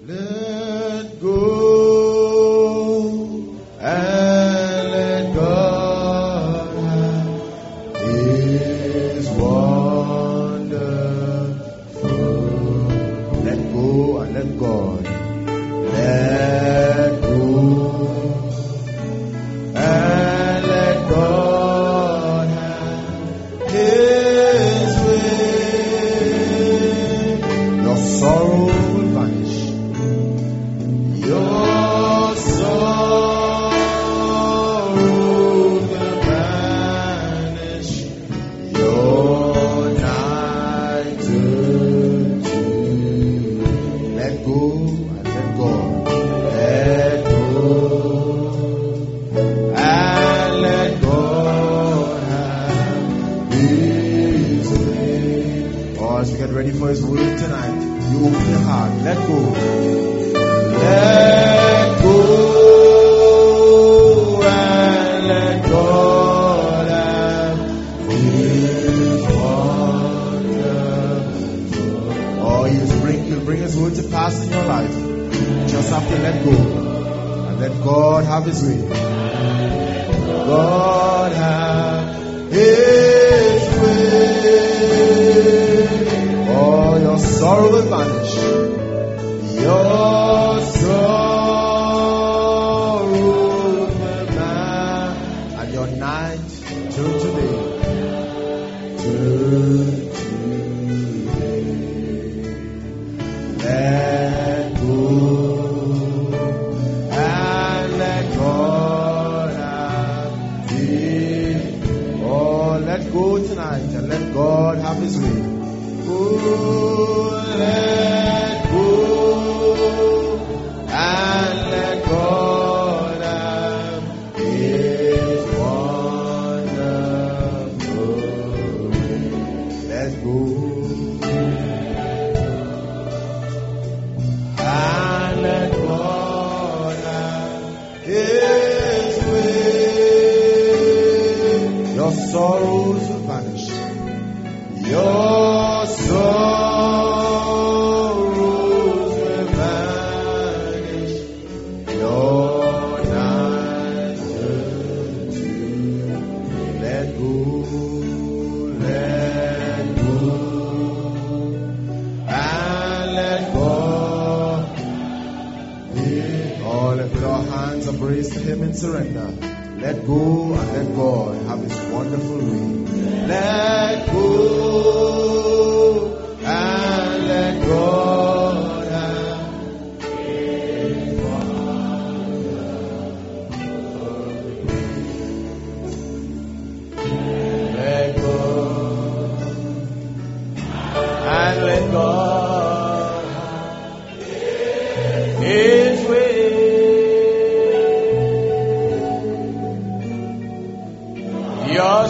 Let go and let God have His wonderful. Let go and let God. Let go and let God have His way. Your sorrow will vanish. Your sorrow will vanish. Your night will too. Let go and let God. Let go and let God have His way. Oh, as we get ready for His word tonight, you open your heart. Let go. Let go and let God have His wonderful. Oh, He'll bring His word to pass in your life. Just have to let go and let God have His way. God have His way. Oh, your sorrow will vanish. Your sorrow will vanish, and your night till today. Till today. Let go and let God have His. Oh, let go tonight and let God have His way. Oh, let go and let God have His wonderful way. Let go and let God have His way. Your sorrows will vanish. Your sorrows will vanish. Your night will too. Let go and let God. Oh, let's put our hands embrace to Him in surrender. Let go and let God have His wonderful way. Let go and let God have His wonderful way. Let go and let God have His way. Your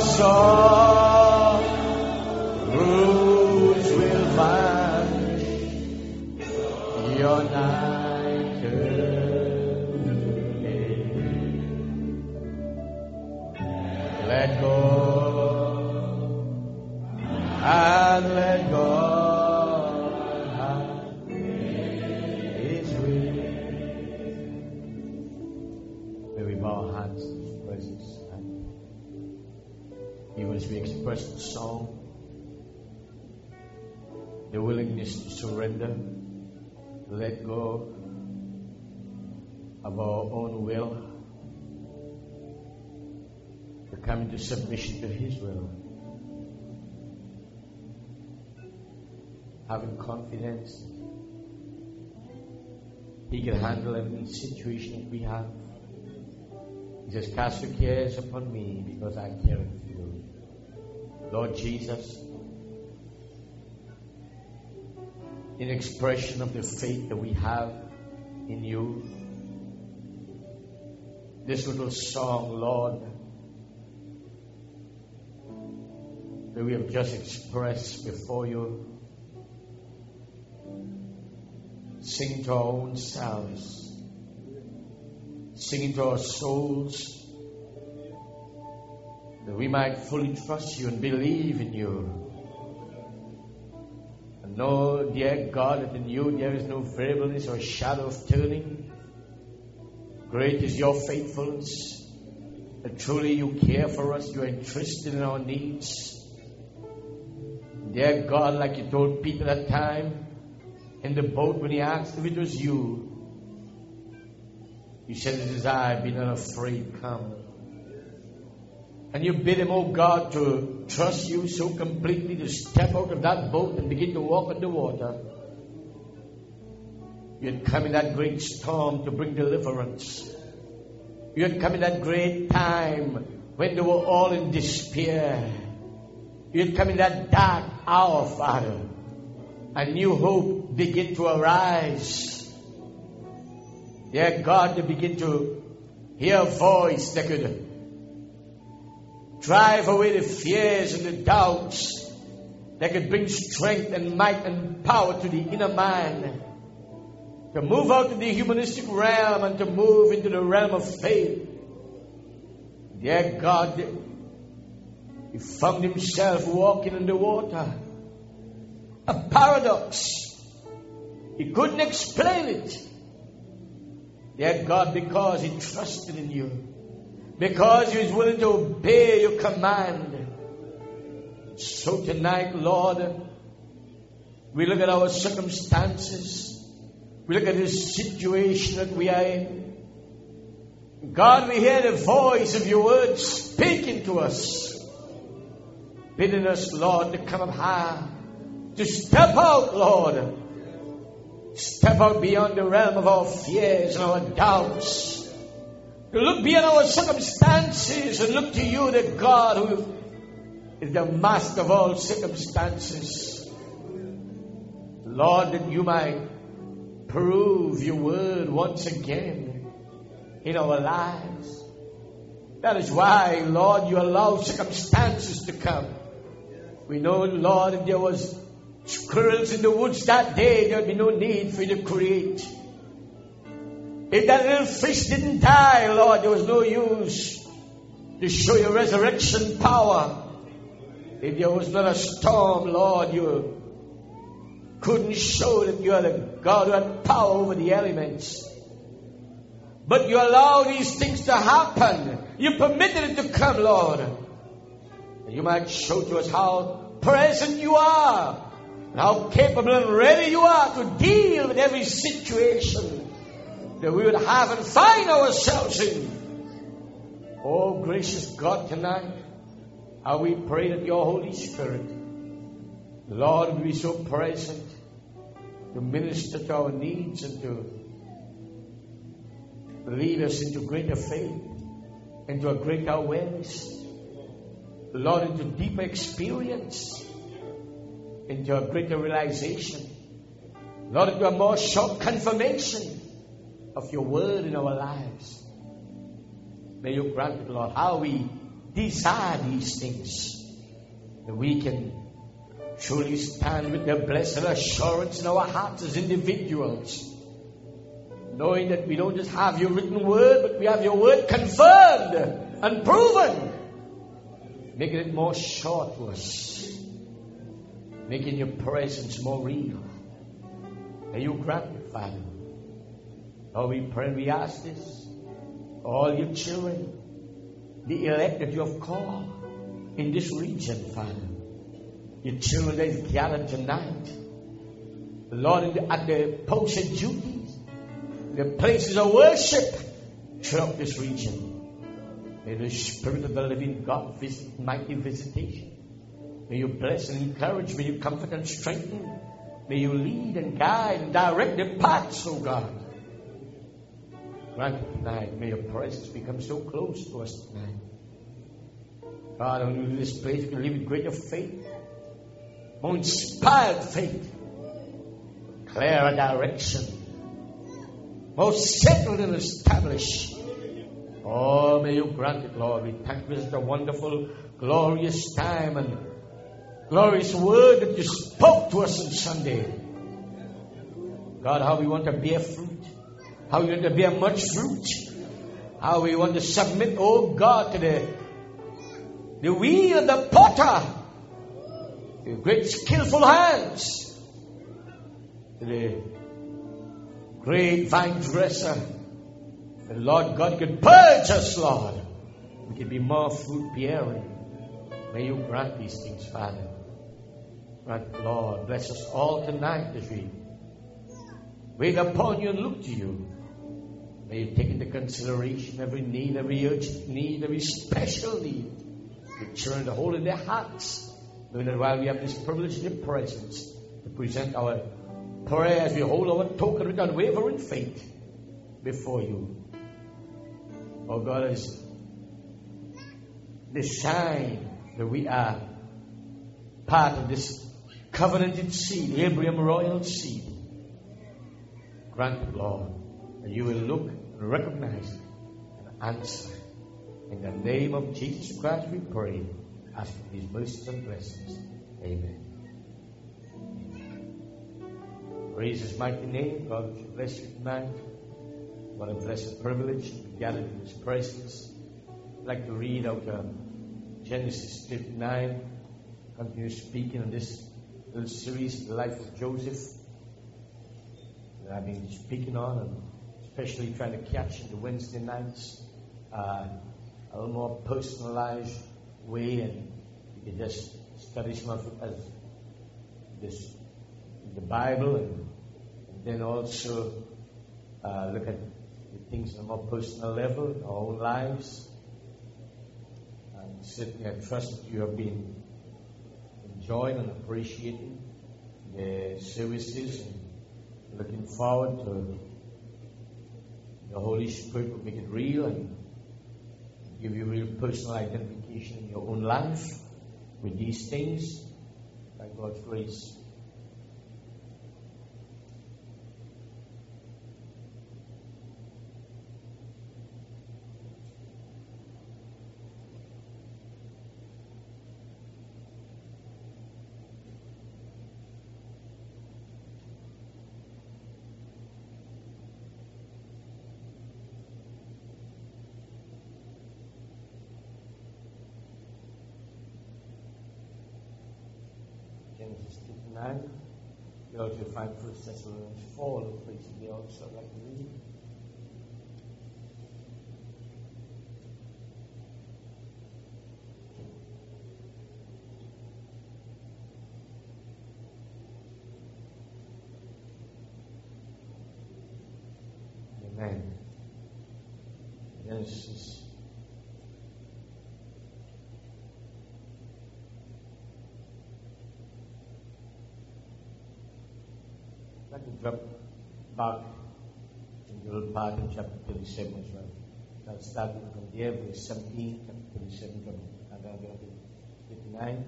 sorrows will vanish. Your night let go and let God have His way. May we bow our hands in His presence. Even as we express the song, the willingness to surrender, let go of our own will, to come into submission to His will, having confidence He can handle every situation that we have. He says, cast your cares upon me because I care for you. Lord Jesus, in expression of the faith that we have in you, this little song, Lord, that we have just expressed before you, sing to our own selves, sing to our souls, that we might fully trust you and believe in you, and No, dear God, that in you there is no variableness or shadow of turning. Great is your faithfulness. And truly you care for us. You are interested in our needs. Dear God, like you told Peter that time in the boat when he asked if it was you, you said, "It is I, be not afraid, come." And you bid him, oh God, to trust you so completely, to step out of that boat and begin to walk on the water. You had come in that great storm to bring deliverance. You had come in that great time when they were all in despair. You had come in that dark hour, Father. A new hope began to arise. Dear God, to begin to hear a voice that could drive away the fears and the doubts, that could bring strength and might and power to the inner man, to move out of the humanistic realm and to move into the realm of faith. Dear God, he found himself walking in the water. A paradox. He couldn't explain it. Dear God, because he trusted in you. Because he was willing to obey your command. So tonight, Lord, we look at our circumstances. We look at this situation that we are in. God, we hear the voice of your word speaking to us. Bidding us, Lord, to come up high. To step out, Lord. Step out beyond the realm of our fears and our doubts. To look beyond our circumstances and look to you, the God who is the master of all circumstances. Lord, that you might prove your word once again in our lives. That is why, Lord, you allow circumstances to come. We know, Lord, if there was squirrels in the woods that day, there would be no need for you to create. If that little fish didn't die, Lord, there was no use to show your resurrection power. If there was not a storm, Lord, you couldn't show that you are the God who had power over the elements. But you allow these things to happen. You permitted it to come, Lord. And you might show to us how present you are. And how capable and ready you are to deal with every situation that we would have and find ourselves in. Oh, gracious God, tonight, how we pray that your Holy Spirit, Lord, will be so present to minister to our needs and to lead us into greater faith, into a greater awareness, Lord, into deeper experience, into a greater realization, Lord, into a more sure confirmation of your word in our lives. May you grant it, Lord, how we desire these things, that we can truly stand with the blessed assurance in our hearts as individuals, knowing that we don't just have your written word, but we have your word confirmed and proven, making it more sure to us, making your presence more real. May you grant it, Father. Lord, we pray and we ask this. All your children, the elect that you have called in this region, Father. Your children that is gathered tonight. Lord, at the posts of duties, the places of worship throughout this region. May the Spirit of the living God visit, mighty visitation. May you bless and encourage. May you comfort and strengthen. May you lead and guide and direct the paths, oh God. Grant it tonight. May your presence become so close to us tonight. God, when we leave this place, we can live with greater faith, more inspired faith, clearer direction, more settled and established. Oh, may you grant it, Lord. We thank you for such a wonderful, glorious time and glorious word that you spoke to us on Sunday. God, how we want to bear fruit. How we want to bear much fruit. How we want to submit, oh God, to the wheel of the potter. Your great skillful hands. the great vine dresser, the Lord God could purge us, Lord. We can be more fruit bearing. May you grant these things, Father. Grant, Lord, bless us all tonight as we wait upon you and look to you. May you take into consideration every need, every urgent need, every special need. Return the whole in their hearts. Knowing that while we have this privilege in your presence to present our prayer as we hold our token with unwavering faith before you. Oh God, as the sign that we are part of this covenanted seed, Abraham royal seed. Grant, Lord, that you will look and recognize it and answer. In the name of Jesus Christ we pray, asking these mercies and blessings. Amen. Praise His mighty name. God bless you tonight. What a blessed privilege to be gathered in His presence. I'd like to read out Genesis 59. Continue speaking on this little series, The Life of Joseph, that I've been speaking on, and especially trying to catch in the Wednesday nights, a little more personalized way, and you can just study some of it as this the Bible, and then also look at the things on a more personal level in our own lives. And certainly I trust that you have been enjoying and appreciating the services, and looking forward to the Holy Spirit will make it real and give you real personal identification in your own life with these things by God's grace. Genesis 59. You also find 1 Thessalonians 4, the place we also like to read. Amen. Genesis. Let me drop back in the little part in chapter 37 as well. I'll start from there, verse 17, chapter 37, and then go to 59.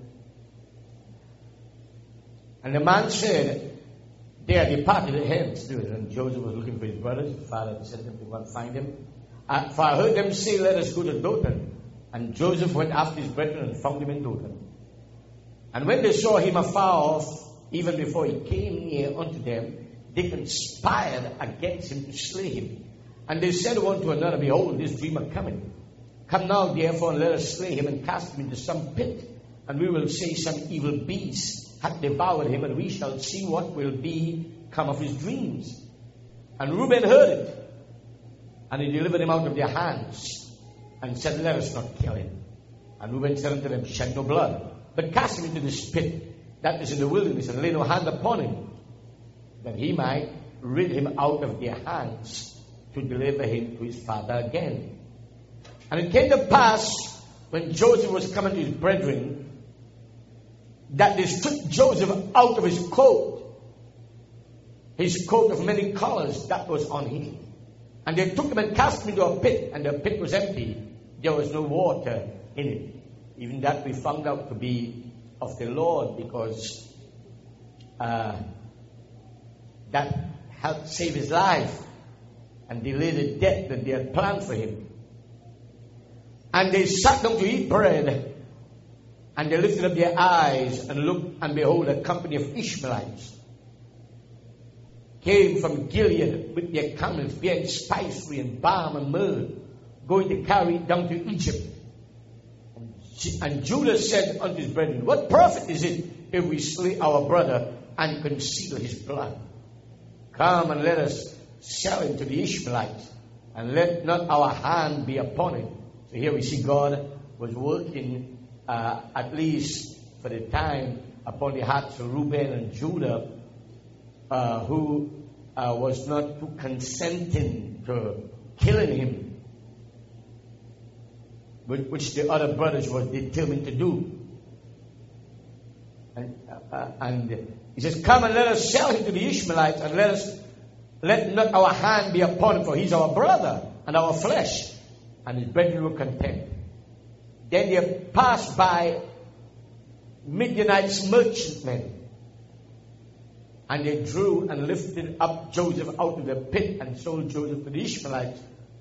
And the man said, they are departed hence. And Joseph was looking for his brothers. The father sent them to go and find him. For I heard them say, let us go to Dothan. And Joseph went after his brethren and found him in Dothan. And when they saw him afar off, even before he came near unto them, they conspired against him to slay him. And they said one to another, behold, this dreamer cometh. Come now, therefore, and let us slay him and cast him into some pit. And we will say some evil beast hath devoured him, and we shall see what will be come of his dreams. And Reuben heard it, and he delivered him out of their hands, and said, let us not kill him. And Reuben said unto them, shed no blood, but cast him into this pit that is in the wilderness, and lay no hand upon him, that he might rid him out of their hands, to deliver him to his father again. And it came to pass, when Joseph was coming to his brethren, that they stripped Joseph out of his coat of many colors that was on him. And they took him and cast him into a pit, and the pit was empty. There was no water in it. Even that we found out to be of the Lord, because that helped save his life and delay the death that they had planned for him. And they sat down to eat bread, and they lifted up their eyes and looked, and behold, a company of Ishmaelites came from Gilead with their camels bearing spicery and balm and myrrh, going to carry it down to Egypt. And Judah said unto his brethren, what profit is it if we slay our brother and conceal his blood? Come and let us sell him to the Ishmaelites, and let not our hand be upon him. So here we see God was working, at least for the time, upon the hearts of Reuben and Judah, who was not too consenting to killing him, which the other brothers were determined to do. And he says, come and let us sell him to the Ishmaelites, and let not our hand be upon him, for he's our brother and our flesh. And his brethren were content. Then they passed by Midianites merchantmen, and they drew and lifted up Joseph out of the pit and sold Joseph to the Ishmaelites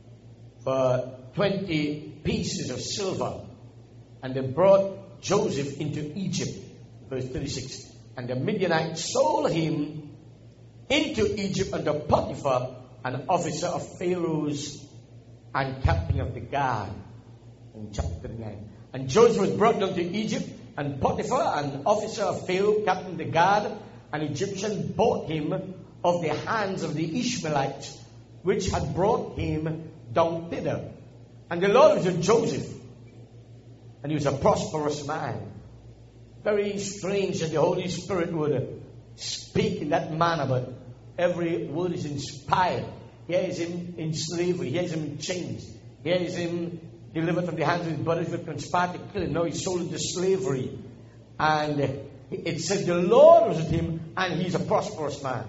for 20 pieces of silver. And they brought Joseph into Egypt. Verse 36. And the Midianites sold him into Egypt under Potiphar, an officer of Pharaoh's and captain of the guard. In chapter 39. And Joseph was brought down to Egypt, and Potiphar, an officer of Pharaoh, captain of the guard, an Egyptian, bought him of the hands of the Ishmaelites, which had brought him down thither. And the Lord was with Joseph, and he was a prosperous man. Very strange that the Holy Spirit would speak in that manner, but every word is inspired. Here is him in slavery. Here is him in chains. Here is him delivered from the hands of his brothers who had conspired to kill him. Now he's sold into slavery. And it says the Lord was with him, and he's a prosperous man.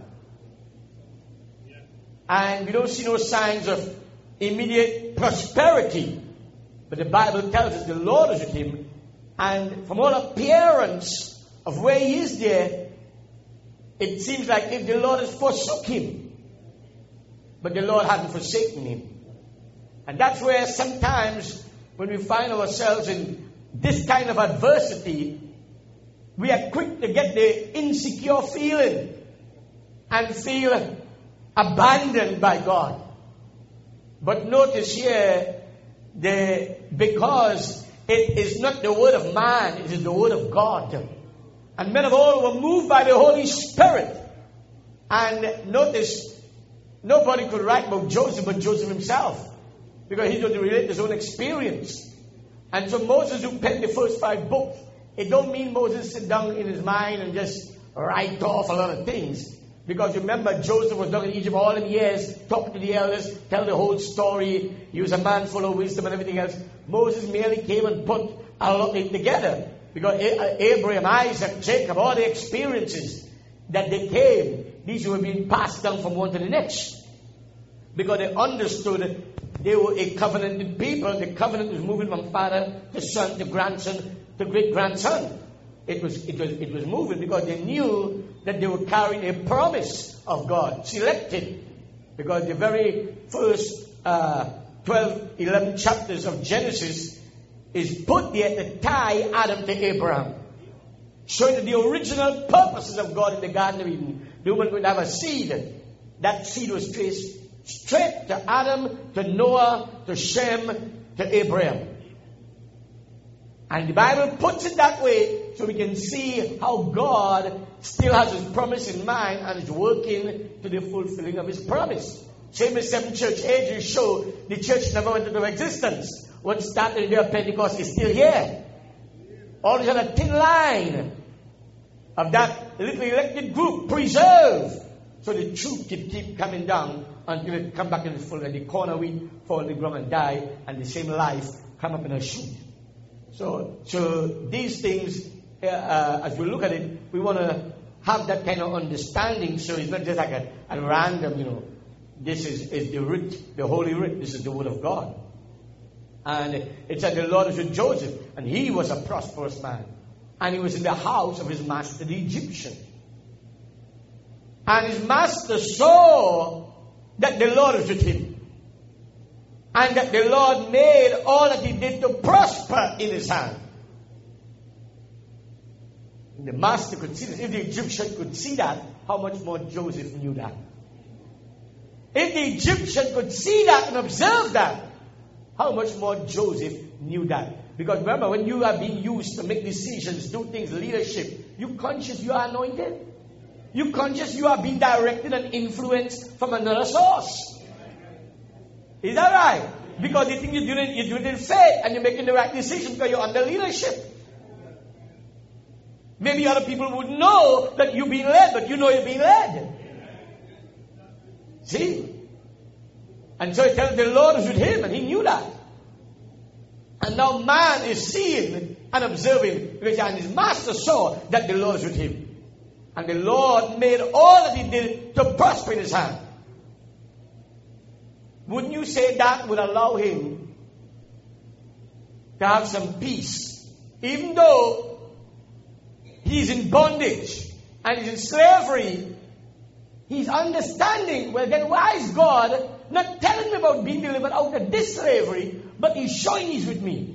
Yeah. And we don't see no signs of immediate prosperity. But the Bible tells us the Lord was with him. And from all appearance of where he is there, it seems like if the Lord has forsook him. But the Lord hadn't forsaken him. And that's where sometimes when we find ourselves in this kind of adversity, we are quick to get the insecure feeling and feel abandoned by God. But notice here, because it is not the word of man, it is the word of God. And men of old were moved by the Holy Spirit. And notice, nobody could write about Joseph but Joseph himself, because he was to relate his own experience. And so Moses, who penned the first 5 books, it don't mean Moses sit down in his mind and just write off a lot of things. Because remember, Joseph was down in Egypt all them years, talk to the elders, tell the whole story. He was a man full of wisdom and everything else. Moses merely came and put a lot of it together. Because Abraham, Isaac, Jacob, all the experiences that they came, these were being passed down from one to the next. Because they understood they were a covenanted people. The covenant was moving from father to son to grandson to great-grandson. It was moving because they knew that they were carrying a promise of God, selected. Because the very first 11 chapters of Genesis is put there to tie Adam to Abraham, showing that the original purposes of God in the Garden of Eden. The woman would have a seed. That seed was traced straight to Adam, to Noah, to Shem, to Abraham. And the Bible puts it that way so we can see how God still has his promise in mind and is working to the fulfilling of his promise. Same as 7 church ages show the church never went into existence. What started in the day of Pentecost is still here. Always on a thin line of that little elected group preserved. So the truth can keep coming down until it come back in its full, and the corner wheat fall in the ground and die, and the same life come up in a shoot. So these things, as we look at it, we want to have that kind of understanding. So it's not just like a random, this is the writ, the Holy Writ. This is the Word of God. And it said the Lord was with Joseph, and he was a prosperous man. And he was in the house of his master, the Egyptian. And his master saw that the Lord was with him. And that the Lord made all that he did to prosper in his hand. And the master could see this. If the Egyptian could see that, how much more Joseph knew that? If the Egyptian could see that and observe that, how much more Joseph knew that? Because remember, when you are being used to make decisions, do things, leadership, you conscious you are anointed? You're conscious you are being directed and influenced from another source. Is that right? Because you think you're doing it in faith and you're making the right decision because you're under leadership. Maybe other people would know that you're being led, but you know you're being led. See? And so it tells the Lord is with him, and he knew that. And now man is seeing and observing, and his master saw that the Lord is with him. And the Lord made all that he did to prosper in his hand. Wouldn't you say that would allow him to have some peace? Even though he's in bondage and he's in slavery, he's understanding, well then why is God not telling me about being delivered out of this slavery, but he's showing he's with me?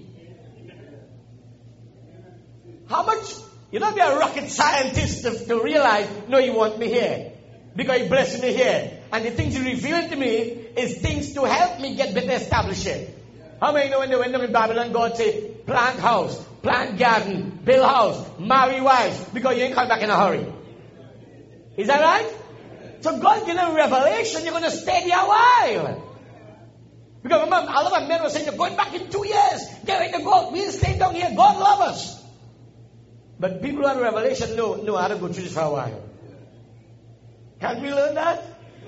How much? You don't be a rocket scientist to realize, no, you want me here. Because he blessed me here. And the things he's revealing to me is things to help me get better established here. How many know when they went down in Babylon, God said, plant house, plant garden, build house, marry wives, because you ain't coming back in a hurry. Is that right? So God gave them revelation, you're going to stay there a while. Because remember, a lot of men were saying, you're going back in 2 years. Get ready to go. We'll stay down here. God loves us. But people who have revelation know how to go through this for a while. Can't we learn that?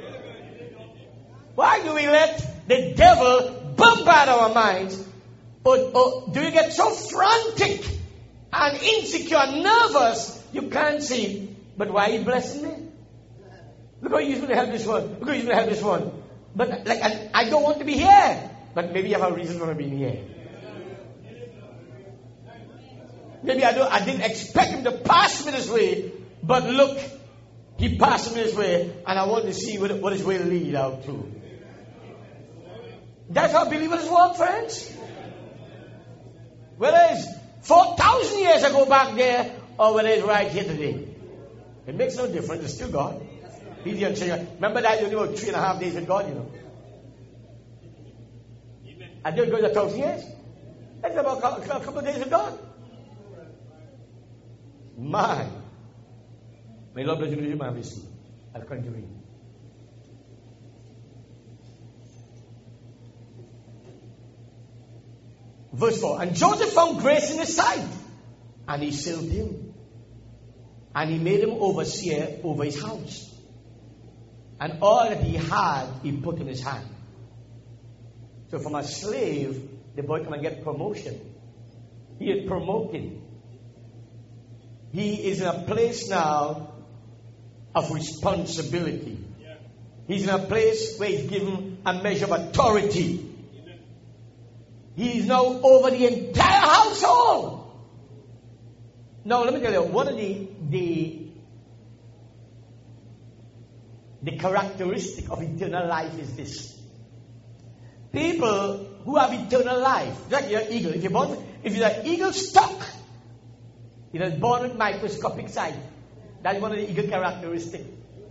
Why do we let the devil bombard our minds? Or do we get so frantic and insecure and nervous you can't see? But why are you blessing me? Look how he's going to help this one. Look how he's going to help this one. But like I don't want to be here. But maybe you have a reason for not being here. Maybe I didn't expect him to pass me this way, but look, he passed me this way, and I want to see what his way lead out to. That's how believers walk, friends. Whether it's 4,000 years ago back there, or whether it's right here today, it makes no difference. It's still God. He's the unchangeable. Remember that you only were 3.5 days with God, you know. And then it goes 1,000 years. That's about a couple of days with God. My. May Lord bless you with my mercy. I'll continue. Verse 4. And Joseph found grace in his sight, and he served him. And he made him overseer over his house. And all that he had, he put in his hand. So from a slave, the boy come and get promotion. He is promoted. He is in a place now of responsibility. He's in a place where he's given a measure of authority. He is now over the entire household. Now, let me tell you, one of the characteristic of eternal life is this. People who have eternal life, like your eagle, if you're an eagle stock, it is born with microscopic sight. That is one of the eagle characteristics.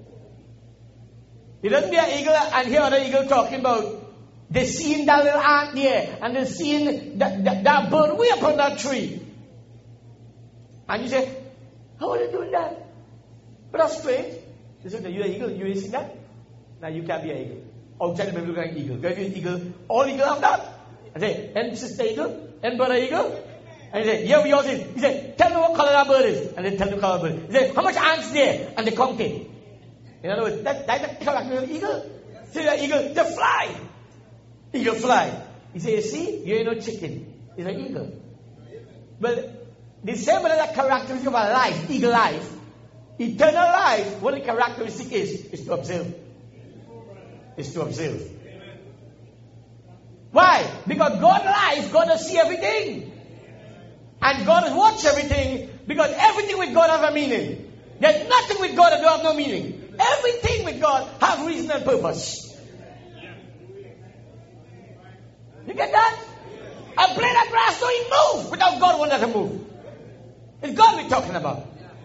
You doesn't be an eagle and hear other eagle talking about they seeing that little ant there and they seeing that bird way up on that tree. And you say, how are they doing that? But that's strange. They say, you're an eagle, you ain't seen that? Now you can't be an eagle. Outside the Bible, look like an eagle. Because you're an eagle, all eagles have that. I say, and sister eagle, and brother eagle. And he said, yeah, we all see. He said, tell me what color that bird is. And they tell me what color bird is. He said, how much ants there? And they count it. In other words, that's the character of an eagle. See that eagle? They fly. Eagle fly. He said, you see, you ain't no chicken. It's an eagle. But the same way that characteristic of a life, eagle life, eternal life, what the characteristic is to observe. Is to observe. Why? Because God's life, God does see everything. And God has watched everything because everything with God has a meaning. There's nothing with God that don't have no meaning. Everything with God has reason and purpose. You get that? A blade of grass don't move without God wanting it to move. It's God we're talking about.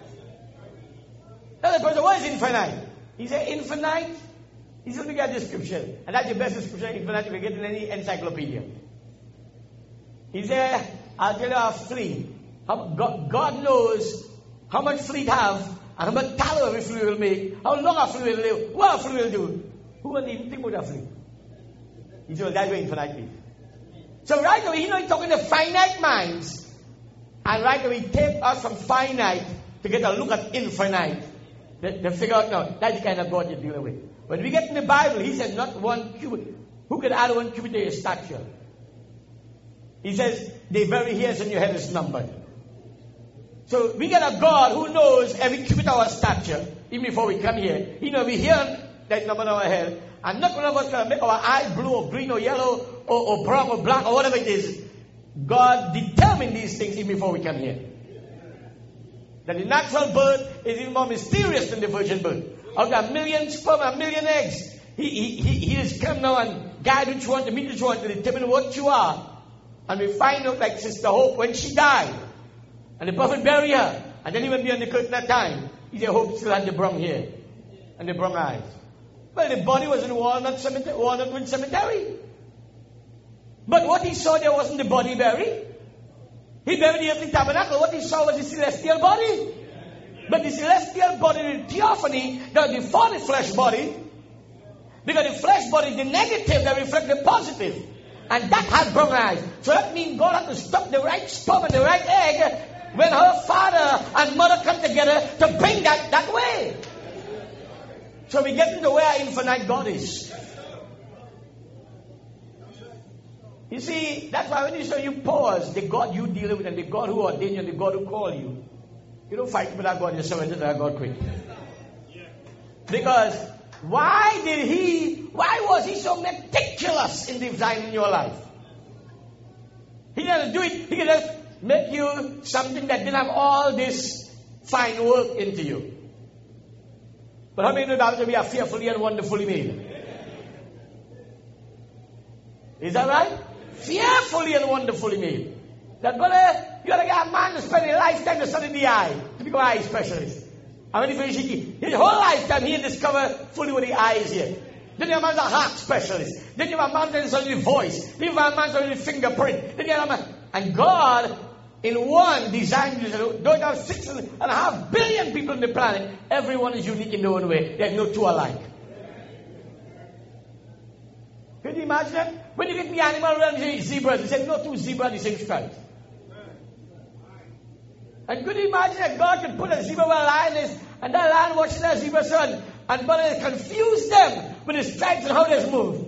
Now the person, what is infinite? He said infinite. He's going to get a description. And that's the best description of infinite you can get in any encyclopedia. He said, I'll tell you a flea. God knows how much fleet have and how much calorie fluid will make, how long a fluid will live, what a fluid will do. Who will even think about that fluid? He said, well, that's where infinite live. So right away, he's talking to finite minds. And right away, he takes us from finite to get a look at infinite. They figure out, no, that's the kind of God you're dealing with. When we get in the Bible, he said, not 1 cubit. Who could add 1 cubit to your stature? He says, the very hairs on your head is numbered. So we get a God who knows every cubit of our stature, even before we come here. He knows we hear that number on our head. And not one of us can make our eye blue or green or yellow or brown or black or whatever it is. God determined these things even before we come here. That the natural birth is even more mysterious than the virgin birth. Out of a million sperm and a million eggs, he has come now and guide which one to meet which one to determine what you are. And we find out like Sister Hope when she died. And the prophet buried her. And then he went beyond the curtain that time. He said, Hope still had the brown hair and the brown eyes. Well, the body was in Walnut Cemetery. But what he saw there wasn't the body buried. He buried the earthly tabernacle. What he saw was the celestial body. But the celestial body, the theophany, that before the flesh body, because the flesh body is the negative that reflects the positive. And that had brown eyes. So that means God had to stop the right sperm and the right egg when her father and mother come together to bring that way. So we get into where infinite God is. You see, that's why when you say you pause, the God you deal with and the God who ordained you and the God who called you, you don't fight with that God, you surrender to that God quick. Because why was he so meticulous in designing your life? He doesn't do it, he can just make you something that didn't have all this fine work into you. But how many know that we are fearfully and wonderfully made? Is that right? Fearfully and wonderfully made. That brother, you gotta get a man to spend a lifetime to study the eye, to become an eye specialist. And when he finishes his whole lifetime, he discover fully what the eye is here. Then you have a man who's a heart specialist. Then you have a man who's studying the voice. Then you have a man who's studying the fingerprint. Then you have a man, and God, in one, designed you. Don't have 6.5 billion people on the planet. Everyone is unique in their own way. There's no two alike. Can you imagine that? When you get the animal around zebras, they say no two zebras the same stripes. And could you imagine that God could put a zebra where a lion is, and that lion watching that zebra son, and God confuse them with the stripes and how they move?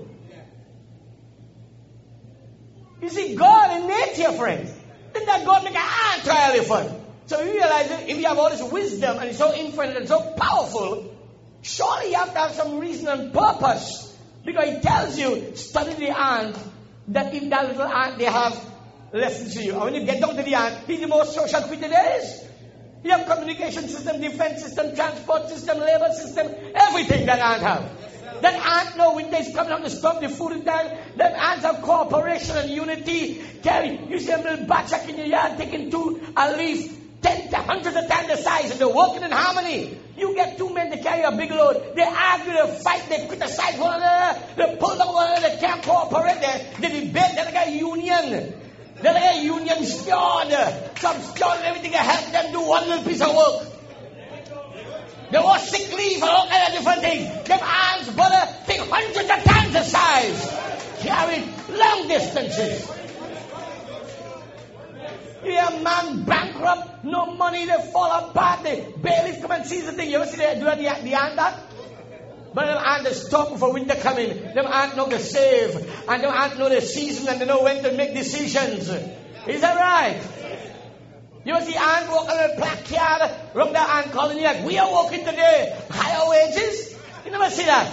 You see, God in nature, friends. Didn't that God make an ant try elephant? So you realize that if you have all this wisdom and it's so infinite and so powerful, surely you have to have some reason and purpose. Because he tells you, study the ant, that in that little ant they have lessons to you. And when you get down to the ant, he's the most social creature there is. You have communication system, defense system, transport system, labor system, everything that ant have. That ant know when they're coming out to stop the food and that. That ants have cooperation and unity. You see a little batch in your yard taking two, at least 10 to 100 times the size, and they're working in harmony. You get two men to carry a big load. They argue, they fight, they criticize one another, they pull down one another, they can't cooperate. They debate, they're like a union. They're like a union steward. Some steward and everything to help them do one little piece of work. They want sick leave and all kinds of different things. Them ants, brother, take hundreds of times the size. Carry long distances. You hear a man bankrupt, no money, they fall apart, the bailiff come and seize the thing. You ever see they do the ant that? But them ants are stopping for winter coming. Them ants know to save. And them ants know the season and they know when to make decisions. Is that right? You ever see ants walking on a placard around the ant colony like, we are working today. Higher wages? You never see that.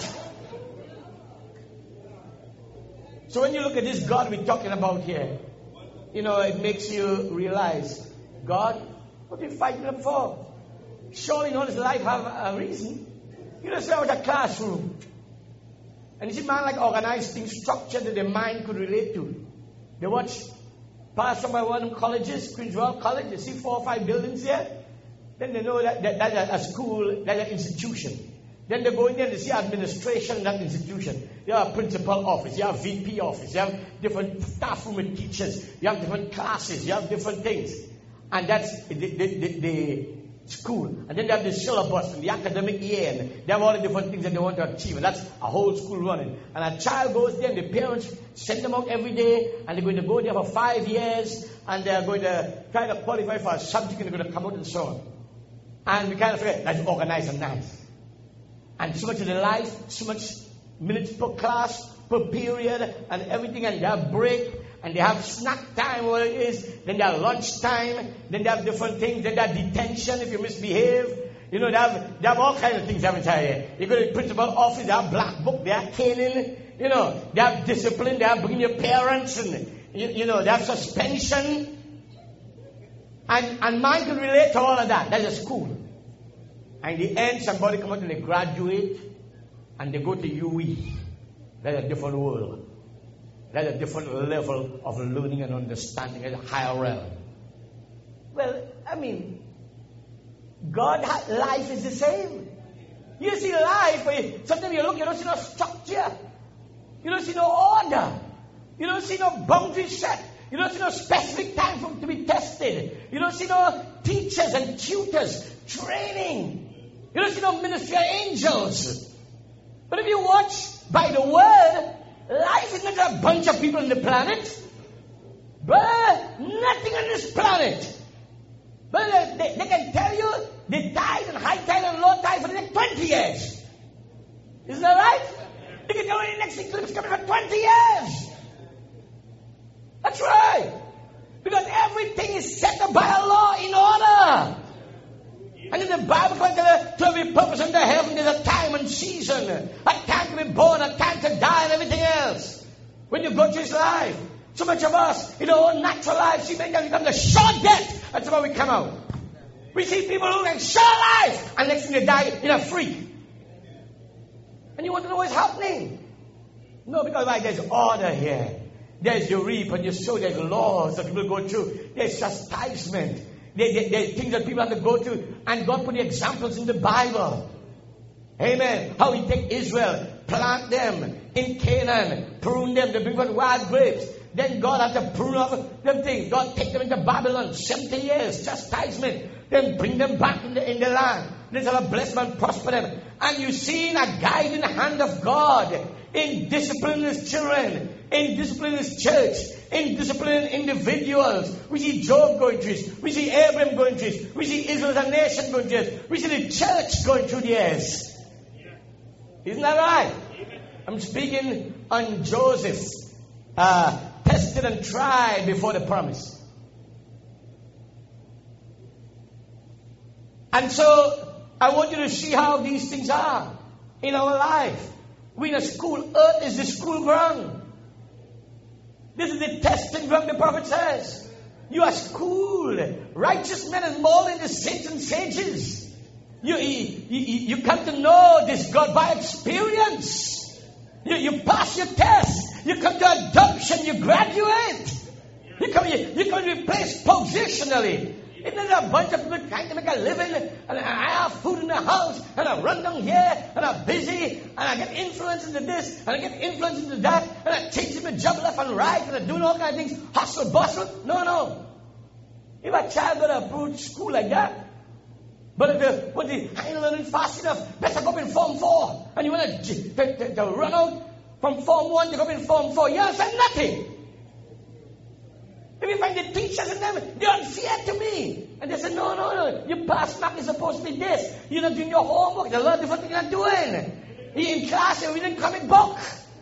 So when you look at this God we're talking about here, you know, it makes you realize, God, what are you fighting them for? Surely in all his life have a reason. You know, say about a classroom. And you see man like organized things, structured that the mind could relate to. They watch pass by one of them colleges, Queen's Royal College, they see 4 or 5 buildings there. Then they know that's a school, that's an institution. Then they go in there and they see administration in that institution. You have a principal office, you have VP office, you have different staff room with teachers, you have different classes, you have different things. And that's the school. And then they have the syllabus and the academic year. And they have all the different things that they want to achieve. And that's a whole school running. And a child goes there and the parents send them out every day. And they're going to go there for 5 years. And they're going to try to qualify for a subject and they're going to come out and so on. And we kind of forget that's organized and nice. And so much of the life, so much minutes per class, per period, and everything. And they have break. And they have snack time, what it is. Then they have lunch time. Then they have different things. Then they have detention if you misbehave. You know, they have all kinds of things haven't here. You go to the principal office, they have black book, they have caning. You know, they have discipline, they have bringing your parents. And, you know, they have suspension. And mine can relate to all of that. That's a school. And in the end, somebody come out and they graduate. And they go to UE. That's a different world. That's a different level of learning and understanding at a higher realm. Well, I mean, life is the same. You see life, but sometimes you look, you don't see no structure. You don't see no order. You don't see no boundary set. You don't see no specific time for to be tested. You don't see no teachers and tutors, training. You don't see no ministry angels. But if you watch by the word, life is not a bunch of people on the planet. But nothing on this planet. But they can tell you the tide and high tide and low tide for the next 20 years. Isn't that right? They can tell you the next eclipse coming for 20 years. That's right. Because everything is set up by a law in order. And in the Bible, to every purpose under heaven, there's a time and season. A time to be born, a time to die, and everything else. When you go through this life, so much of us, in our own natural life, see many times become the short death. That's why we come out. We see people who have short life, and next thing they die in a freak. And you want to know what's happening? No, because there's order here. There's you reap and you sow. There's laws that people go through. There's chastisement. There's things that people have to go through. And God put the examples in the Bible. Amen. How He take Israel, plant them in Canaan, prune them, they bring forth wild grapes. Then God had to prune off them things. God take them into Babylon, 70 years, chastisement. Then bring them back in the land. Then have a blessed man, prosper them. And you see a guiding hand of God in disciplining His children, in disciplining His church, in disciplining individuals. We see Job going through this. We see Abraham going through this. We see Israel as a nation going through this. We see the church going through this. Isn't that right? I'm speaking on Joseph, tested and tried before the promise. And so, I want you to see how these things are in our life. We're in a school. Earth is the school ground. This is the testing ground, the prophet says. You are schooled. Righteous men and more than the saints and sages. You come to know this God by experience. You pass your test. You come to adoption. You graduate. You come to be placed positionally. Isn't there a bunch of people trying to make a living? And I have food in the house. And I run down here. And I'm busy. And I get influence into this. And I get influence into that. And I change my job left and right. And I'm doing all kinds of things. Hustle, bustle. No. If a child got to approach school like that. But if I ain't learning fast enough, better go up in Form 4. And you want to run out from Form 1 to go up in Form 4. You understand nothing. If you find the teachers and them, they're unfair to me. And they say, no. Your pass mark is supposed to be this. You're not doing your homework. There's a lot of different things you're not doing. You're in class, you're reading comic book.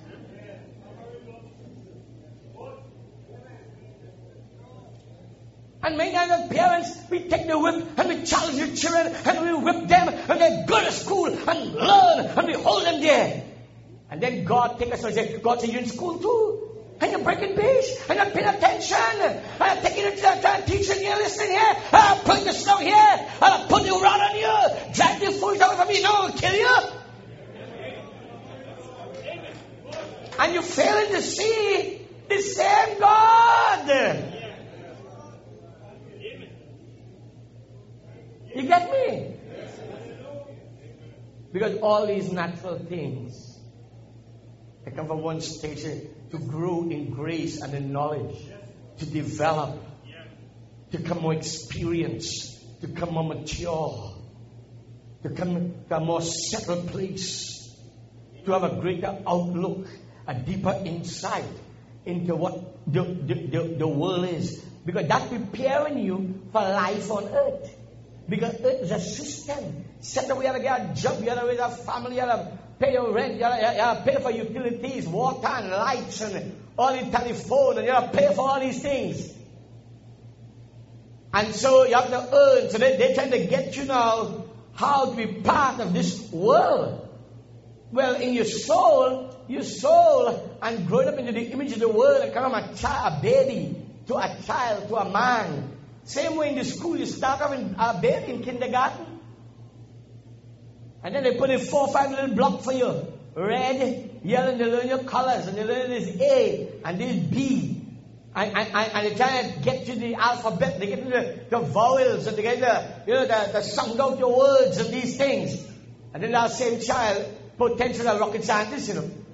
And many times as parents, we take the whip and we challenge the children and we whip them and they go to school and learn and we hold them there. And then God takes us and says, God says, you're in school too. And you're breaking peace. And you're paying attention. And I'm taking you to the teacher and you're listening here. And I'm putting the snow here. And I'm putting the rod on you. Drag the fools away from you. No one will kill you. And you're failing to see the same God. You get me? Because all these natural things, they come from one station to grow in grace and in knowledge, to develop, to become more experienced, to become more mature, to come to a more settled place, to have a greater outlook, a deeper insight into what the world is. Because that's preparing you for life on earth. Because earth is a system. Set up, you have to get a job, you have to raise a family, you have to pay your rent, you have to pay for utilities, water and lights and all the telephone, and you have to pay for all these things. And so you have to earn. So they're trying to get you now how to be part of this world. Well, in your soul, and growing up into the image of the world, and come from a baby to a child to a man. Same way in the school, you start off in a baby in kindergarten. And then they put in 4 or 5 little blocks for you. Red, yellow, and they learn your colors. And they learn this A and this B. And they try to get you the alphabet. They get you the vowels. And they get the sound out your words and these things. And then that same child, potentially a rocket scientist,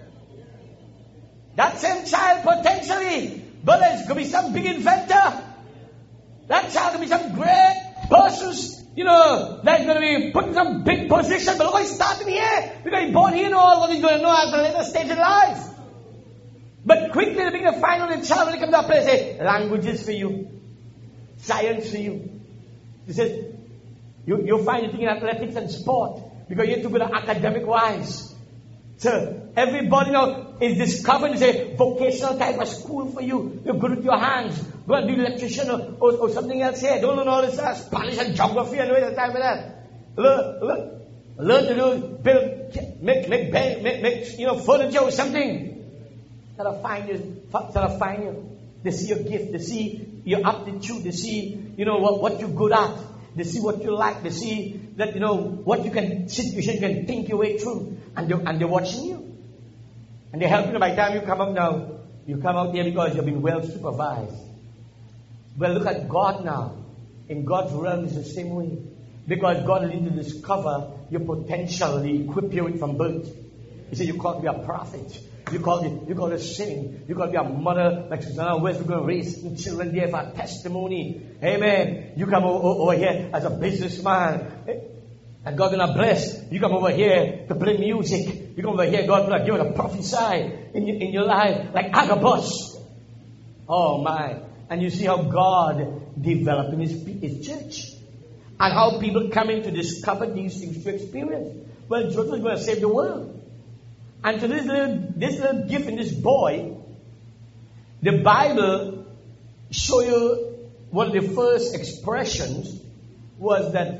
That same child, potentially, but it could be some big inventor. That child could be some great person. That's going to be put in some big position. But look, he's starting here. Because he's born here, all what he's going to know at the later stage in life. But quickly, they begin to find out the child when they come to a place, say, languages for you. Science for you. He says, you'll find your thing in athletics and sport. Because you're too good at academic-wise. So, everybody now is discovering, it's a vocational type of school for you. You're good with your hands. Go and be an electrician or something else here. Don't learn all this Spanish and geography and waste the time with that. Learn to do, build, make furniture or something. That'll find you. They see your gift. They see your aptitude. They see, what you're good at. They see what you like. They see that, what situation you can think your way through. And they're watching you. And they're helping you. By the time you come up now, you come out here because you've been well supervised. Well, look at God now. In God's realm, it's the same way. Because God will need to discover your potential, He equip you with from birth. He said, you called to be a prophet. You called to sing. You called to be a mother like Susanna West. We're going to raise children there for testimony. Amen. You come over here as a businessman. And God's going to bless. You come over here to play music. You come over here, God's going to give you to prophesy in your life like Agabus. Oh my. And you see how God developing His church. And how people come in to discover these things to experience. Well, Joseph is going to save the world. And to this little gift in this boy, the Bible show you one of the first expressions was that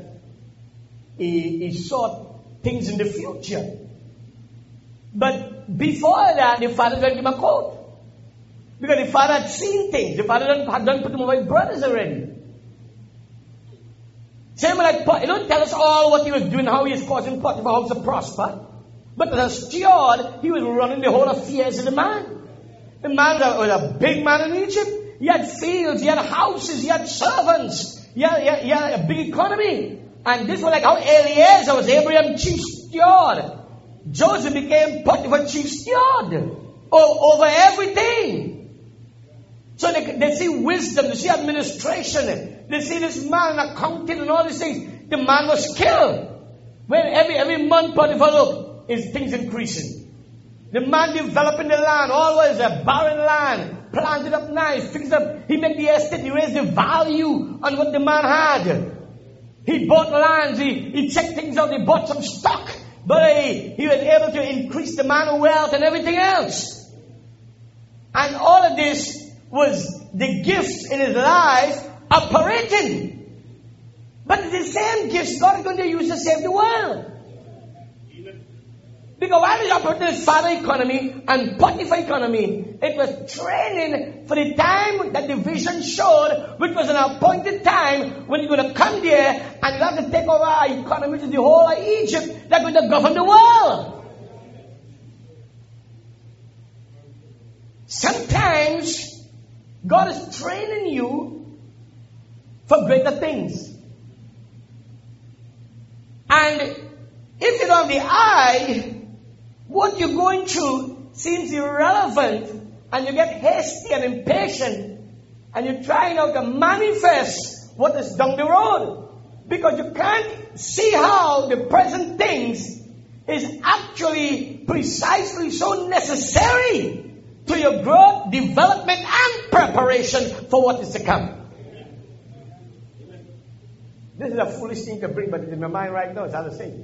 he saw things in the future. But before that, the father didn't give him a coat. Because the father had seen things. The father had done put him over his brothers already. Same like Paul. He don't tell us all what he was doing, how he was causing Potiphar's house to prosper. But as a steward, he was running the whole affairs of the man. The man was a big man in Egypt. He had fields, he had houses, he had servants. He had a big economy. And this was like how Eliezer was Abraham's chief steward. Joseph became Potiphar's chief steward over everything. So they see wisdom, they see administration, they see this man accounting and all these things. The man was skilled. When every month Potiphar looked, is things increasing. The man developing the land, always a barren land, planted up nice, fixed up. He made the estate, he raised the value on what the man had. He bought lands, he checked things out, he bought some stock. But he was able to increase the man's wealth and everything else. And all of this was the gifts in his life operating. But the same gifts God is going to use to save the world. Because while he operated his father economy and Potiphar economy, it was training for the time that the vision showed, which was an appointed time when you're going to come there and you have to take over our economy to the whole of Egypt. They're going to govern the world. Sometimes God is training you for greater things. And if you don't have the eye, what you're going through seems irrelevant, and you get hasty and impatient, and you're trying out to manifest what is down the road. Because you can't see how the present things is actually precisely so necessary to your growth, development, and preparation for what is to come. This is a foolish thing to bring, but it's in my mind right now. It's how to say.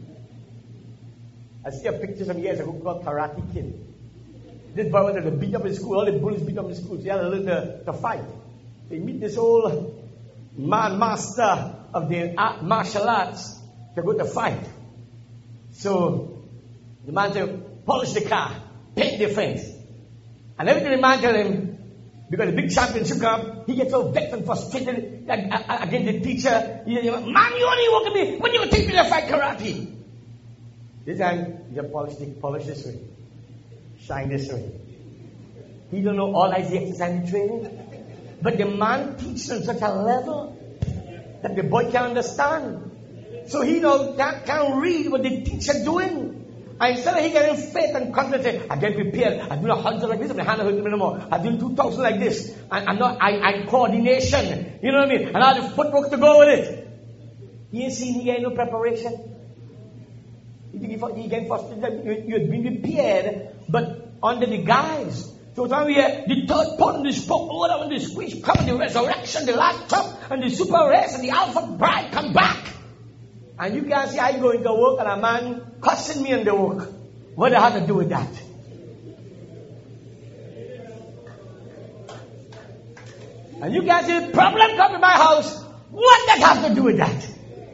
I see a picture some years ago called Karate Kid. This boy wanted to beat up his school. All the bullies beat up his school. So he had to learn to fight. They meet this old master of the martial arts to go to fight. So the man said, polish the car, paint the fence. And everything the man told him, because the big champion shook up, he gets so vexed and frustrated against the teacher. He said, man, you only work at me. When you going to take me to fight karate? This time, he said, polish this way. Shine this way. He don't know all that's the exercise and training. But the man teaches on such a level that the boy can't understand. So he can't read what the teacher doing. And instead of he getting faith and confidence, I get prepared. I'm doing 100 like this, my hand hurts me no more. I'm doing 2,000 like this. And I'm coordination. You know what I mean? And I have the footwork to go with it. You ain't seen he ain't no preparation. You think he getting frustrated? You had been prepared, but under the guise. So when we hear the third part of the spoke order, when the squeeze come, the resurrection, the last trump, and the super race, and the alpha bride come back. And you can't see I go into work and a man cussing me in the work. What do I have to do with that? And you can't see the problem come to my house. What does that have to do with that?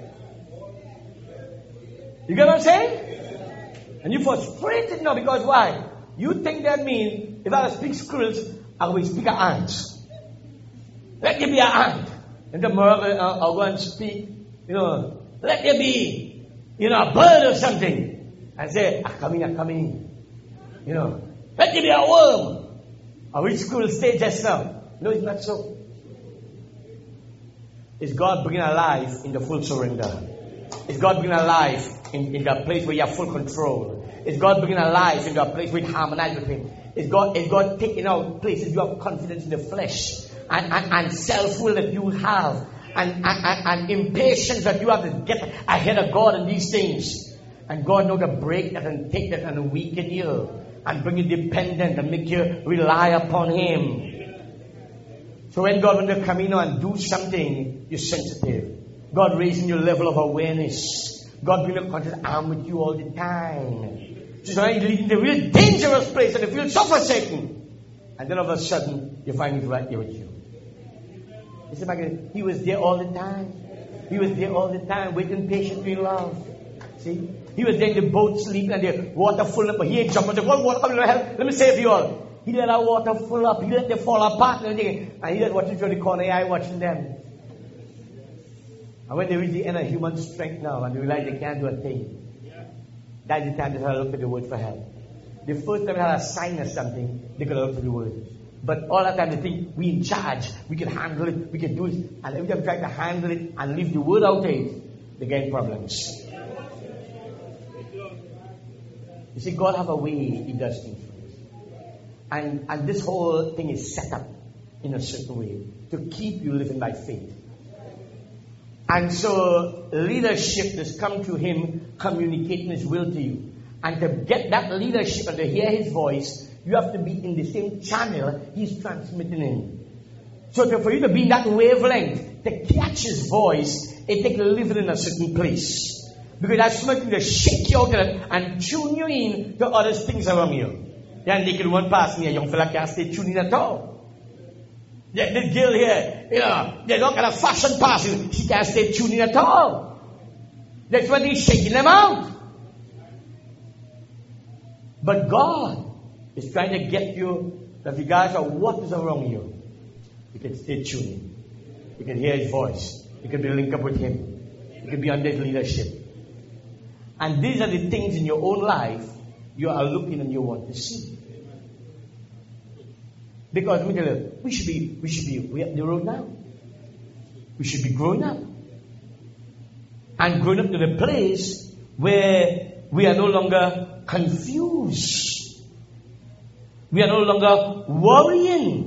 You get what I'm saying? And you're frustrated now because why? You think that means if I speak squirrels, I will speak ants. Let there be an ant. And tomorrow I'll go and speak, let there be, a bird or something. And say, I'm coming. Let there be a worm. Or which school stay just now? No, it's not so. It's God bringing alive in the full surrender. It's God bringing alive in the place where you have full control. It's God bringing alive in the place where you harmonize with Him. It's God taking out places you have confidence in the flesh and self-will that you have. And impatience that you have to get ahead of God in these things. And God knows to break that and take that and weaken you. And bring you dependent and make you rely upon Him. So when God wants to come in and do something, you're sensitive. God raising your level of awareness. God bring a conscious arm with you all the time. So now you lead into a real dangerous place and you feel so forsaken. And then all of a sudden, you find He's right there with you. He was there all the time. He was there all the time, waiting patiently in love. See? He was there in the boat sleeping and the water full up, but He ain't jumping. What water coming to help? Let me save you all. He let our water full up. He let them fall apart and everything. And He let watching through the corner eye, watching them. And when they reach the end of human strength now and they realize they can't do a thing, that's the time they have to look at the word for help. The first time they had a sign or something, they could look at the word. But all the time they think we in charge, we can handle it, we can do it. And every time they try to handle it and leave the word out of it, they get problems. You see, God have a way He does things. And this whole thing is set up in a certain way to keep you living by faith. And so leadership has come to Him communicating His will to you. And to get that leadership and to hear His voice, you have to be in the same channel He's transmitting in. So for you to be in that wavelength, to catch His voice, it takes living in a certain place. Because that's something to shake you out and tune you in to other things around you. Yeah, naked one pass me, a young fella can't stay tuned in at all. Yeah, this girl here, they're not kind of fashion passing. She can't stay tuned in at all. That's why He's shaking them out. But God is trying to get you that regardless of what is around you, you can stay tuned. You can hear His voice. You can be linked up with Him. You can be under His leadership. And these are the things in your own life you are looking and you want to see. Because let me tell you, we're up the road now. We should be growing up. And growing up to the place where we are no longer confused. We are no longer worrying.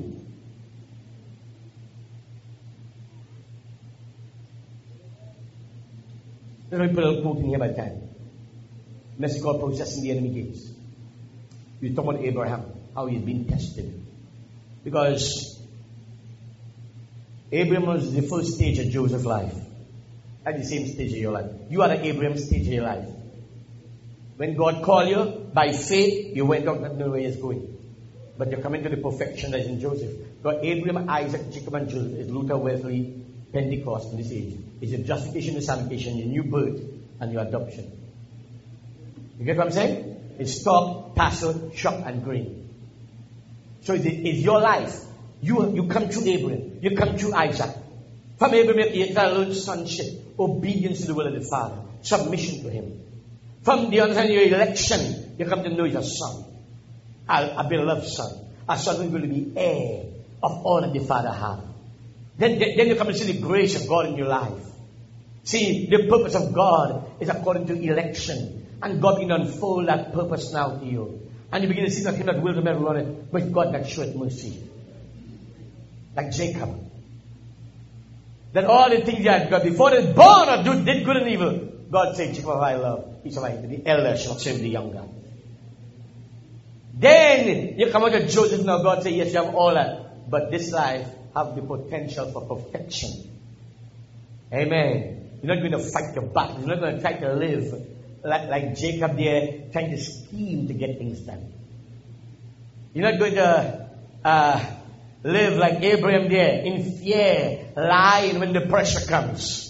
Let me put a little quote in here by the time. Message called Processing the Enemy Gates. We talk about Abraham, how he's been tested. Because Abraham was the first stage of Joseph's life. At the same stage of your life. You are the Abraham stage of your life. When God called you, by faith, you went out and know where He's going. But you're coming to the perfection that is in Joseph. God, Abraham, Isaac, Jacob, and Joseph is Luther, Wesley, Pentecost in this age. It's your justification, your sanctification, your new birth, and your adoption. You get what I'm saying? It's stock, tassel, shock, and grain. So it's your life. You come through Abraham. You come through Isaac. From Abraham, you learn sonship, obedience to the will of the Father, submission to Him. From the understanding of your election, you come to know He's a son, a beloved son, a son who is going to be heir of all that the Father has. Then you come to see the grace of God in your life. See, the purpose of God is according to election, and God will unfold that purpose now to you. And you begin to see that Him that will remember run it, but God that showeth mercy. Like Jacob. That all the things he had got before they born or did good and evil, God said, Jacob I love. He said, the elder shall serve the younger. Then you come out of Joseph now. God said, yes, you have all that. But this life have the potential for perfection. Amen. You're not going to fight your battle. You're not going to try to live like Jacob there, trying to scheme to get things done. You're not going to live like Abraham there, in fear, lying when the pressure comes.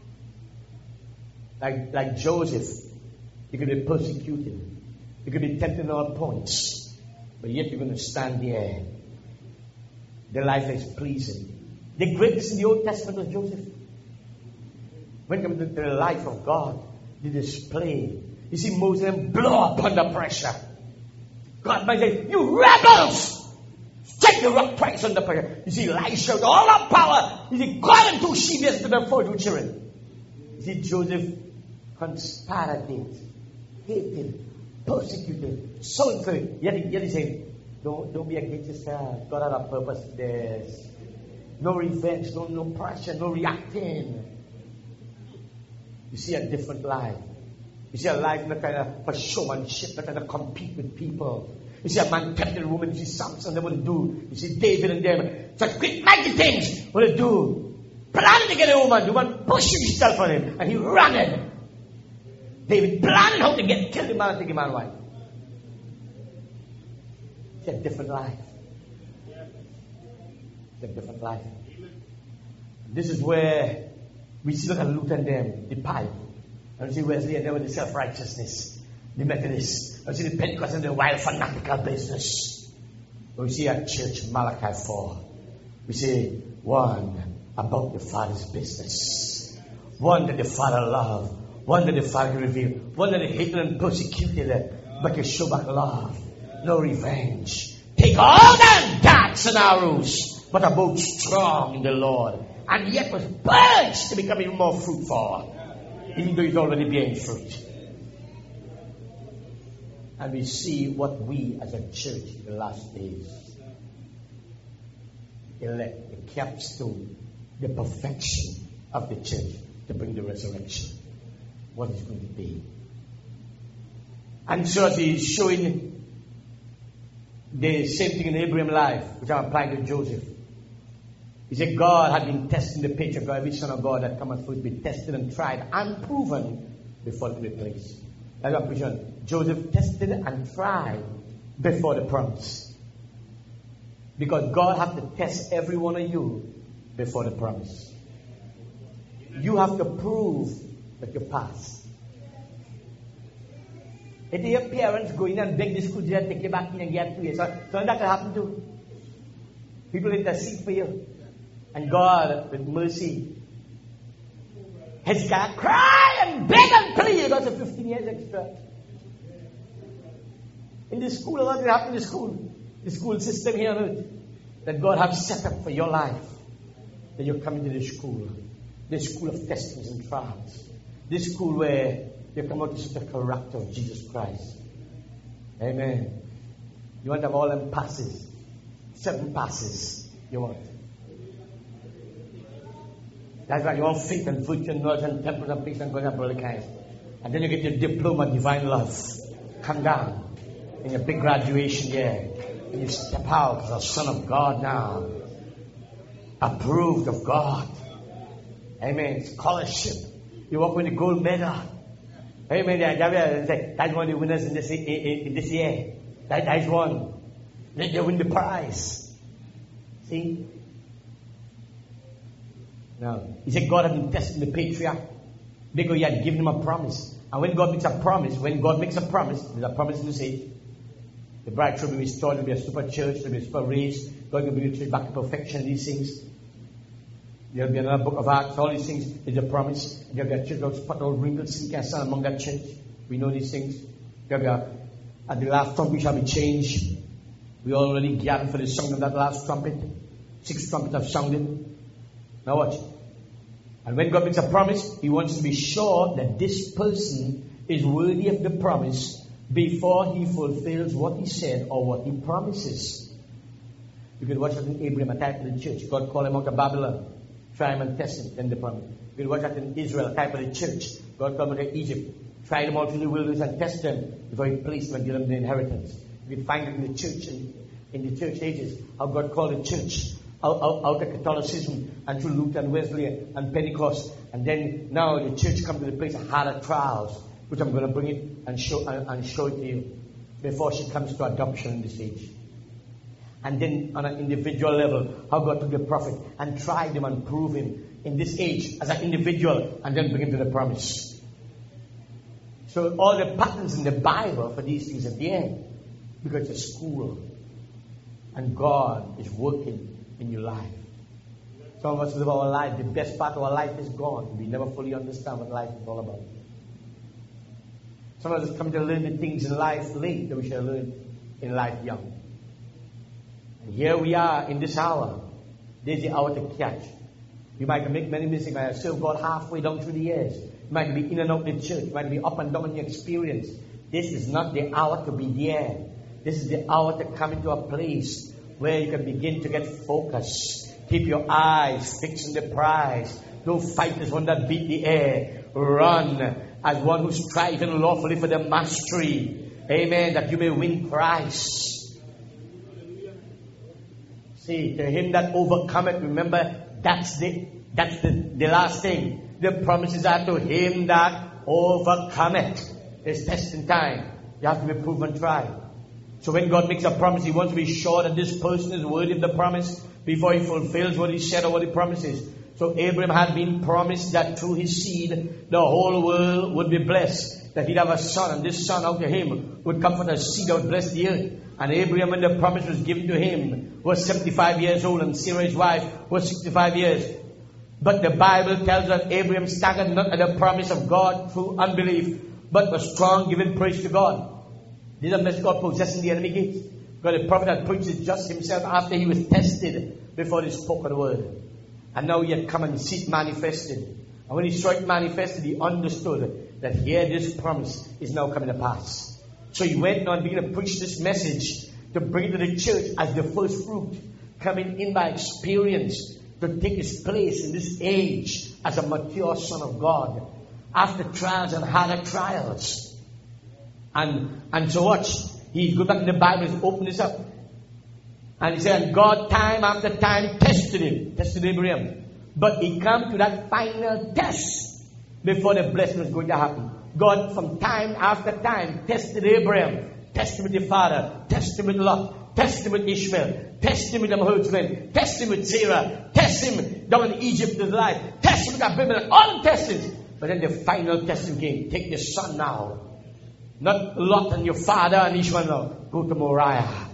Like Joseph, you could be persecuted. You could be tempted at all points. But yet you're going to stand there. The life is pleasing. The greatest in the Old Testament was Joseph. When it comes to the life of God, the display. You see Moses blow up under pressure. God might say, you rebels! Take the rock twice under pressure. You see Elisha with all that power. You see God and 2 sheep yesterday and 4 children. You see Joseph conspired, hated, persecuted, so influenced. Yet he said, don't be against yourself. God has a purpose. There's no revenge, no pressure, no reacting. You see a different life. You see a life not kind of for showmanship, not kind of compete with people. You see a man tempted a woman. You see Samson, they want to do. You see David and them. Such great mighty things. What to do? Planning to get a woman. The woman pushing himself on him. And he ran it. David planning how to kill the man and take the man's wife. It's a different life. It's a different life. This is where we see look at Luther and them, the pipe. And we see Wesley and them with the self-righteousness. The Methodists. And we see the Pentecost and the wild fanatical business. But we see at church Malachi 4. We say one about the Father's business. One that the Father loved. One that the Father revealed. One that he hated and persecuted. But you show back love. No revenge. Take all them darts and arrows. But about strong in the Lord. And yet was purged to become even more fruitful. Even though he's already bearing fruit. And we see what we as a church in the last days elect the capstone, the perfection of the church to bring the resurrection. What it's going to be. And so as he's showing the same thing in Abraham's life, which I'm applying to Joseph. He said God had been testing the patriarch, every son of God that cometh forth be tested and tried and proven before the place. That's what I'm preaching. Joseph tested and tried before the promise. Because God has to test every one of you before the promise. You have to prove that you pass. If your parents go in and beg the school to take you back in and get 2 years, so that can happen too. People intercede for you. And God, with mercy, Hezekiah cry and beg and plead. You got 15 years extra. In the school, a lot will happen in the school system here on earth, that God has set up for your life. That you're coming to this school of testings and trials. This school where you come out to see the character of Jesus Christ. Amen. You want to have all them passes. 7 passes you want. That's why you want faith and virtue and knowledge and temperance and patience and God and brotherly kindness. And then you get your diploma, divine love. Come down in your big graduation year. And you step out as a son of God now. Approved of God. Amen. Scholarship. You walk with a gold medal. Amen. That's one of the winners in this year. That's one. They win the prize. See? Now, he said God had been testing the patriarch because he had given him a promise. And when God makes a promise, there's a promise to say, the bride shall be restored, there'll be a super church, there'll be a super race, God will bring the church back to perfection, these things. There'll be another book of Acts, all these things is a promise. There'll be a church that spot all wrinkles, sin, cancer among that church. We know these things. There'll be at the last trumpet shall be changed. We already gathered for the sound of that last trumpet. 6 trumpets have sounded. Now watch. And when God makes a promise, He wants to be sure that this person is worthy of the promise before he fulfills what he said or what he promises. You can watch that in Abraham, a type of the church. God called him out of Babylon. Try him and test him, then the promise. You can watch that in Israel, a type of the church. God called him out of Egypt. Tried him out in the wilderness and tested him before He placed him and gave him the inheritance. You can find it in the church, in the church ages, how God called the church out of Catholicism and through Luther and Wesley and Pentecost. And then now the church comes to the place of harder trials, which I'm going to bring it and show it to you before she comes to adoption in this age. And then on an individual level, how God took the prophet and tried him and proved him in this age as an individual and then bring him to the promise. So all the patterns in the Bible for these things at the end, because it's a school and God is working in your life. Some of us live our life, the best part of our life is gone. We never fully understand what life is all about. Some of us come to learn the things in life late that we shall learn in life young. And here we are in this hour. There's the hour to catch. You might make many mistakes. You might serve God halfway down through the years. You might be in and out of the church. You might be up and down in your experience. This is not the hour to be there. This is the hour to come into a place where you can begin to get focused. Keep your eyes fixed on the prize. Don't fight as one that beat the air. Run as one who's striving lawfully for the mastery. Amen. That you may win Christ. See, to him that overcometh, remember, that's the last thing. The promises are to him that overcometh. It's testing time. You have to be proven tried. So when God makes a promise, He wants to be sure that this person is worthy of the promise before He fulfills what He said or what He promises. So Abraham had been promised that through his seed, the whole world would be blessed. That he'd have a son, and this son out of him would come from the seed that would bless the earth. And Abraham, when the promise was given to him, was 75 years old, and Sarah, his wife, was 65 years. But the Bible tells us Abraham staggered not at the promise of God through unbelief, but was strong, giving praise to God. This is a message God possessing the enemy gates. Because the prophet had preached it just himself after he was tested before he spoke the word. And now he had come and see it manifested. And when he saw it manifested, he understood that here this promise is now coming to pass. So he went on beginning to preach this message to bring it to the church as the first fruit, coming in by experience to take his place in this age as a mature son of God after trials and harder trials. And so watch, he go back in the Bible and open this up. And he said, and God time after time tested Abraham. But he come to that final test before the blessing was going to happen. God from time after time tested Abraham, tested him with the father, tested him with Lot, tested him with Ishmael, tested him with the herdsmen, tested him with Sarah, tested him down in Egypt in his life, tested him with Abimelech, all the testings. But then the final testing came. Take your son now. Not Lot and your father and Ishmael now. Go to Moriah.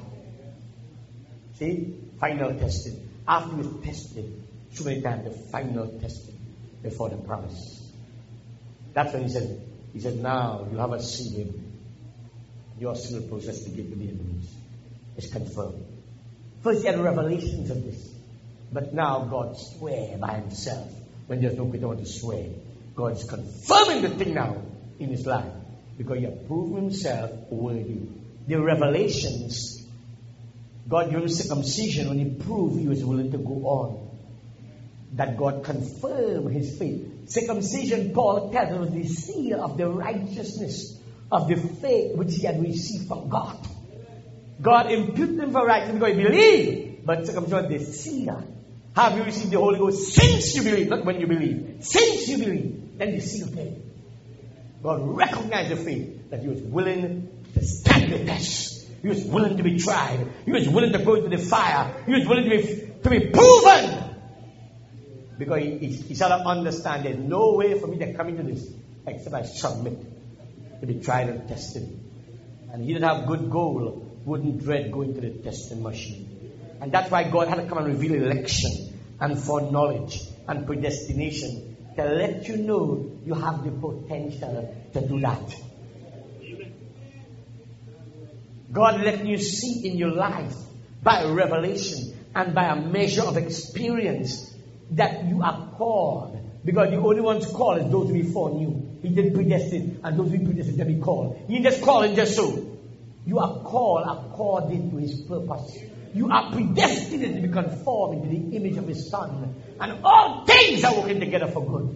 See? Final testing. After he was tested so many times, the final testing before the promise. That's when he said, now you have a seed. Your seal process to give to the enemies. It's confirmed. First he had revelations of this. But now God swear by himself. When there's no greater one to swear. God is confirming the thing now in his life. Because he has proven himself worthy. The revelations, God gave him circumcision when he proved he was willing to go on. that God confirmed his faith. Circumcision, Paul tells us, was the seal of the righteousness of the faith which he had received from God. God imputed him for righteousness because he believed, but circumcision was the seal. Have you received the Holy Ghost since you believe? Not when you believe. Since you believe, then the seal came. God recognized the faith that he was willing to stand the test. He was willing to be tried. He was willing to go into the fire. He was willing to be proven. Because he shall understand there's no way for me to come into this except I submit to be tried and tested. And he that have good gold wouldn't dread going to the testing machine. And that's why God had to come and reveal election and foreknowledge and predestination to let you know you have the potential to do that. God let you see in your life by revelation and by a measure of experience that you are called. Because the only ones called is those who he foreknew. He did predestine, and those who he predestined to be called. He just called and just so. You are called according to his purpose. You are predestined to be conformed into the image of his Son. And all things are working together for good.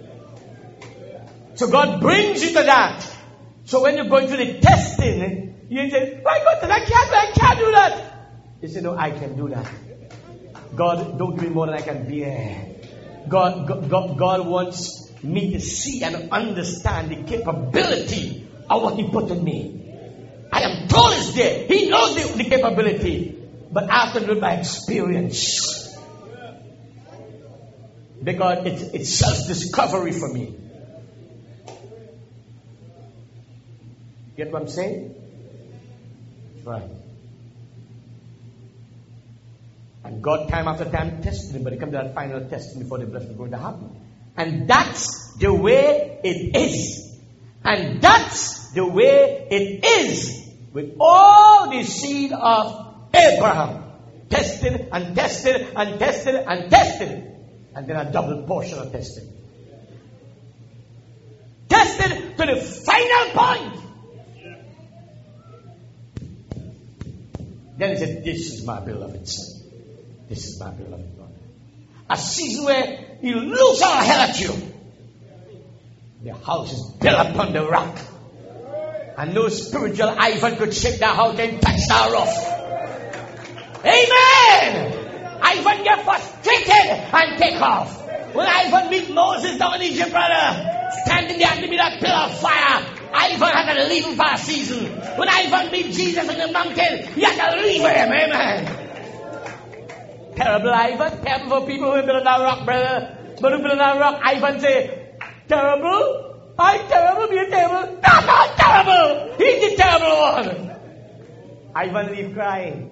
So God brings you to that. So when you're going through the testing, you say, my God, I can't do that. You say, no, I can do that. God, don't give me more than I can bear. God wants me to see and understand the capability of what he put in me. I am told it's there. He knows the capability. But I have to do it by experience. Because it's self-discovery for me. Get what I'm saying? Right. And God time after time tested him, but he comes to that final testing before the blessing is going to happen. And that's the way it is. And that's the way it is with all the seed of Abraham. Tested and tested and tested and tested. And then a double portion of testing. Tested to the final point. Then he said, this is my beloved son. This is my beloved brother. A season where you lose all hell at you. The house is built upon the rock. And no spiritual Ivan could shake that house and touch that roof. Amen! Ivan get frustrated and take off. When Ivan meet Moses down in Egypt, brother, standing there to be that pillar of fire, Ivan had to leave him for a season. When Ivan meet Jesus on the mountain, he had to leave him. Amen. Terrible Ivan. Terrible for people who have been on that rock, brother. But who have been on that rock, Ivan say, terrible? I'm terrible, be a terrible. No, not terrible. He's the terrible one. Ivan leave crying.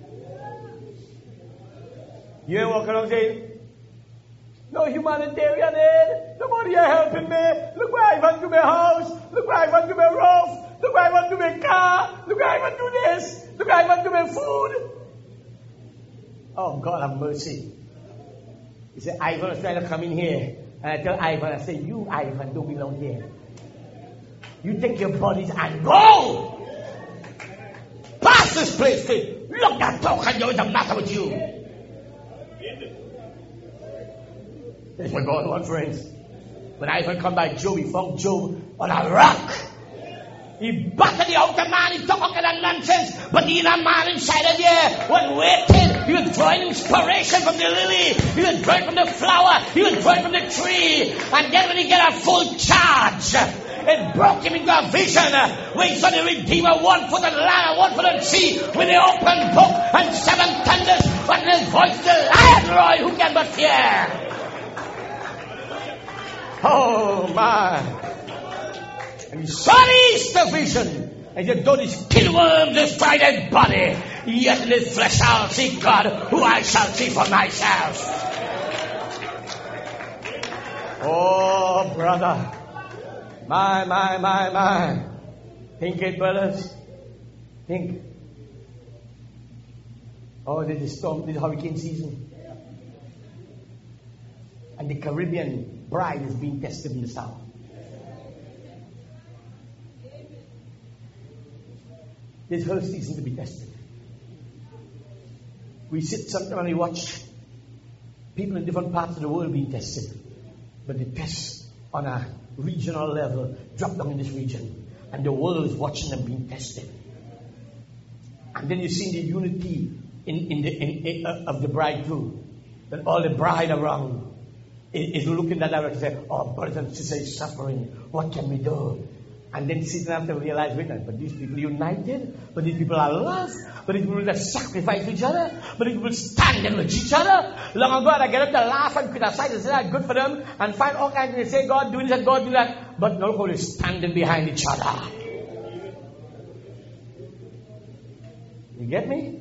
You ain't walking around saying, no humanitarian aid. Nobody are helping me. Look where Ivan do my house. Look where Ivan do my roof. Look where Ivan do my car. Look where Ivan do this. Look where Ivan do my food. Oh, God have mercy. He said, Ivan was trying to come in here. And I tell Ivan, I say, you, Ivan, don't belong here. You take your bodies and go. Pass this place. Say, look that talk and what's the matter with you? That's what God wants, friends. When Ivan come by Job, he found Job on a rock. He battered the outer man, he talked all kind of nonsense, but the inner man inside of you was waiting. He was drawing inspiration from the lily, he was drawing from the flower, he was drawing from the tree. And then when he got a full charge, it broke him into a vision where he saw the Redeemer 1 foot on land and 1 foot on sea, with the open book and 7 thunders, but in his voice the lion roared, who can but fear? Oh my. And he saw the Easter vision. And he said, though these killworms destroy his body, yet in his flesh I'll see God, who I shall see for myself. Oh, brother. My. Think it, brothers. Think. Oh, this is storm, this is hurricane season. And the Caribbean bride is being tested in the south. This whole season to be tested. We sit sometimes and we watch People in different parts of the world being tested. But the tests on a regional level drop down in this region. And the world is watching them being tested. And then you see the unity of the bridegroom. That all the bride around is looking that direction and say, oh, brothers and sisters is suffering. What can we do? And then Satan have to realize, wait a minute, but these people united, but these people are loved, but these people that sacrifice each other, but these people standing with each other. Long ago, I get up to laugh and criticize and say that's good for them, and find all kinds of things, say God doing this and God doing that, but no one is standing behind each other. You get me?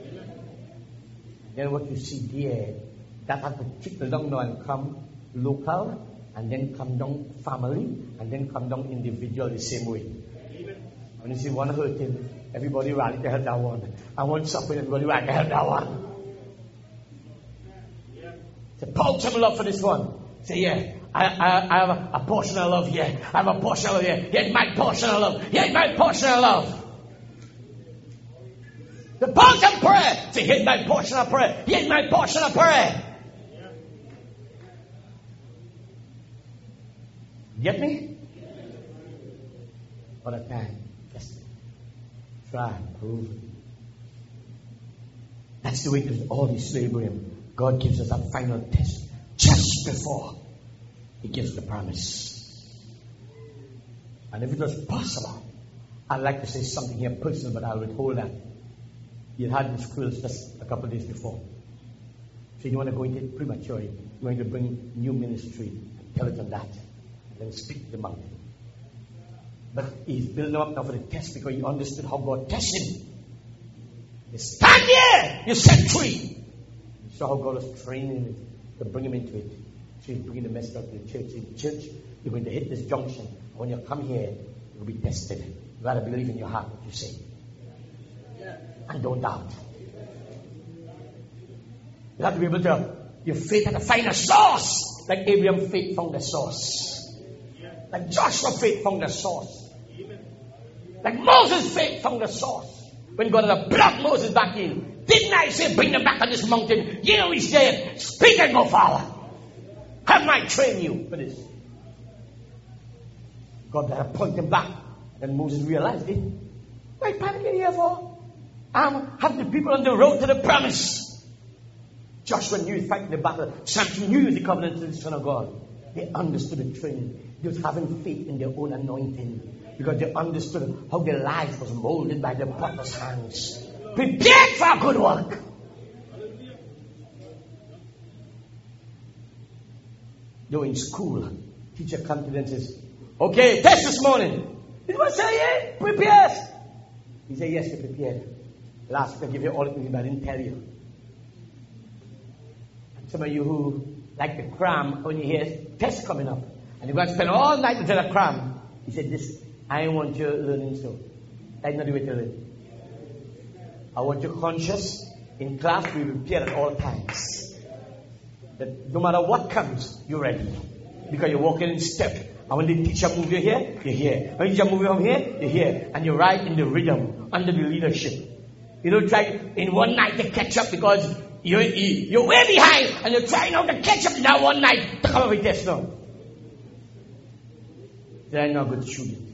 Then what you see there, that has to trickle down now and come local, and then come down family, and then come down individual the same way. When you see one hurting, everybody rally to help that one. And one suffering, everybody rally to help that one. Say, Paul, some love for this one. Say, yeah, I have a portion of love here. I have a portion of love here. Here's my portion of love. Here's my portion of love. The Paul some prayer. Say, here's my portion of prayer. Here's my portion of prayer. Get me? All the time. Just try, prove. That's the way it is all this slavery. God gives us that final test just before He gives the promise. And if it was possible, I'd like to say something here personal, but I'll withhold that. You had this quiz just a couple of days before. So you want to go into it prematurely. You're going to bring new ministry and tell it on that. Then speak to the mountain. But he's building up now for the test because he understood how God tested him. You stand here, you set free. You saw how God was training him to bring him into it. So he's bringing the message out to the church. In church, you're going to hit this junction. When you come here, you'll be tested. You got to believe in your heart what you say. And don't doubt. You have to be able to, your faith has to find a source. Like Abraham's faith found a source. Like Joshua's faith found a source. Like Moses' faith found a source. When God had to block Moses back in. Didn't I say bring them back on this mountain? You he said, speak and go forward. Have I trained you for this? God had to point him back. And Moses realized it. What are you panicking here for? Have the people on the road to the promise. Joshua knew he was fighting the battle. Samson knew he was the covenant to the Son of God. They understood the training. They was having faith in their own anointing. Because they understood how their life was molded by the potter's hands. Prepared for a good work. They were in school. Teacher comes to them and says, okay, test this morning. Did you say, yeah, prepared? He said, yes, you're prepared. Last week I gave you all the things, but I didn't tell you. And some of you who like the cram, when you hear test coming up, and you're going to spend all night until a cram. He said, this, I want you learning so. That's not the way to learn. I want you conscious. In class, we prepare at all times. That no matter what comes, you're ready. Because you're walking in step. And when the teacher moves you here, you're here. When the teacher moves you from here, you're here. And you're right in the rhythm, under the leadership. You don't try in one night to catch up because you're way behind and you're trying now to catch up in that one night to come up with this now. They're not good student.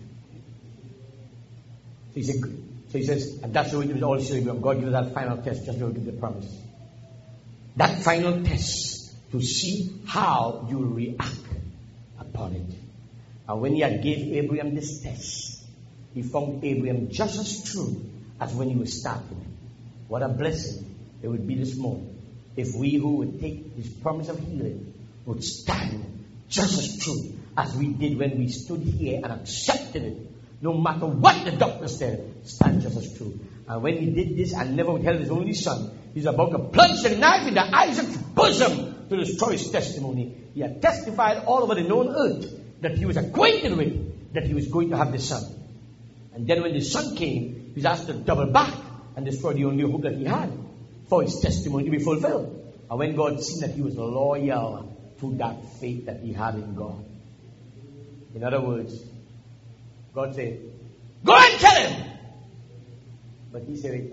So he says, and that's the way it is all slavery. God gives us that final test just to give the promise. That final test to see how you react upon it. And when he had gave Abraham this test, he found Abraham just as true as when he was starting. What a blessing it would be this morning if we who would take this promise of healing would stand just as true as we did when we stood here and accepted it. No matter what the doctor said, stand just as true. And when he did this and never withheld his only son, he's about to plunge the knife into Isaac's bosom to destroy his testimony. He had testified all over the known earth that he was acquainted with that he was going to have the son. And then when the son came, he was asked to double back and destroy the only hope that he had for his testimony to be fulfilled. And when God seen that he was loyal to that faith that he had in God. In other words, God said, go and tell him. But he said, wait a minute. God can't take back his word.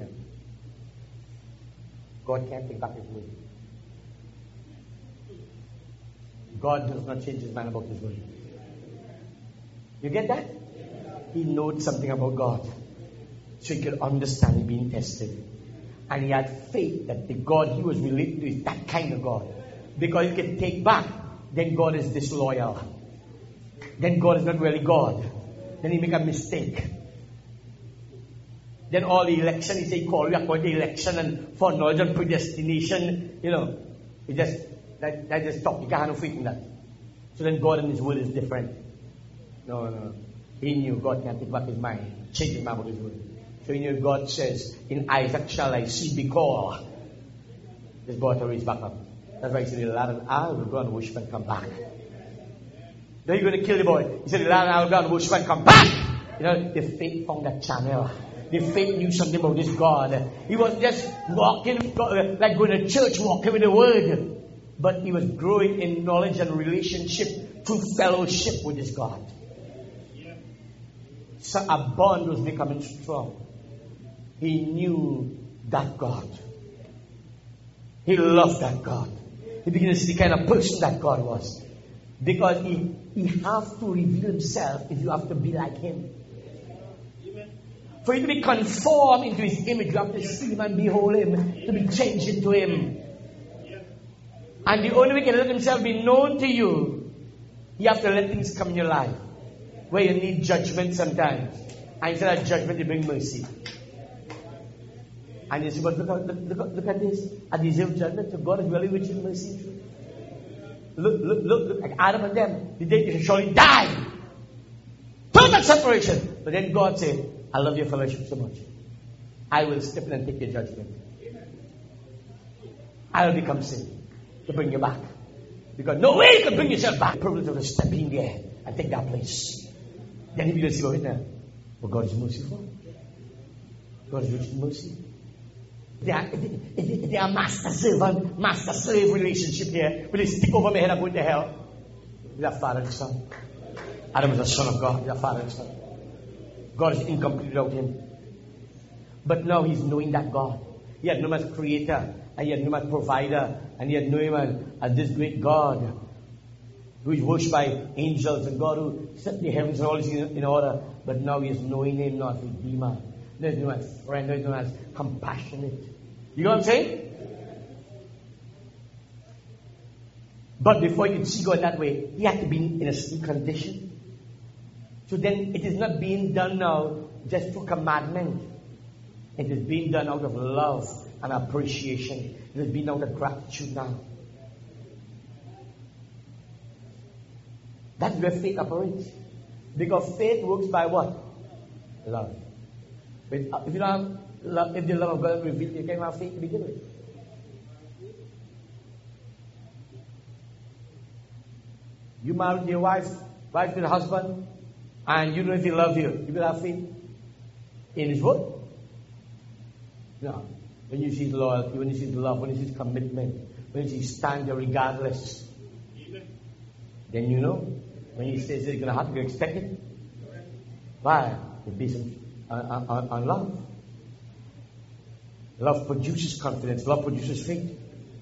God does not change his mind about his word. You get that? He knows something about God. So he could understand him being tested. And he had faith that the God he was related to is that kind of God. Because he can take back, then God is disloyal. Then God is not really God. Then he make a mistake. Then all the election, he say, call you about the election and for knowledge and predestination, it just, that just stop. You can't have no faith in that. So then God and his word is different. No. He knew God can't take back his mind, change his mind about his word. So he knew God says, in Isaac shall I see be called. This boy to raise back up. That's why he said, the lad and I will go and worship and come back. Now you're going to kill the boy. He said, the lad and I will go and worship and come back. The faith found that channel. The faith knew something about this God. He wasn't just walking, like going to church, walking with the word. But he was growing in knowledge and relationship through fellowship with this God. So a bond was becoming strong. He knew that God. He loved that God. He began to see the kind of person that God was. Because he has to reveal himself if you have to be like him. For you to be conformed into his image, you have to see him and behold him, to be changed into him. And the only way he can let himself be known to you, you have to let things come in your life. Where you need judgment sometimes. And instead of judgment, you bring mercy. And you say, but look at this. I deserve judgment. So God is really rich in mercy. Look, like Adam and them. The day they should surely die. Total separation. But then God said, I love your fellowship so much. I will step in and take your judgment. I will become sin to bring you back. Because no way you can bring yourself back. The privilege of to step in there and take that place. Then he begins to go in there. But God is merciful. God is rich in mercy. They are master-servant, master-slave relationship here. Will they stick over my head and go to hell? With that father and son. Adam is a son of God. With that father and son. God is incomplete without him. But now he's knowing that God. He had known him as creator. And he had known him as provider. And he had known him as this great God. Who is worshipped by angels. And God who set the heavens and all these in order. But now he is knowing him not as Redeemer. There's no as friend, there's no as compassionate. You know what I'm saying? But before you could see God that way, he had to be in a sleep condition. So then it is not being done now just for commandment. It is being done out of love and appreciation. It is being out of gratitude now. That's where faith operates. Because faith works by what? Love. But if you don't have love, if the love of God is revealed, you can't have faith to begin with. You married your wife to the husband, and you don't know if he loves you. You will have faith in his word. No. When you see his loyalty, when you see his love, when you see his commitment, when you see his stand there regardless, then you know. When he says it's going to happen, you expect it. Why? It's based on love. Love produces confidence. Love produces faith.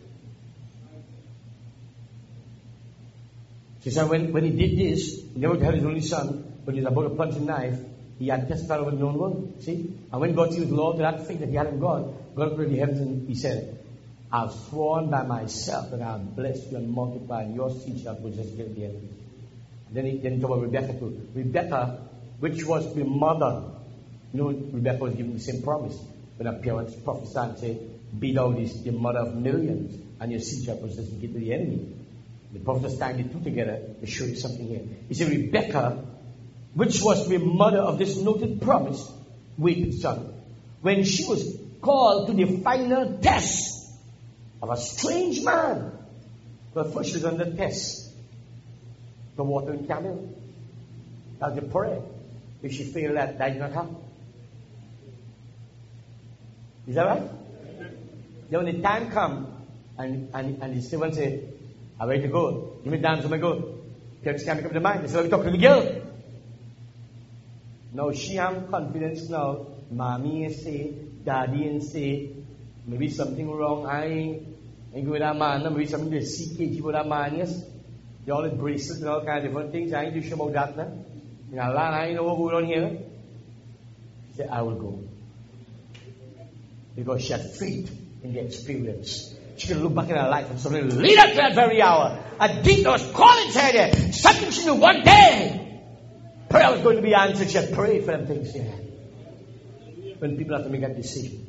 She said when he did this, he never had his only son, but he was about to plunge a knife. He had testified of a known one. See? And when God sees Lord, that faith that he had in God, God opened the heavens and he said, I've sworn by myself that I'll bless you and multiply, and your seed shall possess the earth. Then he talked about Rebecca too. Rebecca, which was the mother. You know, Rebecca was given the same promise. When her parents prophesied and said, be thou the mother of millions, and your seed shall possess the gate of the enemy. The prophets tying the two together to show you something here. He said, Rebecca, which was the mother of this noted promise, waited son. When she was called to the final test of a strange man. But first she was under test. The water in camel. That's the prayer. If she failed that did not happen. Is that right? Then when the time comes, and the servant said, I'm ready to go. Give me dance, let me go. Parents can't make up their mind. They said, we talk to the girl. Now she has confidence now. Mommy say, daddy say, maybe something wrong. I ain't go with that man. Maybe something they see KG with that man, yes. They all in bracelets and all kinds of different things. I ain't too sure about that now. You know, I know what's going on here. She said, I will go. Because she had faith in the experience. She could look back in her life and suddenly lead up to that very hour. A deep that was calling to her there. Something she knew one day. Prayer was going to be answered. She had prayed for them things there. When people have to make a decision,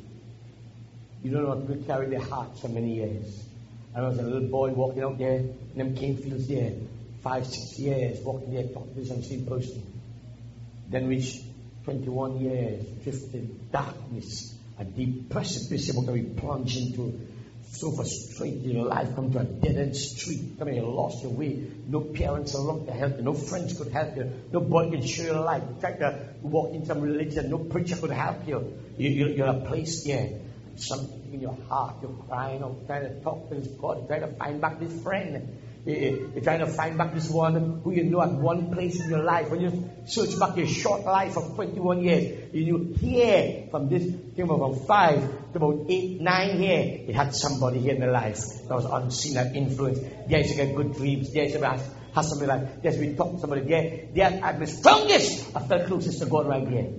you don't know what will carry their hearts for many years. I was a little boy walking out there in them cane fields there, 5, 6 years, walking there, talking to some same person. Then reached 21 years, drifted in darkness, a deep precipice about to be plunged into. So frustrated, your life come to a dead-end street. I mean, you lost your way. No parents around to help you. No friends could help you. Nobody can share your life. You tried to walk in some religion. No preacher could help you. You're a place there. Something in your heart. You're crying out, trying to talk to this God. Trying to find back this friend. You're trying to find back this one who you know at one place in your life. When you search back your short life of 21 years, you hear from this came from 5 to about 8, 9 here. It had somebody here in their life that was unseen, that influence. There used to get good dreams. There used to have somebody like, there used to be talking to somebody there. They are the strongest. I felt closest to God right here.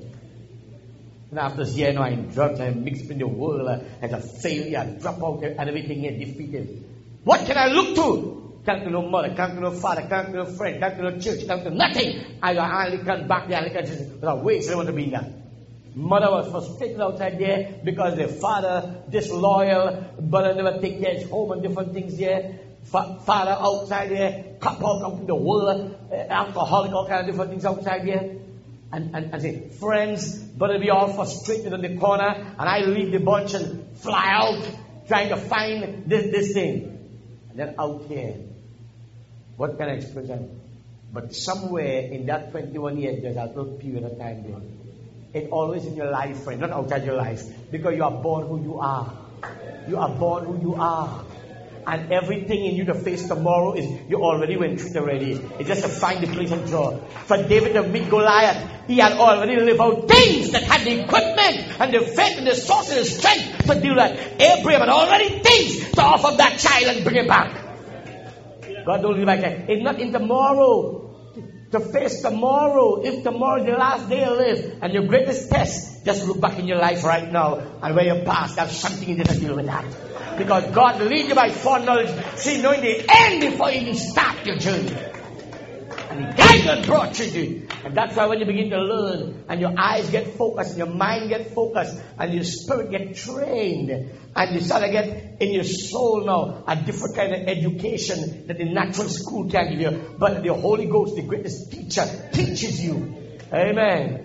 And after this year, I'm drugged, I'm mixed up in the world, as a failure, I drop out and everything here defeated. What can I look to? Can't to no mother, can't to no father, can't to no friend, can't to no church, can't to nothing. I only come back there, I just without ways I want to be there. Mother was frustrated outside there because the father disloyal, brother never take care of his home and different things there. Father outside there, couple out in the world, alcoholic, all kind of different things outside there. And say, friends, brother be all frustrated in the corner, and I leave the bunch and fly out trying to find this thing. And then out here, what can I express? But somewhere in that 21 years, there's a little period of time there. It's always in your life, friend, not outside your life. Because you are born who you are. You are born who you are. And everything in you to face tomorrow is, you already went through it already. It's just to find the place and draw. For David to meet Goliath, he had already lived out things that had the equipment and the faith and the source and the strength to do that. Abraham had already things to offer that child and bring it back. God don't live like that. It's not in tomorrow. To face tomorrow. If tomorrow is the last day you live and your greatest test, just look back in your life right now and where you passed, there's something in there to deal with that. Because God leads you by foreknowledge, see, knowing the end before you even start your journey. And He guides you and brought you to it. And that's why when you begin to learn, and your eyes get focused, and your mind get focused, and your spirit get trained, and you start to get in your soul now a different kind of education that the natural school can give you. But the Holy Ghost, the greatest teacher, teaches you. Amen.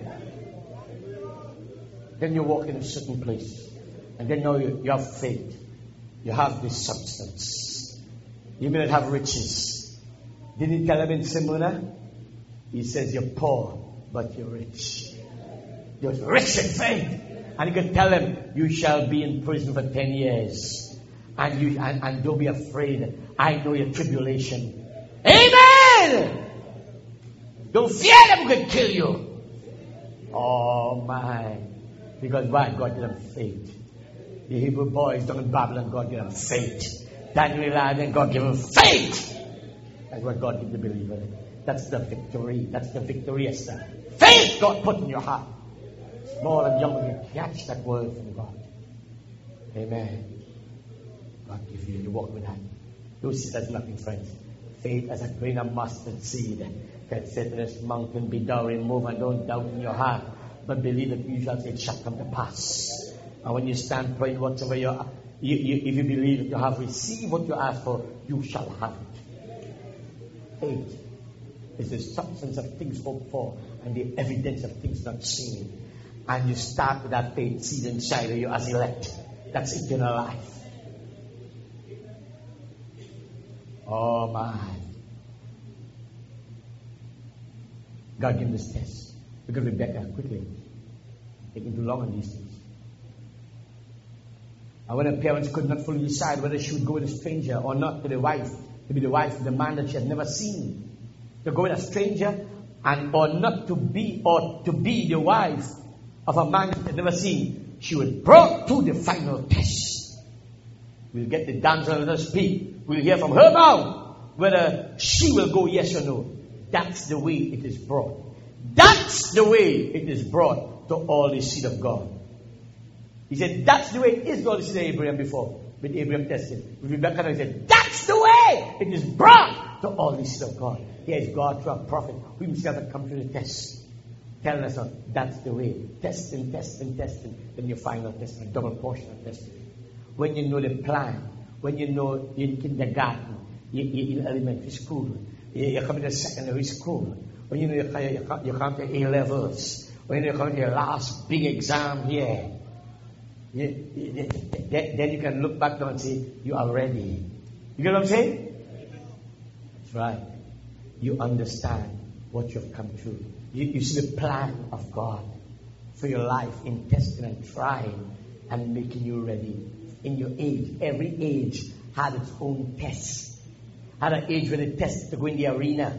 Then you walk in a certain place. And then now you have faith. You have this substance. You may not have riches. Didn't He tell them in Simona? He says you're poor, but you're rich. You're rich in faith. And He could tell them, you shall be in prison for 10 years. And don't be afraid. I know your tribulation. Amen! Don't fear them who could kill you. Oh my. Because why? God gave them faith. The Hebrew boys down in Babylon, God gave them faith. Daniel and God gave them faith. That's what God gives the believer. That's the victory. That's the victory, Esther. Faith God put in your heart. Small and young, you catch that word from God. Amen. God gives you walk with that. Don't see that's nothing, friends. Faith as a grain of mustard seed can say to this mountain, be thou removed, and don't doubt in your heart, but believe that you shall say it shall come to pass. And when you stand praying whatsoever if you believe that you have received what you ask for, you shall have it. Faith is the substance of things hoped for and the evidence of things not seen. And you start with that faith seed inside of you as elect. That's eternal life. Oh my. God gave this test. Because Rebecca, quickly, taking too long on these things. And when her parents could not fully decide whether she would go with a stranger or not to the wife, to be the wife of the man that she had never seen, to go with a stranger or not to be, or to be the wife of a man that she had never seen, she was brought to the final test. We'll get the damsel let us speak. We'll hear from her mouth whether she will go yes or no. That's the way it is brought. That's the way it is brought to all the seed of God. He said, that's the way it is brought to the seed of Abraham before. With Abraham tested. With Rebecca, he said, that's the way it is brought to all the seed of God. Here is God through a prophet who himself had come through the test. Telling us that's the way. Testing. Then you find out testing, a double portion of testing. When you know the plan, when you know you're in kindergarten, you're in elementary school, you're coming to secondary school, when you know you come to A-levels, when you come to your last big exam here, then you can look back now and say, you are ready. You get what I'm saying? That's right. You understand what you've come through. You see the plan of God for your life in testing and trying and making you ready. In your age, every age had its own test. Had an age when they tested to go in the arena.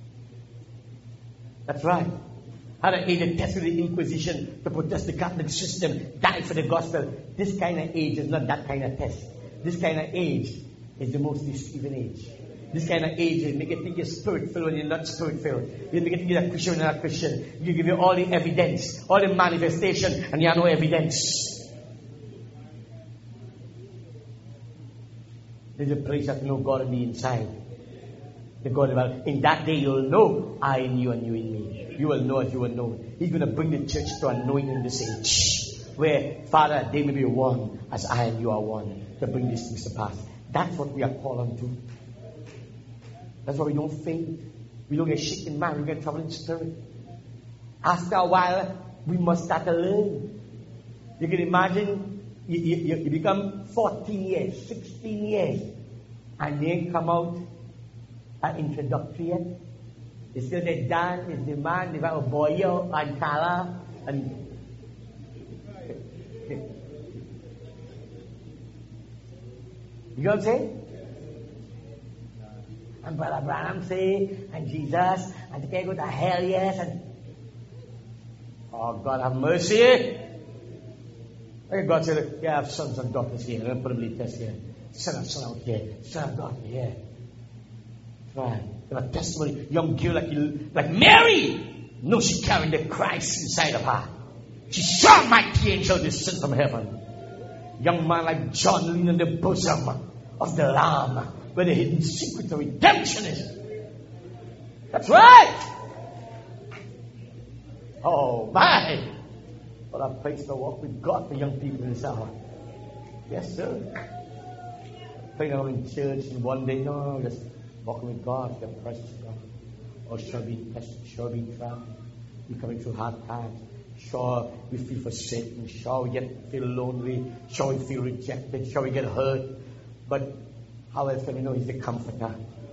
That's right. Had an age that tested the Inquisition to protest the Catholic system, die for the gospel. This kind of age is not that kind of test. This kind of age is the most deceiving age. This kind of age will make you think you're spirit-filled when you're not spirit-filled. You'll make you think you're a Christian when you're not Christian. You give you all the evidence, all the manifestation, and you have no evidence. There's a place that no God on the inside. The God about in that day you'll know I in you and you in me. You will know as you will know. He's going to bring the church to a knowing in this age. Where, Father, they may be one as I and you are one. To bring these things to pass. That's what we are called on to. That's why we don't faint. We don't get shaken mind. We get trouble in spirit. After a while, we must start to learn. You can imagine you become 14 years, 16 years, and you ain't come out an introductory yet. It's still the Dan, is the man, the Boyo, and Kala, and you know what I'm saying? And Brother Branham say, and Jesus, and they can't go to hell, yes, and oh, God have mercy. Okay, God said, look, you have sons and daughters here. Let me put them in the test here. Son out here. Son and daughter here. Right. You have a testimony. Young girl like Mary. No, she carried the Christ inside of her. She saw mighty angel descend from heaven. Young man like John leaning in the bosom of the Lamb, where the hidden secret of redemption is. That's right. Oh my. What a place to walk with God for young people in this hour. Yes, sir. Playing out in church and one day, no, just walking with God, the precious God. Or shall be tested, shall be tried. We're coming through hard times. Sure, we feel forsaken. Sure, we feel lonely. Sure, we feel rejected. Sure, we get hurt. But how else can we know He's a comforter?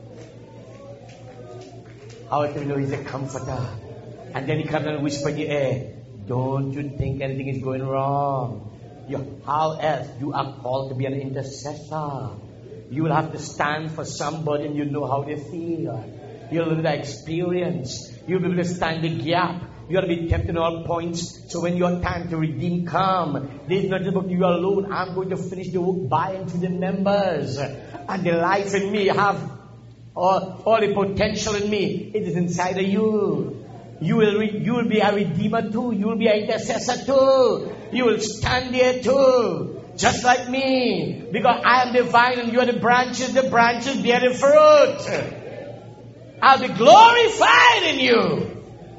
How else can we know He's a comforter? And then He comes and whispers in your ear, don't you think anything is going wrong? How else? You are called to be an intercessor. You will have to stand for somebody and you know how they feel. You'll learn that experience. You'll be able to stand the gap. You got to be kept in all points. So when your time to redeem come, there's not about you alone. I'm going to finish the work by and through the members. And the life in me have all the potential in me. It is inside of you. You will be a redeemer too. You will be an intercessor too. You will stand there too. Just like me. Because I am the vine and you are the branches. The branches bear the fruit. I'll be glorified in you.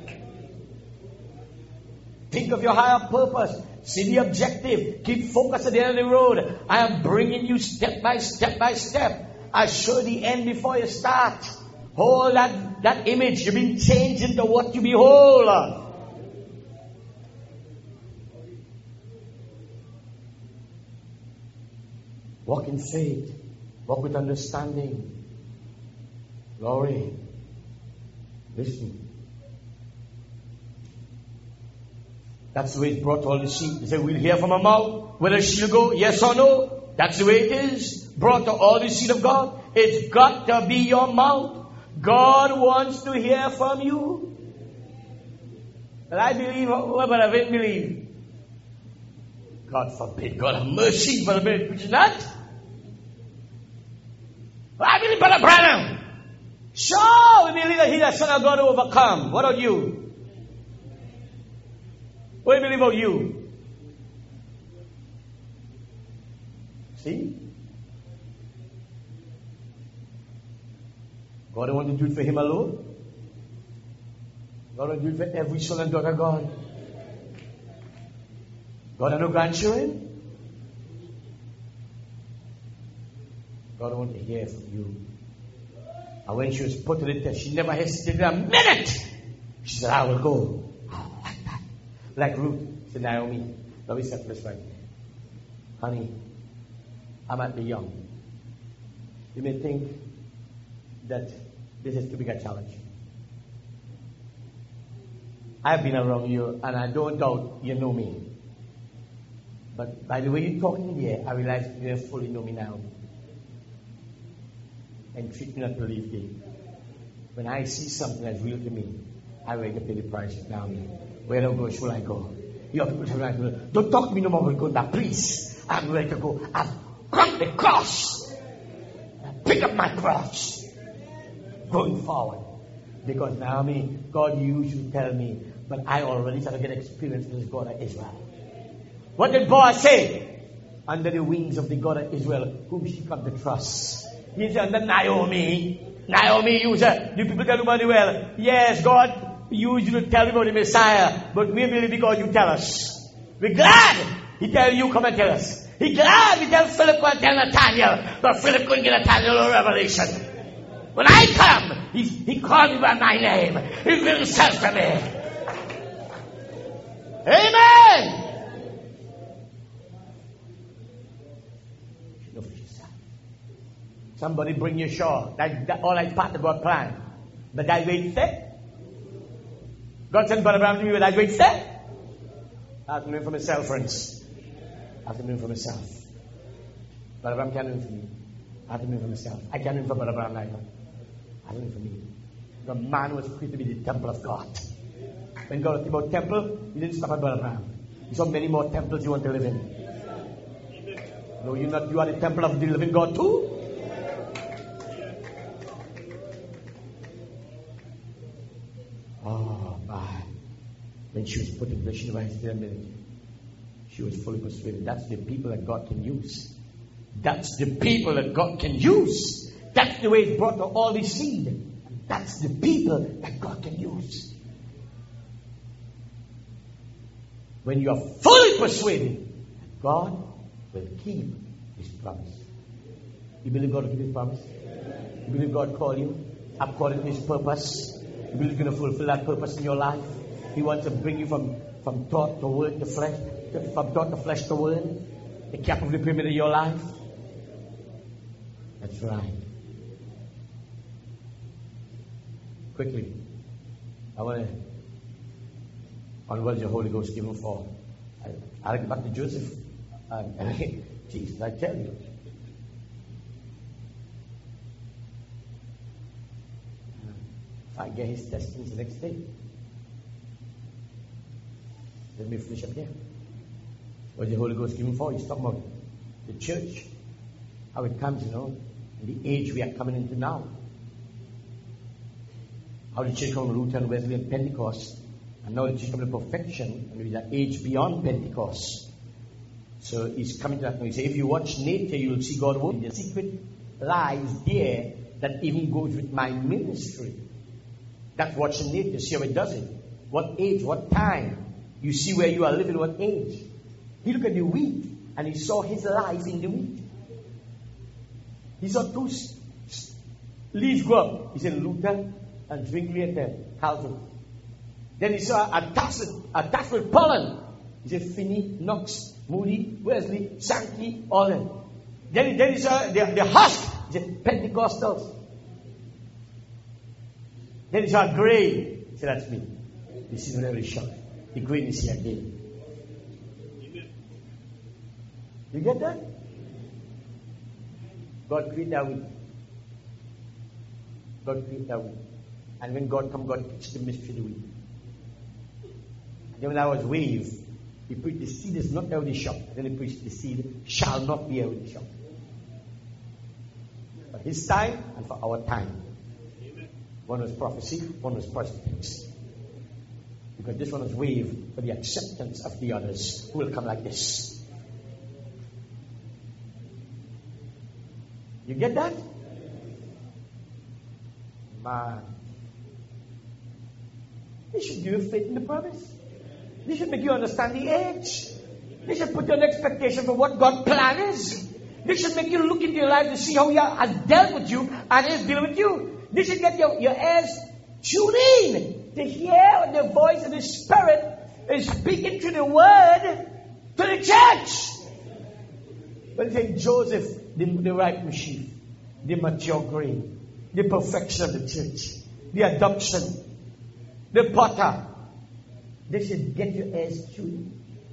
Think of your higher purpose. See the objective. Keep focused at the end of the road. I am bringing you step by step by step. I show the end before you start. Hold that image. You've been changed into what you behold. Walk in faith. Walk with understanding. Glory. Listen. That's the way it's brought to all the sheep. He said, we'll hear from her mouth whether she'll go, yes or no. That's the way it is. Brought to all the seed of God. It's got to be your mouth. God wants to hear from you. But I believe, but I don't believe. God forbid, God have mercy, Brother Branham, preaching that. But I believe Brother Branham. So, we believe that He that Son of God will overcome. What about you? What do you believe about you? See? God wants to do it for him alone. God wants to do it for every son and daughter of God. God has no grandchildren. God wants to hear from you. And when she was put to the test, she never hesitated a minute. She said, I will go. Oh, like that. Like Ruth said, Naomi, let me set this right. Honey, I'm at the young. You may think that this is too big a challenge. I've been around you, and I don't doubt you know me. But by the way you're talking here, I realize you don't fully know me now. And treat me not to believe thee. When I see something that's real to me, I'm ready to pay the price now. Where do I go? Should I go? You have people saying, don't talk to me no more about going back, please. I'm ready to go. I've got the cross. Pick up my cross. Going forward. Because Naomi, God used you to tell me, but I already started to get experience with this God of Israel. What did Boaz say? Under the wings of the God of Israel, whom she come to trust. He's under Naomi. Naomi used her. You people tell me well. Yes, God used you to tell me about the Messiah, but we believe because you tell us. We're glad He tell you come and tell us. He's glad we tell Philip go and tell Nathaniel, but Philip couldn't get Nathaniel a revelation. When I come, he called me by my name. He revealed himself to me. Amen. Somebody bring you shore. That all is part of God's plan. But that wait step. God sent Brother Abraham to me with that wait step. I have to learn for myself, friends. I have to learn for myself. Brother Abraham can't learn for me. I have to learn for myself. I can't learn for Brother Abraham either. I learn for me. The man was created to be the temple of God. When God was about temple, He didn't stop at Brother Abraham. He saw many more temples you want to live in. No, you're not. You are the temple of the living God too. Oh, my. When she was put in position by His minute, she was fully persuaded. That's the people that God can use. That's the people that God can use. That's the way He brought all His seed. That's the people that God can use. When you are fully persuaded, God will keep His promise. You believe God will keep His promise? You believe God called you according to His purpose? You believe He's going to fulfill that purpose in your life? He wants to bring you from thought to word to flesh, from thought to flesh to word, the cap of the pyramid of your life. That's right. Quickly, I want to, on what is the Holy Ghost given for? I'll get back to Joseph. Jesus, I tell you. I get his testimony the next day. Let me finish up here. What is the Holy Ghost given for? He's talking about the church. How it comes, in the age we are coming into now. How the church come from Luther and Wesley and Pentecost. And now the church come to perfection. And with that age beyond Pentecost. So he's coming to that now. He says, if you watch nature, you will see God working. The secret lies there that even goes with my ministry. That's watching nature. See how it does it. What age, what time. You see where you are living, what age. He looked at the wheat and he saw his life in the wheat. He saw two leaves grow up. He said Luther and Zwingli and Calvin. Then he saw a tassel with pollen. He said Finney, Knox, Moody, Wesley, Sankey, all them. Then he saw the husk. He said Pentecostals. Then he saw a grave. He said, that's me. This is very short. The grave is here again. You get that? God created that wheat. God created that wheat. And when God come, God teach the mystery of the wheat. And then when I was waved, He preached the seed is not out of the shop. Then He preached the seed shall not be out of the shop. For His time and for our time. One was prophecy, one was presence. Because this one was waved for the acceptance of the others who will come like this. You get that? Man. This should give you faith in the promise. This should make you understand the age. This should put you an expectation for what God's plan is. This should make you look into your life to see how He has dealt with you and is dealing with you. This should get your ears tuned in to hear the voice of the Spirit is speaking through the Word to the church. When they say Joseph, the ripe sheaf, the mature grain, the perfection of the church, the adoption, the potter, this should get your ears tuned.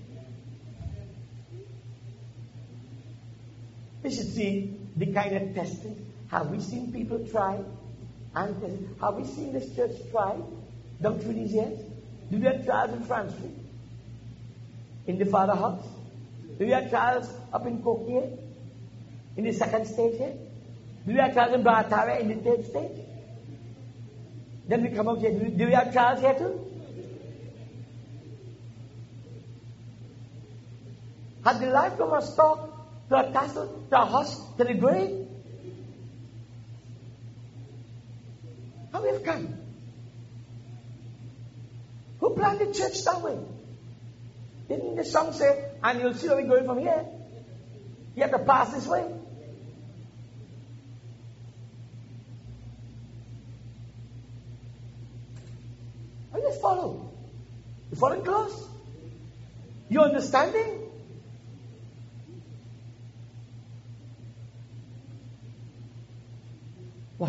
We should see the kind of testing. Have we seen people try? And test? Have we seen this church try down through these years? Do we have trials in France Street? In the Father House? Do we have trials up in Coquet? In the second stage here? Do we have trials in Bratare in the third stage? Then we come out here. Do we have trials here too? Has the life from a stalk to a castle, to a husk, to the grave? How we have come? Who planned the church that way? Didn't the song say, and you'll see where we're going from here? You have to pass this way. I just follow. You following close? You understanding? Watch.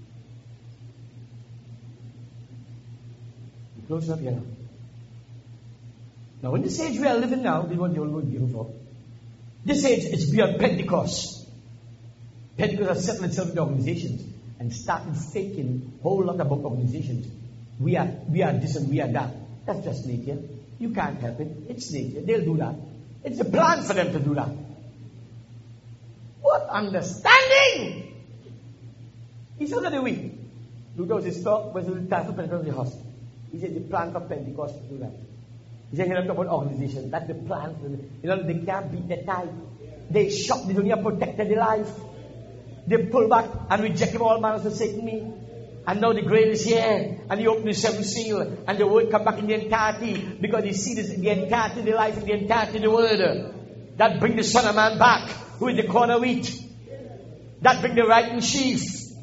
You close up here now. Now, in this age we are living now, this is what the Holy Ghost is for. This age is beyond Pentecost. Pentecost has settled itself into organizations and started faking a whole lot about organizations. We are this and we are that. That's just nature. You can't help it. It's nature. They'll do that. It's a plan for them to do that. What understanding! He said that the week. Luther was his talk, was the time for Pentecost in the house. He said the plan for Pentecost to do that. He said, you don't talk about organization. That's the plan. They can't beat the tide. They shot the dunya, protected the life. They pull back and reject all manners of Satan me. And now the grain is here. And he opened the seventh seal. And the word come back in the entirety. Because he sees the entirety of the life and the entirety of the word. That bring the Son of Man back. Who is the corn of wheat. That bring the ripened sheaf.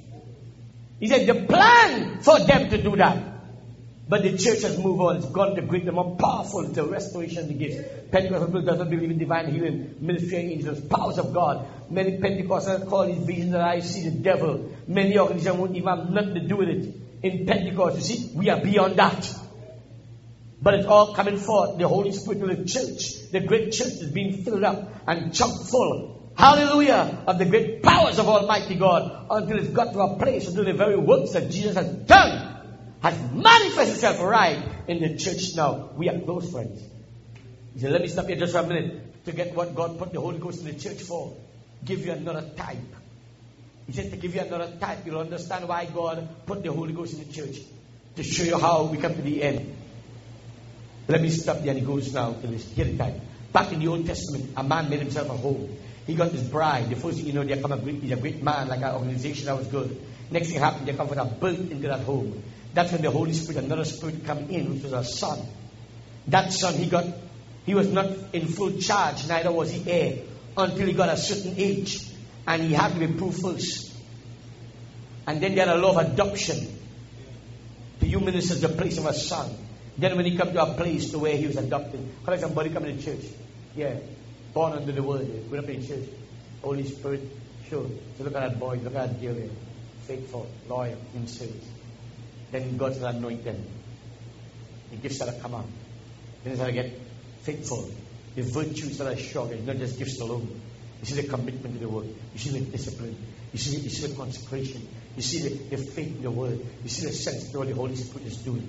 He said the plan for them to do that. But the church has moved on. It's gone to great, the more powerful. It's the restoration of the gifts. Pentecostal people doesn't believe in divine healing, ministry of angels, powers of God. Many Pentecostals call these visions that I see the devil. Many organizations won't even have nothing to do with it. In Pentecost, you see, we are beyond that. But it's all coming forth. The Holy Spirit of the church, the great church is being filled up and chock full. Hallelujah! Of the great powers of Almighty God. Until it's got to a place to do the very works that Jesus has done. Has manifested itself right in the church now. We are close friends. He said, let me stop here just for a minute to get what God put the Holy Ghost in the church for. Give you another type. He said to give you another type. You'll understand why God put the Holy Ghost in the church. To show you how we come to the end. Let me stop there and he goes now to this. Hear the type. Back in the Old Testament, a man made himself a home. He got his bride. The first thing you know, he's a great man, like an organization that was good. Next thing happened, they come with a birth into that home. That's when the Holy Spirit, another spirit come in, which was a son. That son, he was not in full charge, neither was he heir, until he got a certain age. And he had to be proved first. And then they had a law of adoption. The human ministers the place of a son. Then when he come to a place to where he was adopted, how like somebody come to the church? Yeah, born under the word, went up in the church. Holy Spirit, sure. So look at that boy, look at that girl here. Faithful, loyal, in service. Then God's going to anoint them. The gifts that have come out. Then it's going to get faithful. The virtues that are sure. It's not just gifts alone. You see the commitment to the word. You see the discipline. You see the consecration. You see the faith in the word. You see the sense of what the Holy Spirit is doing.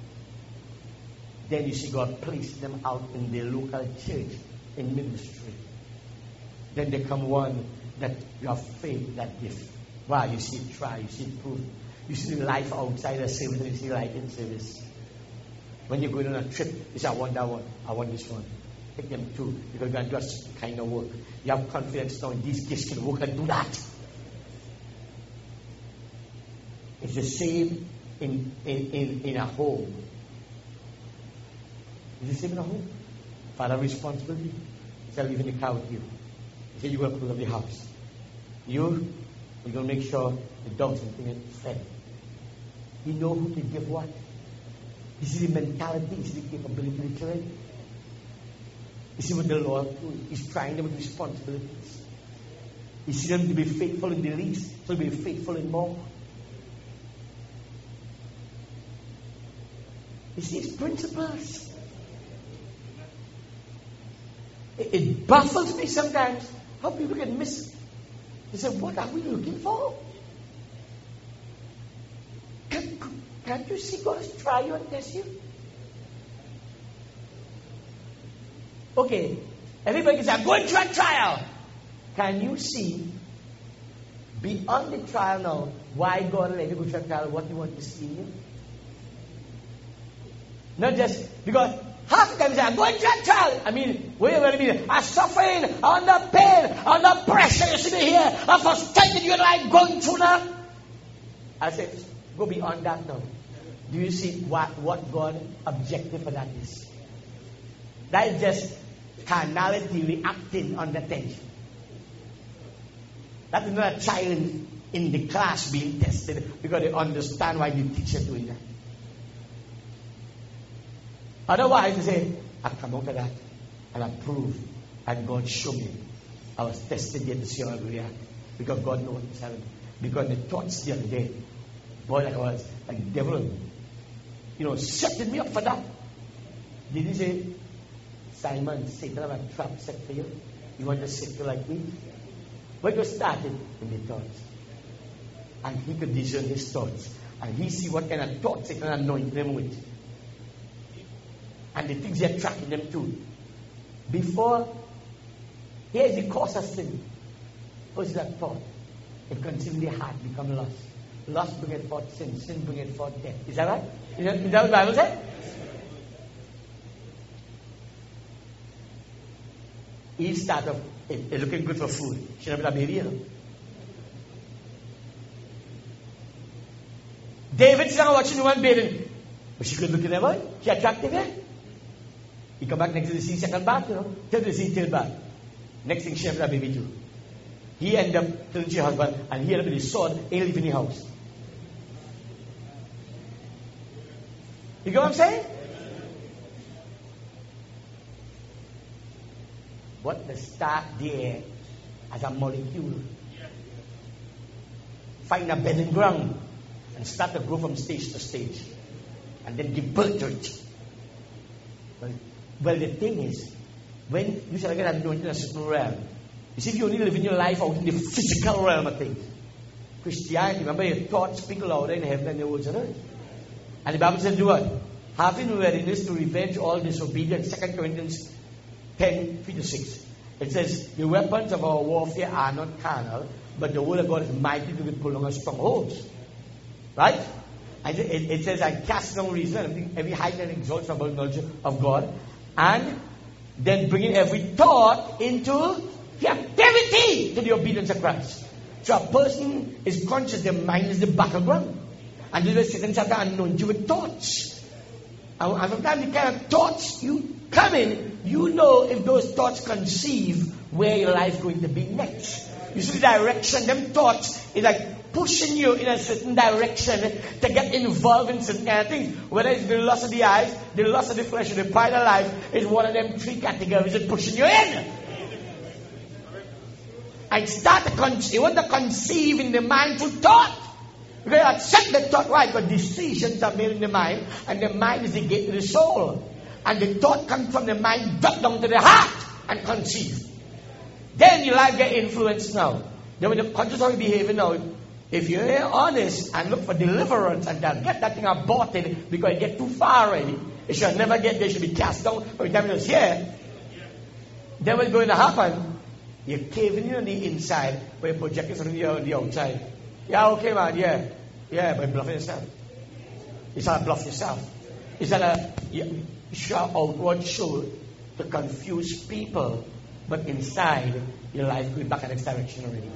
Then you see God placing them out in the local church in ministry. Then there come one that you have faith, that gift. Wow, you see it try, you see it prove. You see the life outside the service and you see life in service. When you're going on a trip, you say, I want that one, I want this one. Take them too, because you're going to do a certain kind of work. You have confidence now in these gifts can work and do that. It's the same in a home. It's the same in a home. Father responsibility. He said, leave in the car with you. He said, you're going to clean up the house. You're going to make sure the dogs and things are fed. You know who to give what. You see the mentality, you see the capability of the children. You see what the Lord is trying them with responsibilities. You see them to be faithful in the least, so be faithful in more. You see his principles. It baffles me sometimes how people can miss. They say, what are we looking for? Can't you see God has tried you and test you? Okay, everybody can say, I'm going through a trial. Can you see beyond the trial now why God let you go through a trial, what He wants to see in you? Not just because half the time you say, I'm going through a trial. I mean, wait a minute, I'm suffering, I'm under pain, I'm under pressure. You see me here, I'm frustrated, you're like going through now. I said, go beyond that now. Do you see what God's objective for that is? That is just carnality reacting under tension. That is not a child in the class being tested because they understand why the teacher is doing that. Otherwise, they say, I come out of that and I prove, and God showed me. I was tested yet to see how I react. Because God knows what's happening. Because the thoughts the other day, boy, like I was like the devil, setting me up for that. Did he say, Simon, Satan have a trap set for you? You want to sit you like me? But it was started in the thoughts. And he could discern his thoughts. And he see what kind of thoughts he can anoint them with. And the things they're tracking them to. Before, here's the cause of sin. First is that thought. It consumes the heart, become lust. Lust bringeth forth sin, sin bringeth forth death. Is that right? Is that what the Bible says? Eve started looking good for food. She never had a baby, David's now watching one bathing. But she could look at that boy. She attractive, He come back next to the sea, second bath, Till the sea, till bath. Next thing, she never had a baby too. He ended up telling her husband, and he ended up with his sword, ain't leaving the house. You get what I'm saying? What the start there as a molecule. Find a bedding ground and start to grow from stage to stage. And then give birth to it. Well, the thing is, when you shall get anointed in a certain realm, you see, if you only live in your life out in the physical realm of things. Christianity, remember, your thoughts speak louder in heaven than your words on earth. And the Bible says, do what? Having readiness to revenge all disobedience. 2 Corinthians 10:3-6. It says, the weapons of our warfare are not carnal, but the word of God is mighty to be pulled on strongholds. Right? And it says, I cast down reason, every height and exalts above knowledge of God, and then bringing every thought into captivity to the obedience of Christ. So a person is conscious, their mind is the battleground. And this is Satan tries to anoint you with thoughts. And sometimes the kind of thoughts you come in, you know if those thoughts conceive where your life is going to be next. You see the direction, them thoughts is like pushing you in a certain direction to get involved in certain kind of things. Whether it's the lust of the eyes, the lust of the flesh, or the pride of life, is one of them three categories that pushing you in. And you want to conceive in the mind through thought. Because you accept the thought, right? But decisions are made in the mind, and the mind is the gate to the soul. And the thought comes from the mind, drop down to the heart, and conceive. Then your life get influenced now. Then when the conscious of behavior now, if you're honest and look for deliverance and get that thing aborted because you get too far already, it should never get there, it should be cast down by the time it was here. Then what's going to happen? You're caving in on the inside, but you're projecting something on the outside. Yeah, okay, man, yeah. Yeah, by bluffing yourself. It's not a bluff yourself. It's not a outward show to confuse people, but inside your life going back in the next direction already.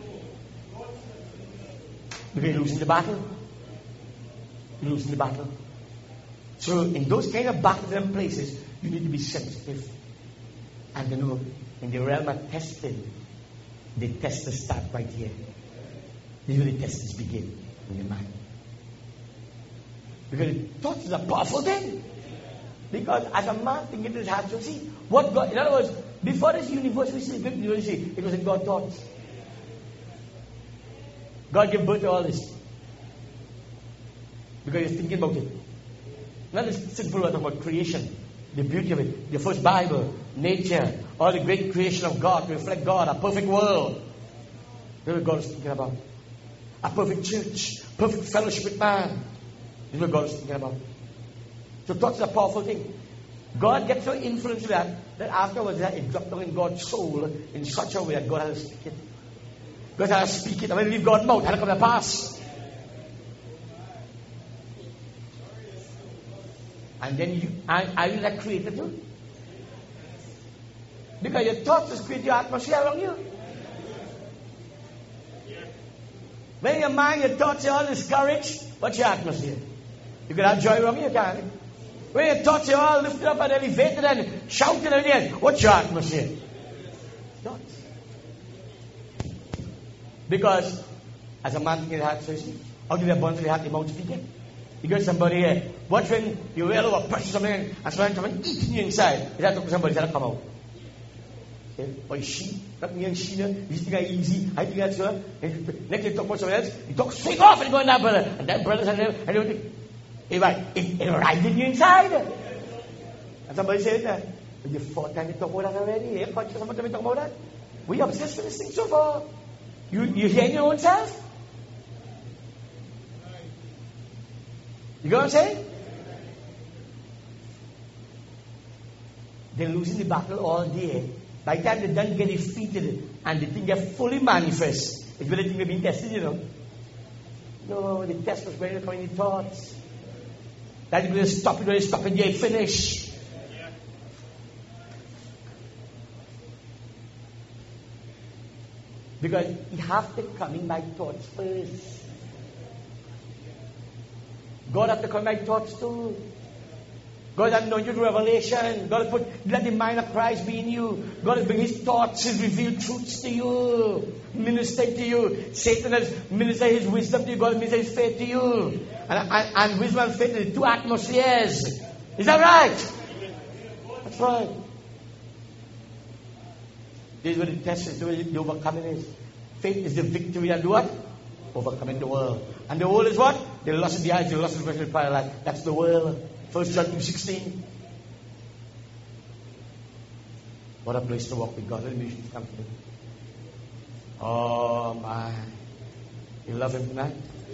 Because you're losing the battle. You're losing the battle. So in those kind of battles and places, you need to be sensitive. And you know, in the realm of testing, the testers start right here. This is where the testers begin in your mind. Because thoughts is a powerful thing. Because as a man thinking in his heart, you see, what God, in other words, before this universe, we see, it was in God's thoughts. God gave birth to all this. Because he's thinking about it. Not this simple word about creation, the beauty of it, the first Bible, nature, all the great creation of God to reflect God, a perfect world. That's what God is thinking about. A perfect church, perfect fellowship with man. That's what God is thinking about. So thoughts is a powerful thing. God gets so influenced with that afterwards it dropped down in God's soul in such a way that God has to speak it. God has to speak it. And when you leave God's mouth, it'll come to pass. And then are you that creator too? Because your thoughts just create your atmosphere around you. When your mind, your thoughts are all discouraged, what's your atmosphere? You can have joy around you, can't you? When your thoughts are all lifted up and elevated and shouting at the end, what's your atmosphere? Thoughts. Because as a man thinking heart, so you see, out of the abundance of the heart, the mouth speaketh. You got somebody here. Watch when you real over pressure something and somebody come and eat you inside. Is that to somebody that'll come out? Okay? Or she, not me and she, you think I'm easy, I think that's her. Next you talk about somebody else, you talk straight off and go in that brother. And that brother's and everything. It riding you inside. And somebody said that. But the fourth time you talk about that already. Somebody talk about that. We obsessed with this thing so far. You hear your own self? You know what I'm saying? They're losing the battle all day. By the time they don't get defeated and the thing get fully manifest, it's when the thing they're being tested, you know. No, the test was when you're coming in thoughts. That's going to stop it when you stop it, you finish. Because you have to come in by thoughts first. God has to come in by thoughts too. God has anointed you with revelation. God has let the mind of Christ be in you. God has bring His thoughts, His revealed truths to you, minister to you. Satan has ministered His wisdom to you. God has ministered His faith to you. And wisdom and faith are the two atmospheres. Is that right? That's right. This is what the test is, the overcoming is. Faith is the victory and what? Overcoming the world. And the world is what? The lust of the eyes, the lust of the flesh, the pride of life. That's the world. 1 John 2:16. What a place to walk with God. Let me come to Him. Oh my. You love Him tonight?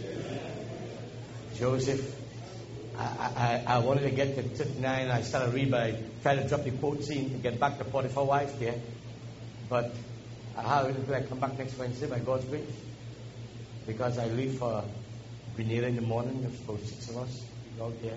Joseph. I wanted to get to 39. I started reading, but I tried to drop the quote scene to get back to Potiphar's wife there. But I come back next Wednesday by God's grace. Because I leave for Grenada in the morning. There's about 6 of us out there.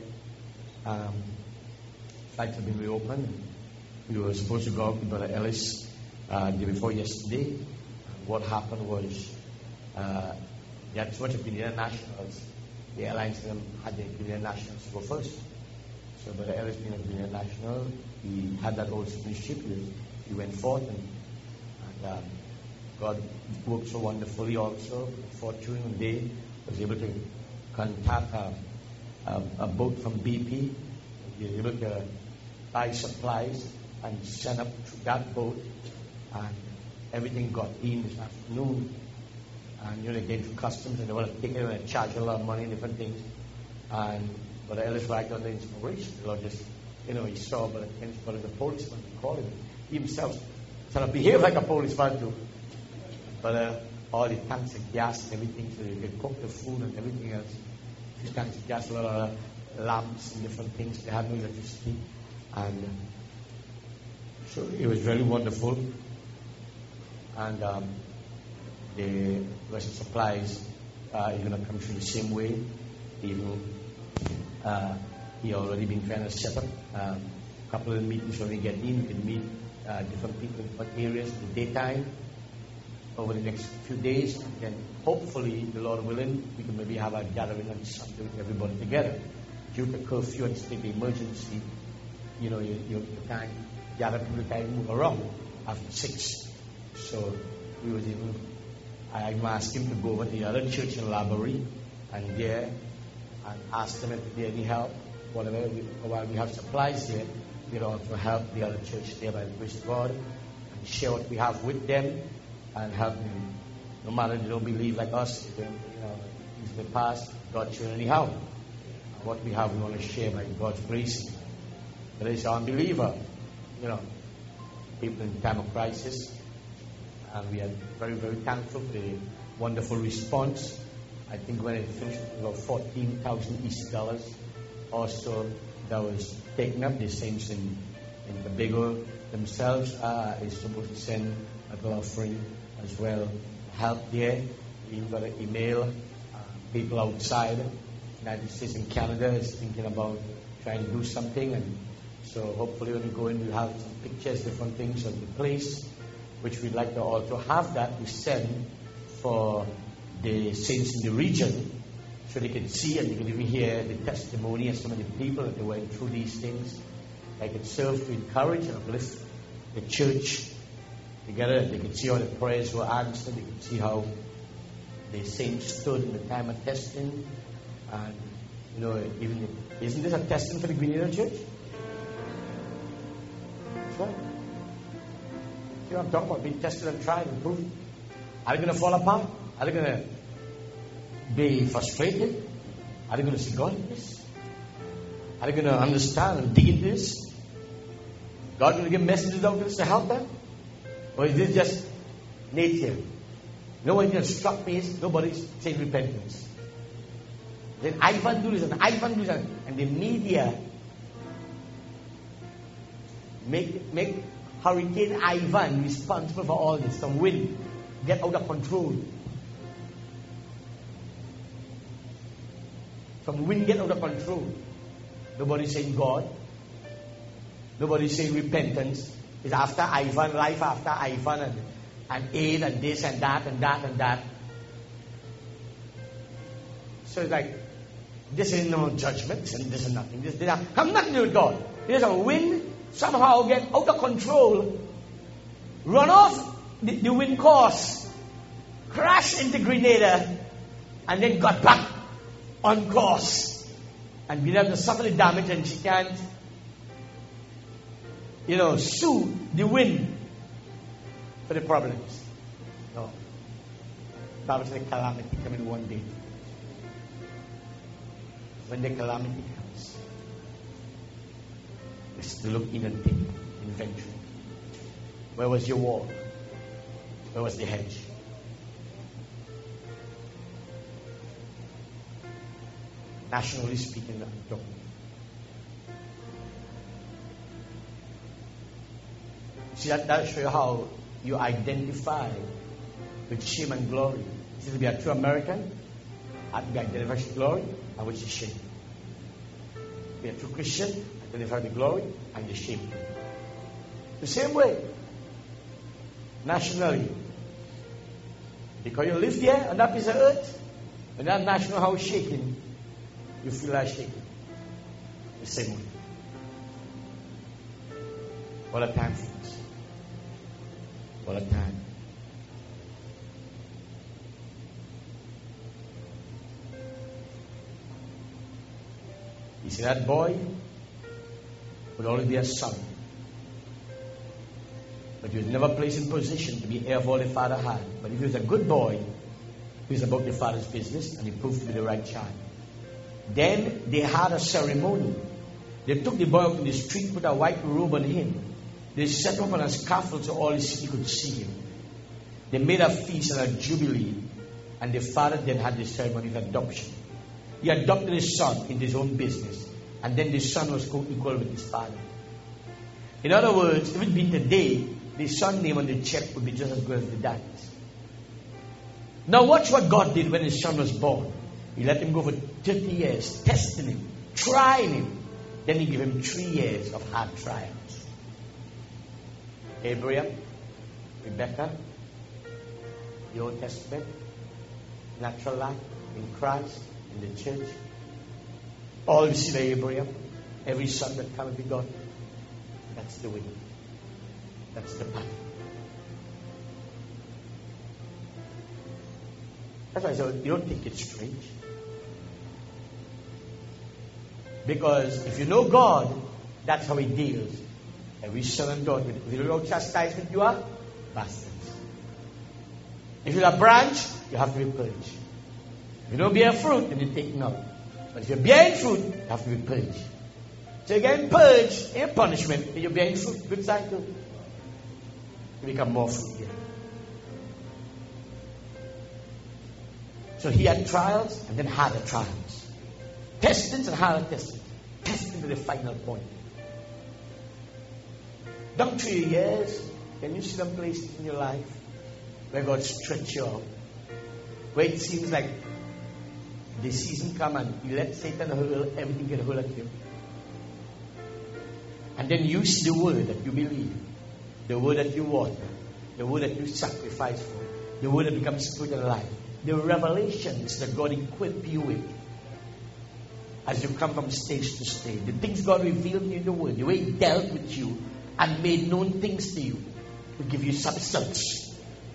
Flights have been reopened. We were supposed to go out with Brother Ellis the day before yesterday. What happened was they had so much of Grenada nationals. The airlines had the Grenada nationals go first. So Brother Ellis being a Grenada national, he had that old citizenship. He went forth and God worked so wonderfully also. Fortune they was able to contact a boat from BP. They were able to buy supplies and send up to that boat, and everything got in this afternoon. And they came to customs and they want to take it and charge a lot of money and different things. And Brother Ellis right under inspiration, the Lord just, he saw but the policeman, he called him. He himself sort of behaved like a policeman too. But all the tanks of gas and everything, so you could cook the food and everything else. The tanks of gas, a lot of lamps and different things. They had no electricity. And so it was very wonderful. And the Russian supplies He's going to come through the same way. Even he already been trying to set up a couple of meetings when we get in. We can meet different people in different areas in the daytime over the next few days. And hopefully, the Lord willing, we can maybe have a gathering on Sunday with everybody together. Due to curfew and state of emergency, you can't gather people, can't move around after 6. So I asked him to go over to the other church in Laborie and there and ask them if they need any help. Whatever, while we have supplies there, we'll also help the other church there by the grace of God and share what we have with them and help them. No matter they don't believe like us, in the past, God should anyhow. What we have, we want to share by God's grace. There is unbeliever, people in time of crisis. And we are very, very thankful for the wonderful response. I think when it finished, about 14,000 East dollars also that was taken up. The saints in Tobago themselves is supposed to send an offering as well. Help there. We got an email. People outside United States and Canada is thinking about trying to do something. And so hopefully when we go in, we'll have some pictures, different things of the place, which we'd like to also have that we send for the saints in the region so they can see and they can even hear the testimony of some of the people that they went through these things. They can serve to encourage and uplift the church together. They can see how the prayers were answered. They can see how the saints stood in the time of testing. And, even isn't this a testing for the Grenada Church? That's right. See what I'm talking about? Being tested and tried and proved. Are they going to fall apart? Are they going to be frustrated? Are they going to see God in this? Are they going to understand and dig into this? God going to give messages out to us to help them? Or is this just nature? One thing that struck me is nobody's saying repentance. Then Ivan do this and Ivan do that. And the media make Hurricane Ivan responsible for all this. Some wind get out of control. Some wind get out of control. Nobody's saying God. Nobody's saying repentance. It's after Ivan, life after Ivan, and aid and this and that and that and that. So it's like, this is no judgment and this is nothing. This have nothing to do with God. There's a wind somehow get out of control, run off the wind course, crash into Grenada, and then got back on course. And Grenada suffer the damage and she can't, sue the wind for the problems. No. That was the calamity coming one day. When the calamity comes, it's to look in and think, inventory. Where was your wall? Where was the hedge? Nationally speaking, I'm talking. See, that shows you how you identify with shame and glory. See, to be a true American, I have to be identified with glory and with the shame. Be a true Christian, identify the glory and the shame. The same way, nationally, because you live here on that piece of earth, when that national house shaking, you feel like shaking. The same way. What a time, friends. What a time. You see, that boy would always be a son. But he was never placed in position to be heir of all the father had. But if he was a good boy, he was about the father's business and he proved to be the right child. Then they had a ceremony. They took the boy out in the street, put a white robe on him. They set him up on a scaffold so all the city could see him. They made a feast and a jubilee. And the father then had the ceremony of adoption. He adopted his son in his own business. And then the son was co-equal with his father. In other words, if it been today, the son name on the check would be just as good as the dad's. Now watch what God did when his son was born. He let him go for 30 years, testing him, trying him. Then he gave him 3 years of hard trials. Abraham, Rebecca, the Old Testament, natural life, in Christ, in the church. All you see by Abraham, every son that cannot be God. That's the way. That's the path. That's why I said, you don't think it's strange. Because if you know God, that's how He deals. Every son and daughter. If you don't know chastisement, you are bastards. If you're a branch, you have to be purged. If you don't bear fruit, then you're taken out. But if you're bearing fruit, you have to be purged. So you're getting purged in punishment, and you're bearing fruit. Good cycle. You become more fruit here. So he had trials and then harder trials. Testings and harder testings. Testing to the final point. Down 3 years, can you see some places in your life where God stretch you out? Where it seems like the season come and you let Satan hurl everything get hurled at you. And then you see the word that you believe, the word that you water, the word that you sacrifice for, the word that becomes spirit and life, the revelations that God equipped you with as you come from stage to stage, the things God revealed to you in the word, the way He dealt with you and made known things to you will give you substance.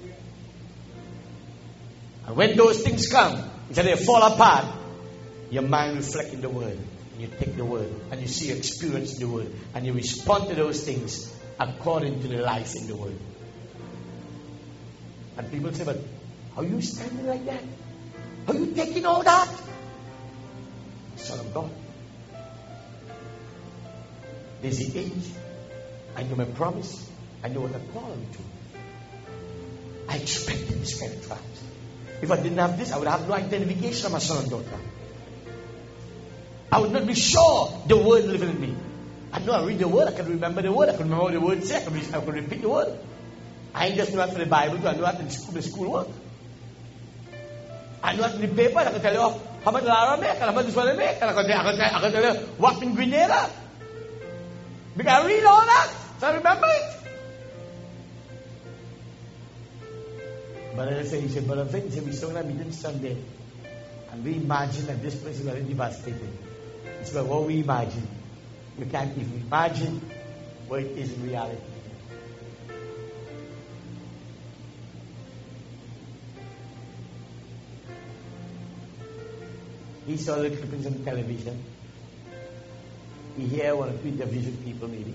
And when those things come, instead they fall apart, your mind reflects in the word. And you take the word and you see experience in the word. And you respond to those things according to the life in the word. And people say, but how are you standing like that? How are you taking all that? Son of God. There's the age. I know my promise. I know what I'm calling to. I expected this kind of trials. If I didn't have this, I would have no identification of my son and daughter. I would not be sure the word living in me. I know I read the word, I can remember the word, I can remember what the word says, I can repeat the word. I ain't just know that for the Bible, I know that in school work. I know that in the paper, I can tell you how much Lara make, and how much this one make, and I can tell you what in Grenada. Because I read all that, so I remember it. But as I say, he said, Brother Vince, we saw that meeting Sunday, and we imagine that this place is very devastated. It's about what we imagine. You can't even imagine what it is in reality. He saw the clippings on television. He hear one or two interviews with people maybe.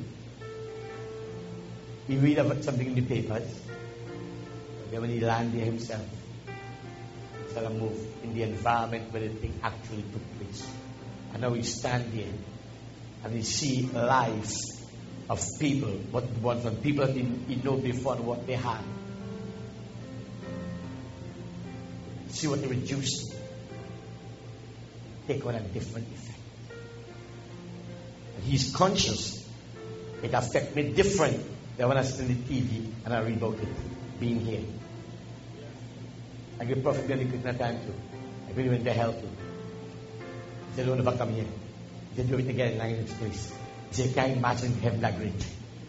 He read about something in the papers. Then when he landed there himself, he started to move in the environment where the thing actually took place. And now he stand there and he see life of people, what from people that he know before and what they had. See what they reduced. Take on a different effect. And he's conscious it affects me different than when I sit on the TV and I read about it being here. I give Prophet Billy Quick time too. I really went to help him. He said, don't ever come here. He said, do it again in this place. He said, can't imagine heaven that great.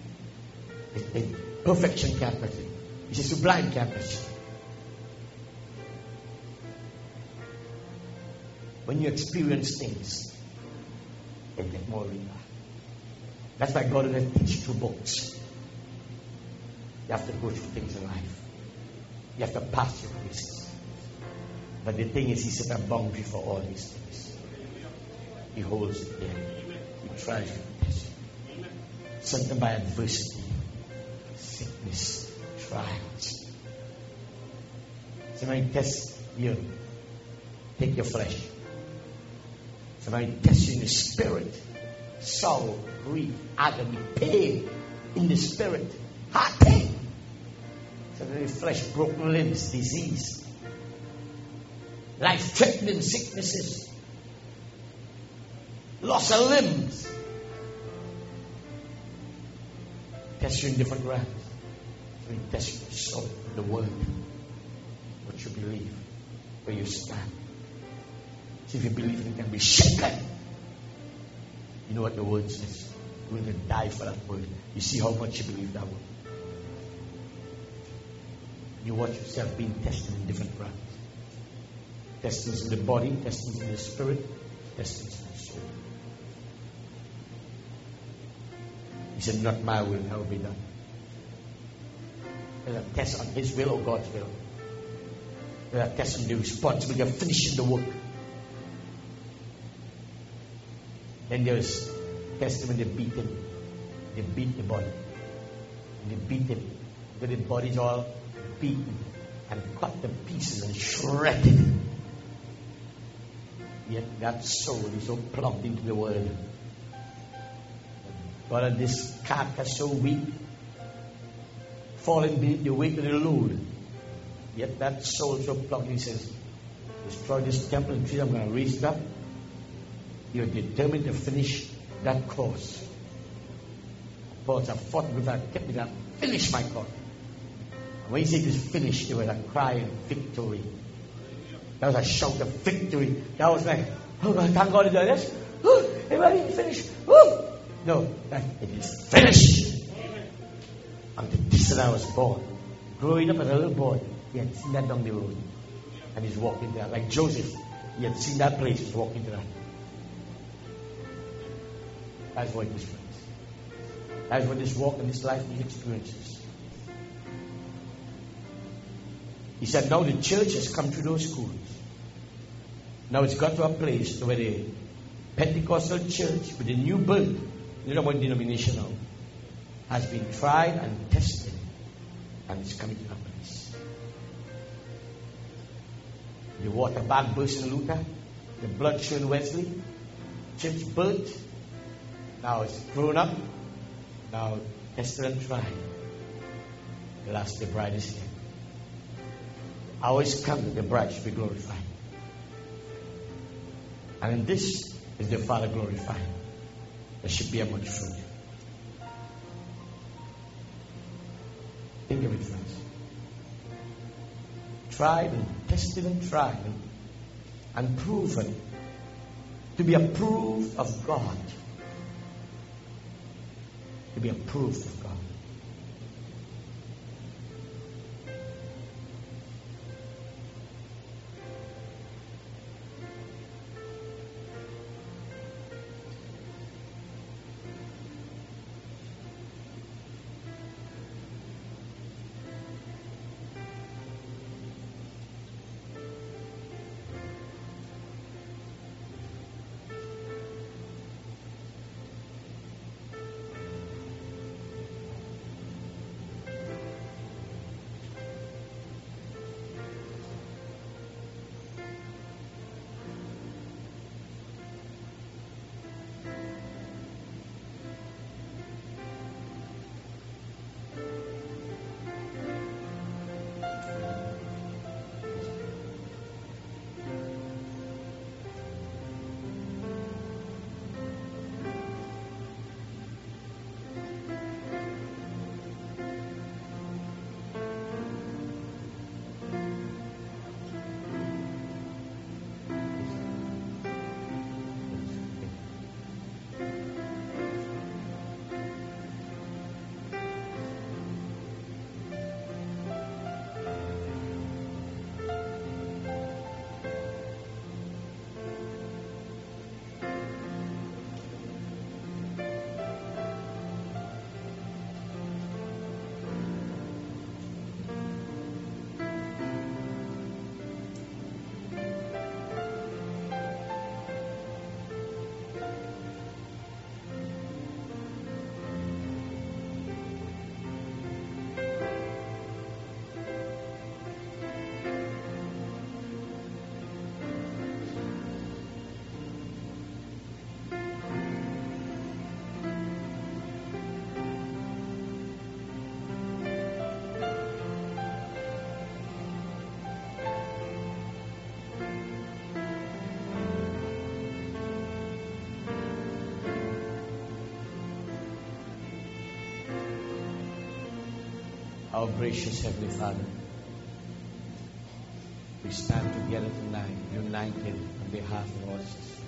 Perfection can't touch it. He said, sublime can't touch it. When you experience things, it gets more real. That's why God doesn't teach through books. You have to go through things in life. You have to pass your places. But the thing is, He set a boundary for all these things. He holds it there. He tries to test you. Something by adversity, sickness, trials. Somebody tests you. Take your flesh. Somebody tests you in the spirit. Sorrow, grief, agony, pain in the spirit. Heart pain. Somebody flesh, broken limbs, disease. Life-threatening sicknesses. Loss of limbs. Test you in different realms. So He tests your soul, the word. what you believe, where you stand. See, if you believe it can be shaken. You know what the word says. You're going to die for that word. You see how much you believe that word. You watch yourself being tested in different realms. Testings in the body, testings in the spirit, testings in the soul. He said, not my will, that will be done. There's a test on His will or God's will. There's a test on the responsibility of finishing the work. Then there's testing when they beat Him. They beat the body. And they beat Him. Because the body's all beaten and cut to pieces and shredded. Yet that soul is so plugged into the word. But this carcass so weak, falling beneath the weight of the load. Yet that soul so plugged, he says, destroy this temple and tree, I'm going to raise it up. You're determined to finish that course. Paul said, I fought with that, kept with that, finish my course. And when he said it was finished, there was a cry of victory. That was a shout of victory. That was like, oh God, thank God he did this. Oh, everybody finished. Oh. No, it is finished. And this is I was born. Growing up as a little boy, he had seen that down the road. And he's walking there. Like Joseph, he had seen that place, he's walking to that. That's what it is, friends. That's what this walk and this life, these experiences. He said, now the church has come through those schools. Now it's got to a place where the Pentecostal church, with the new birth, you know what denomination now, has been tried and tested, and it's coming to that place. The water bag burst in Luther, the blood showed Wesley, church birth, now it's grown up, now tested and tried. The last, the bride is here. Always come, the bride should be glorified. And in this is the Father glorified. There should be a much fruit. Think of it, friends. Tried and tested and tried and proven to be approved of God. To be approved of God. Our gracious Heavenly Father, We stand together tonight, united on behalf of our sister.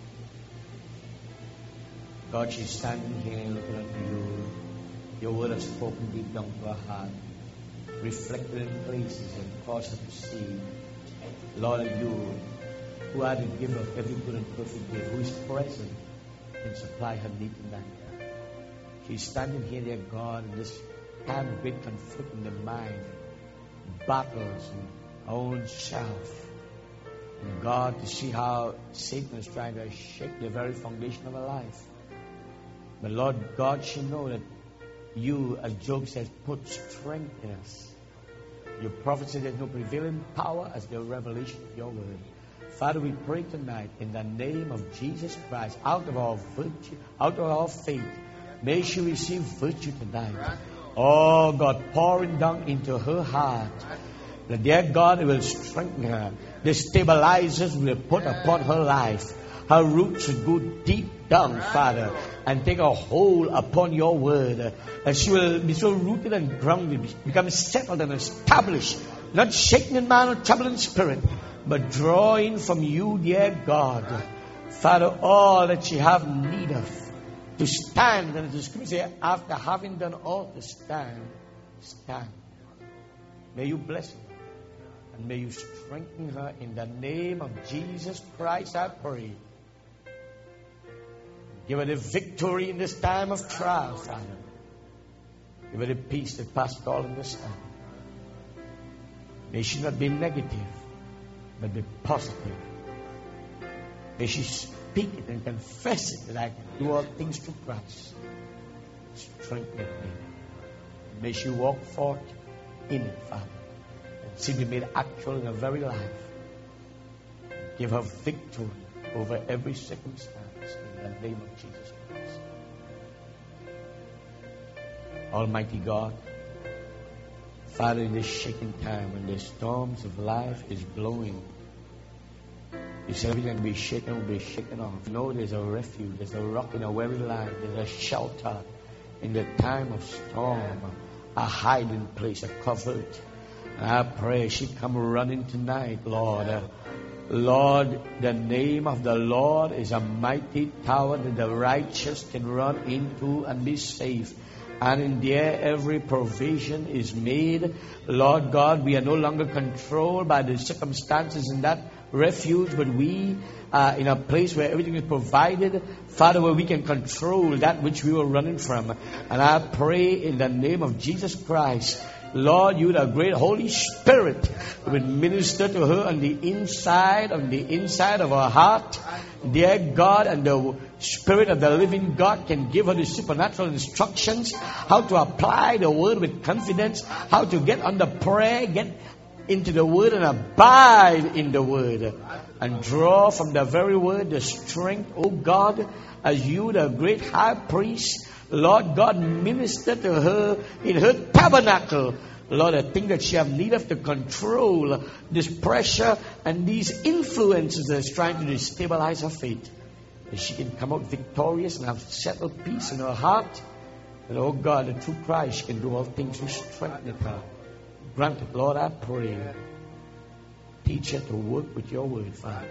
God, she's standing here looking unto you. Your word has spoken deep down to her heart, reflected in places and caused her to see, Lord, you, who are the giver of every good and perfect gift, who is present and supply her need tonight. She's standing here, dear God, in this time of great conflict in the mind, battles and our own self. And God, to see how Satan is trying to shake the very foundation of her life. But Lord God, she knows that you, as Job says, put strength in us. Your prophet said there's no prevailing power as the revelation of your word. Father, we pray tonight in the name of Jesus Christ, out of our virtue, out of our faith, may she receive virtue tonight. Oh God, pouring down into her heart. The dear God will strengthen her. The stabilizers will put upon her life. Her roots will go deep down, Father, and take a hold upon your word. And she will be so rooted and grounded, become settled and established, not shaken in mind or troubled in spirit, but drawing from you, dear God. Father, all that she have need of, to stand, and the scripture says, after having done all to stand, stand. May you bless her, and may you strengthen her in the name of Jesus Christ, I pray. Give her the victory in this time of trial, Father. Give her the peace that passes all understanding. May she not be negative, but be positive. May she speak it and confess it that I can do all things through Christ. Strengthen me. May she walk forth in it, Father, and see be made actual in her very life. Give her victory over every circumstance in the name of Jesus Christ. Almighty God, Father, in this shaking time when the storms of life is blowing, you said everything will be shaken off. No, there's a refuge, there's a rock in our very life, there's a shelter in the time of storm, a hiding place, a covert. And I pray she come running tonight, Lord. Lord, the name of the Lord is a mighty tower that the righteous can run into and be safe. And in there every provision is made. Lord God, we are no longer controlled by the circumstances in that refuge, but we are in a place where everything is provided, Father, where we can control that which we were running from. And I pray in the name of Jesus Christ, Lord, you, the great Holy Spirit, will minister to her on the inside of her heart. Dear God, and the Spirit of the living God can give her the supernatural instructions, how to apply the word with confidence, how to get under prayer, get into the word and abide in the word, and draw from the very word the strength, oh God, as you, the great high priest, Lord God, minister to her in her tabernacle. Lord, I think that she have need of to control this pressure and these influences that is trying to destabilize her faith. That she can come out victorious and have settled peace in her heart. And oh God, that through Christ she can do all things who strengthen her. Grant it, Lord, I pray. Teach her to work with your word, Father.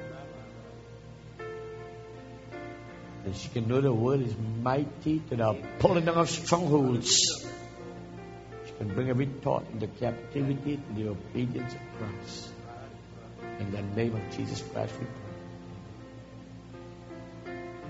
That she can know the word is mighty to the pulling down of strongholds. And bring every thought into captivity to the obedience of Christ. In the name of Jesus Christ we pray.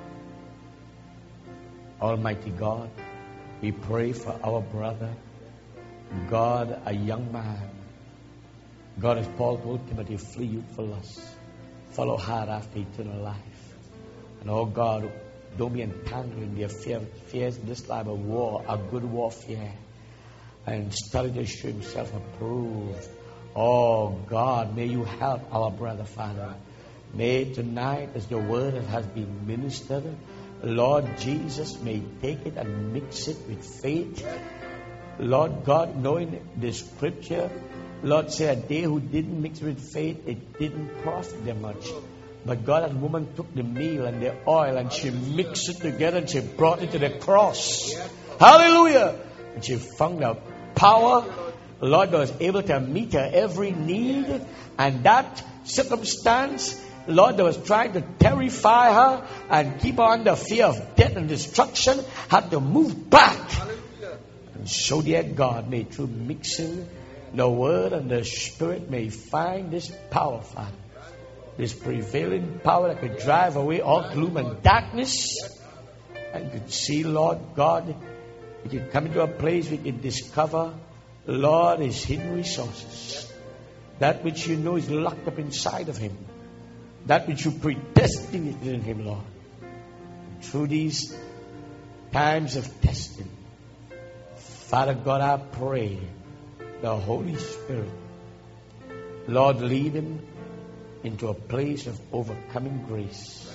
Almighty God, we pray for our brother, God, a young man. God, as Paul told Timothy, flee youthful lust, follow hard after eternal life. And oh God, don't be entangled in the affairs of this life of war, a good warfare. And study to show himself approved. Oh God, may you help our brother, Father. May tonight, as the word has been ministered, Lord Jesus may take it and mix it with faith. Lord God, knowing the scripture, Lord said, they who didn't mix with faith, it didn't profit them much. But God, that woman took the meal and the oil and she mixed it together and she brought it to the cross. Hallelujah! And she found out power Lord, was able to meet her every need. And that circumstance, Lord, that was trying to terrify her and keep her under fear of death and destruction, had to move back. And so, dear God, may through mixing the Word and the Spirit, may find this power, Father. This prevailing power that could drive away all gloom and darkness. And could see, Lord God, we could come into a place we could discover, Lord, His hidden resources. That which you know is locked up inside of Him. That which you predestined in Him, Lord. And through these times of testing, Father God, I pray the Holy Spirit, Lord, lead Him into a place of overcoming grace.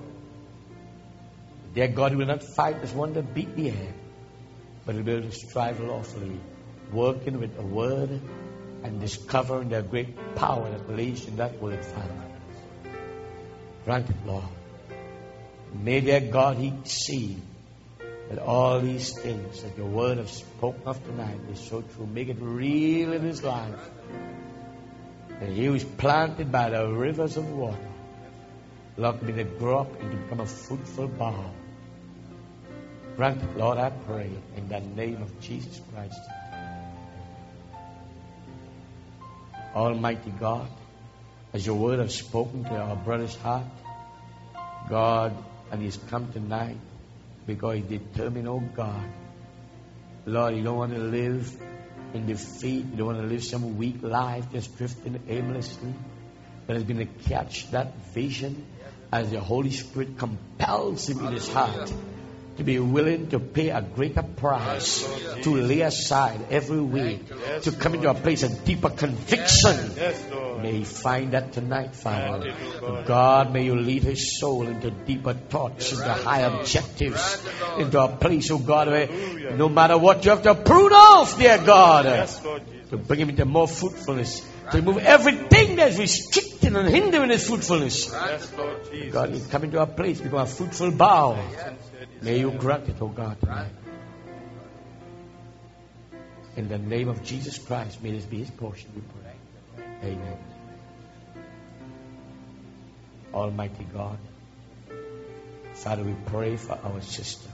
Dear God, He will not fight as one that beat the air, but He will strive lawfully, working with the Word and discovering the great power that lays in that Word, Father. Grant it, Lord. May, dear God, He see that all these things that your Word has spoken of tonight is so true. Make it real in his life. And he was planted by the rivers of water. Lord, may they grow up and become a fruitful bough. Grant it, Lord, I pray, in the name of Jesus Christ. Almighty God, as your Word has spoken to our brother's heart, God, and he's come tonight because he's determined, oh God, Lord, you don't want to live in defeat. You don't want to live some weak life just drifting aimlessly. But he's going to catch that vision as the Holy Spirit compels him in his heart to be willing to pay a greater price, to lay aside every weight, to come into a place of deeper conviction. May he find that tonight, Father. God, may you lead his soul into deeper thoughts, into high objectives, into a place, oh God, where no matter what you have to prune off, dear God, to bring him into more fruitfulness, to remove everything that's restricting and hindering his fruitfulness. God, you come into a place, become a fruitful bough. May you grant it, oh God, tonight. In the name of Jesus Christ, may this be his portion, we pray. Amen. Almighty God, Father, we pray for our sister.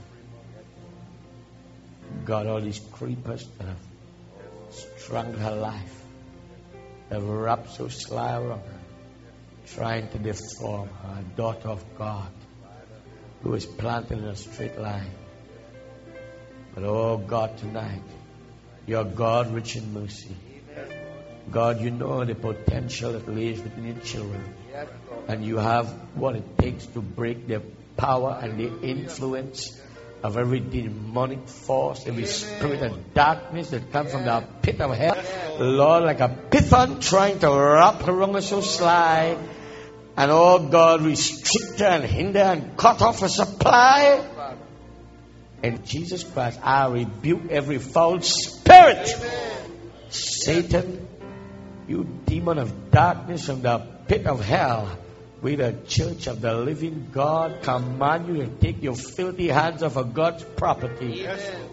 God, all these creepers that have strung her life, that have wrapped so sly around her, trying to deform her, a daughter of God, who is planted in a straight line. But oh God, tonight, you're God rich in mercy. God, you know the potential that lays within your children. And you have what it takes to break the power and the influence of every demonic force, every spirit of darkness that comes from the pit of hell. Lord, like a python trying to wrap around us so sly. And oh God, restrict her and hinder and cut off her supply. In Jesus Christ, I rebuke every foul spirit. Satan, you demon of darkness from the pit of hell, we the church of the living God command you to take your filthy hands off of God's property. Amen.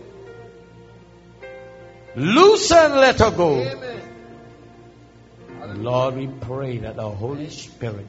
Loose and let her go. Amen. Lord, we pray that the Holy Spirit,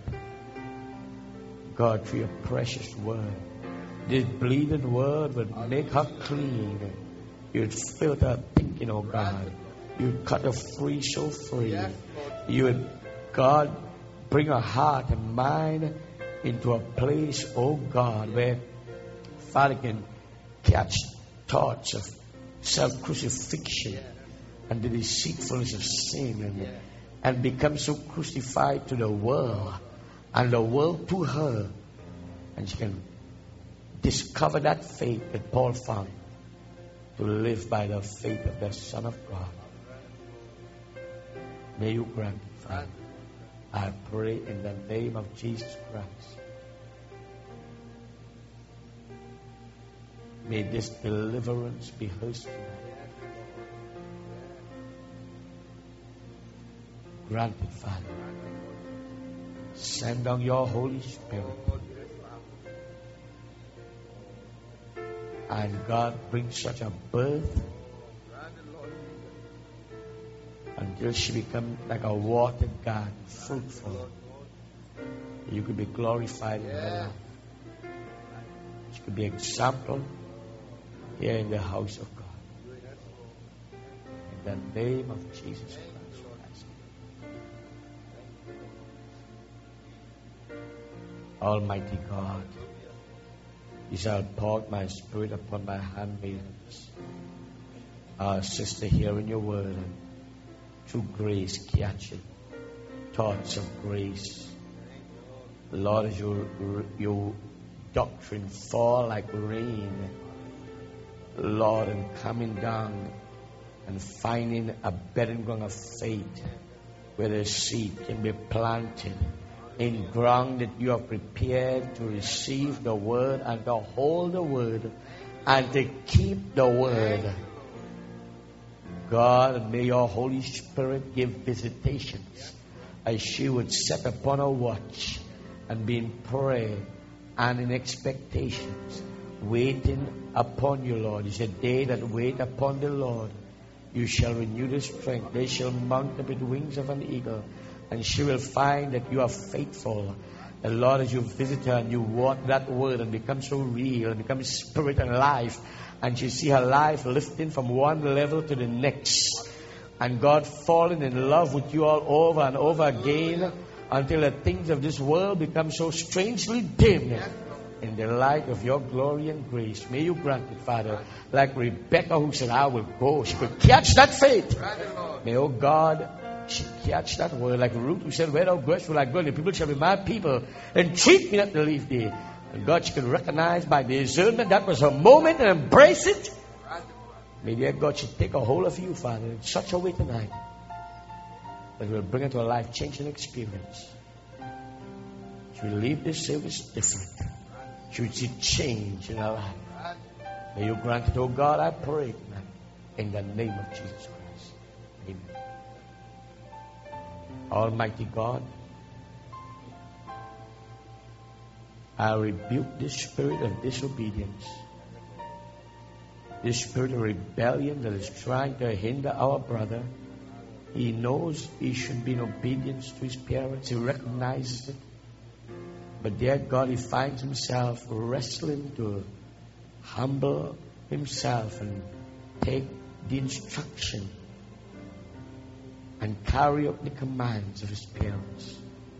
God, through your precious word, this bleeding word would make her clean. You'd filter her thinking, oh God. You'd cut her free, so free. You would, God, bring her heart and mind into a place, oh God, where Father can catch thoughts of self-crucifixion and the deceitfulness of sin and become so crucified to the world and the world to her. And she can discover that faith that Paul found, to live by the faith of the Son of God. May you grant it, Father. I pray in the name of Jesus Christ. May this deliverance be hers tonight. Grant it, Father. Send down your Holy Spirit. And God, bring such a birth until she becomes like a watered garden, fruitful. You could be glorified in her life. She could be an example here in the house of God. In the name of Jesus Christ. Almighty God, you shall pour my spirit upon my handmaidens. Our sister hearing your word and through grace catching thoughts of grace. Lord, as your doctrine fall like rain, Lord, and coming down and finding a bedding ground of faith where the seed can be planted in ground that you have prepared to receive the word and to hold the word and to keep the word. God, may your Holy Spirit give visitations as she would set upon a watch and be in prayer and in expectations, waiting upon you, Lord. You said, they that wait upon the Lord, you shall renew their strength. They shall mount up with wings of an eagle. And she will find that you are faithful. And Lord, as you visit her and you walk that word and become so real and become spirit and life, and she see her life lifting from one level to the next, and God falling in love with you all over and over again, until the things of this world become so strangely dim in the light of your glory and grace. May you grant it, Father, like Rebecca who said, I will go. She could catch that faith. May, oh God, she catch that word, like Ruth who said, where thou goest will I go, the people shall be my people, and treat me not to leave thee. And God, she could recognize by discernment that was her moment and embrace it. May dear God, she take a hold of you, Father, in such a way tonight that will bring her to a life-changing experience. She will leave this service different. She will see change in her life. May you grant it, oh God, I pray tonight, in the name of Jesus Christ. Amen. Almighty God, I rebuke this spirit of disobedience, this spirit of rebellion that is trying to hinder our brother. He knows he should be in obedience to his parents. He recognizes it. But dear God, he finds himself wrestling to humble himself and take the instruction and carry out the commands of his parents.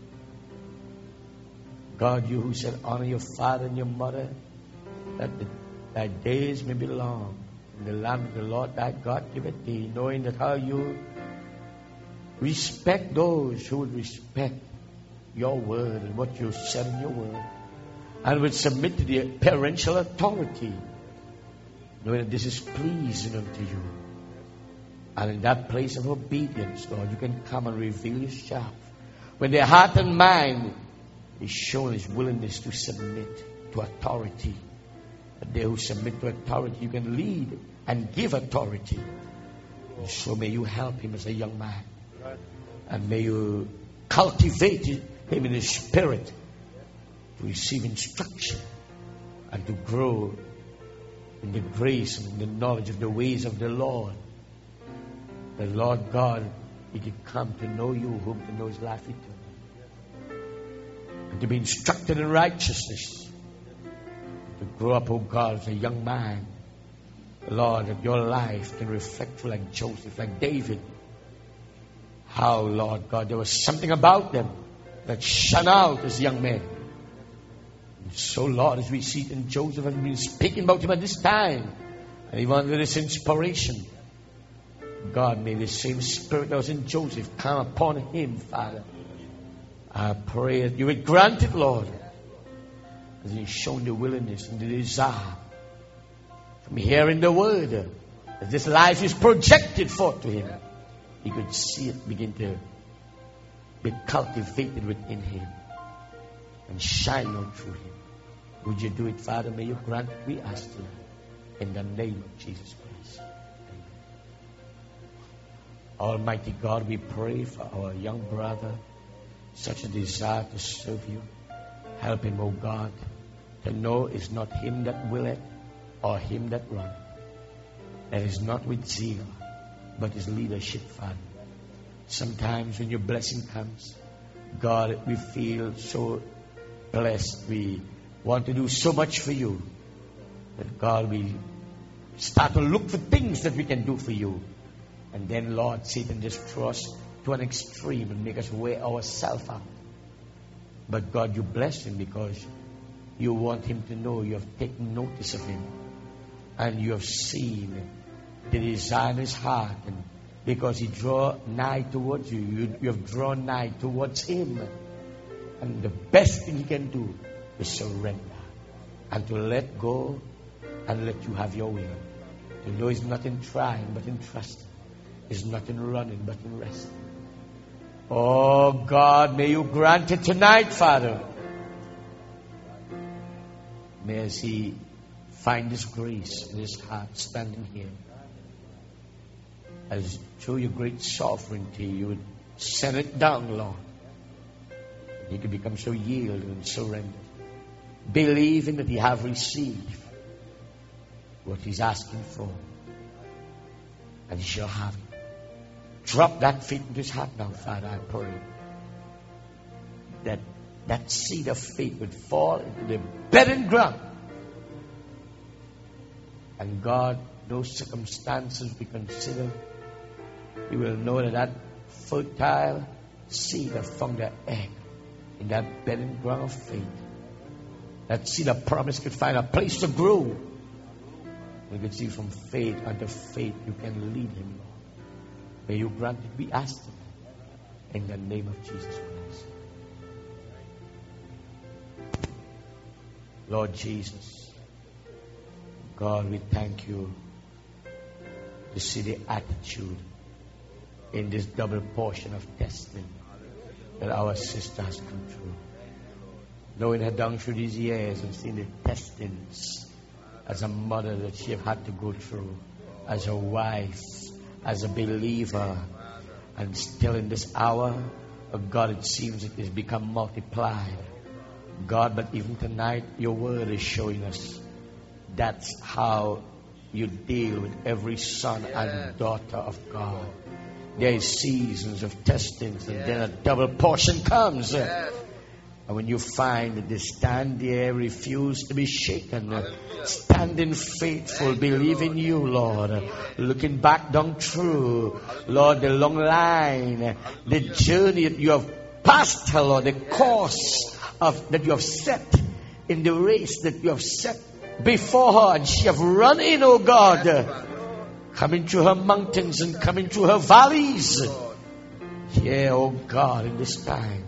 God, you who said, honor your father and your mother, that thy days may be long in the land of the Lord thy God giveth thee, knowing that how you respect those who would respect your word and what you said in your word, and would submit to the parental authority, knowing that this is pleasing unto you. And in that place of obedience, Lord, you can come and reveal yourself. When their heart and mind is shown his willingness to submit to authority. But they who submit to authority, you can lead and give authority. And so may you help him as a young man. And may you cultivate him in his spirit to receive instruction and to grow in the grace and the knowledge of the ways of the Lord. The Lord God, he can come to know you, whom to know his life eternal. And to be instructed in righteousness. To grow up, oh God, as a young man. Lord, that your life can reflect you like Joseph, like David. How, Lord God, there was something about them that shone out as young men. And so, Lord, as we see it in Joseph, and we've been speaking about him at this time, and even under this inspiration, God, may the same spirit that was in Joseph come upon him, Father. I pray that you would grant it, Lord, as he's shown the willingness and the desire from hearing the word, as this life is projected forth to him. He could see it begin to be cultivated within him and shine out through him. Would you do it, Father? May you grant it, we ask you, in the name of Jesus Christ. Amen. Almighty God, we pray for our young brother, such a desire to serve you. Help him, O God, to know it's not him that willeth or him that runneth. That is not with zeal, but his leadership, Father. Sometimes when your blessing comes, God, we feel so blessed. We want to do so much for you. That God, we start to look for things that we can do for you. And then, Lord, Satan just throws us to an extreme and make us wear ourselves out. But God, you bless him because you want him to know you have taken notice of him. And you have seen the desire in his heart. And because he draw nigh towards you, you have drawn nigh towards him. And the best thing he can do is surrender. And to let go and let you have your will. To know it's not in trying but in trusting. It's not in running but in resting. Oh God, may you grant it tonight, Father. May as he find his grace in his heart standing here. As through your great sovereignty, you would send it down, Lord. He could become so yielded and surrendered. Believing that he have received what he's asking for. And he shall have it. Drop that faith into his heart now, Father, I pray. That seed of faith would fall into the barren ground. And God, those circumstances we consider, you will know that fertile seed that found the egg in that barren ground of faith. That seed of promise could find a place to grow. We could see from faith unto faith you can lead him, Lord. May you grant it, we ask it in the name of Jesus Christ. Lord Jesus, God, we thank you to see the attitude in this double portion of testing that our sister has come through. Knowing her down through these years and seeing the testings as a mother that she have had to go through, as a wife, as a believer, and still in this hour, oh God, it seems it has become multiplied. God, but even tonight, your word is showing us that's how you deal with every son and daughter of God. There is seasons of testings, and then a double portion comes. And when you find that they stand there, refuse to be shaken, standing faithful, believing you, Lord, looking back down through, Lord, the long line, the journey that you have passed, Lord, the course that you have set in the race that you have set before her, and she have run in, oh God, coming through her mountains and coming through her valleys. Yeah, oh God, in this time.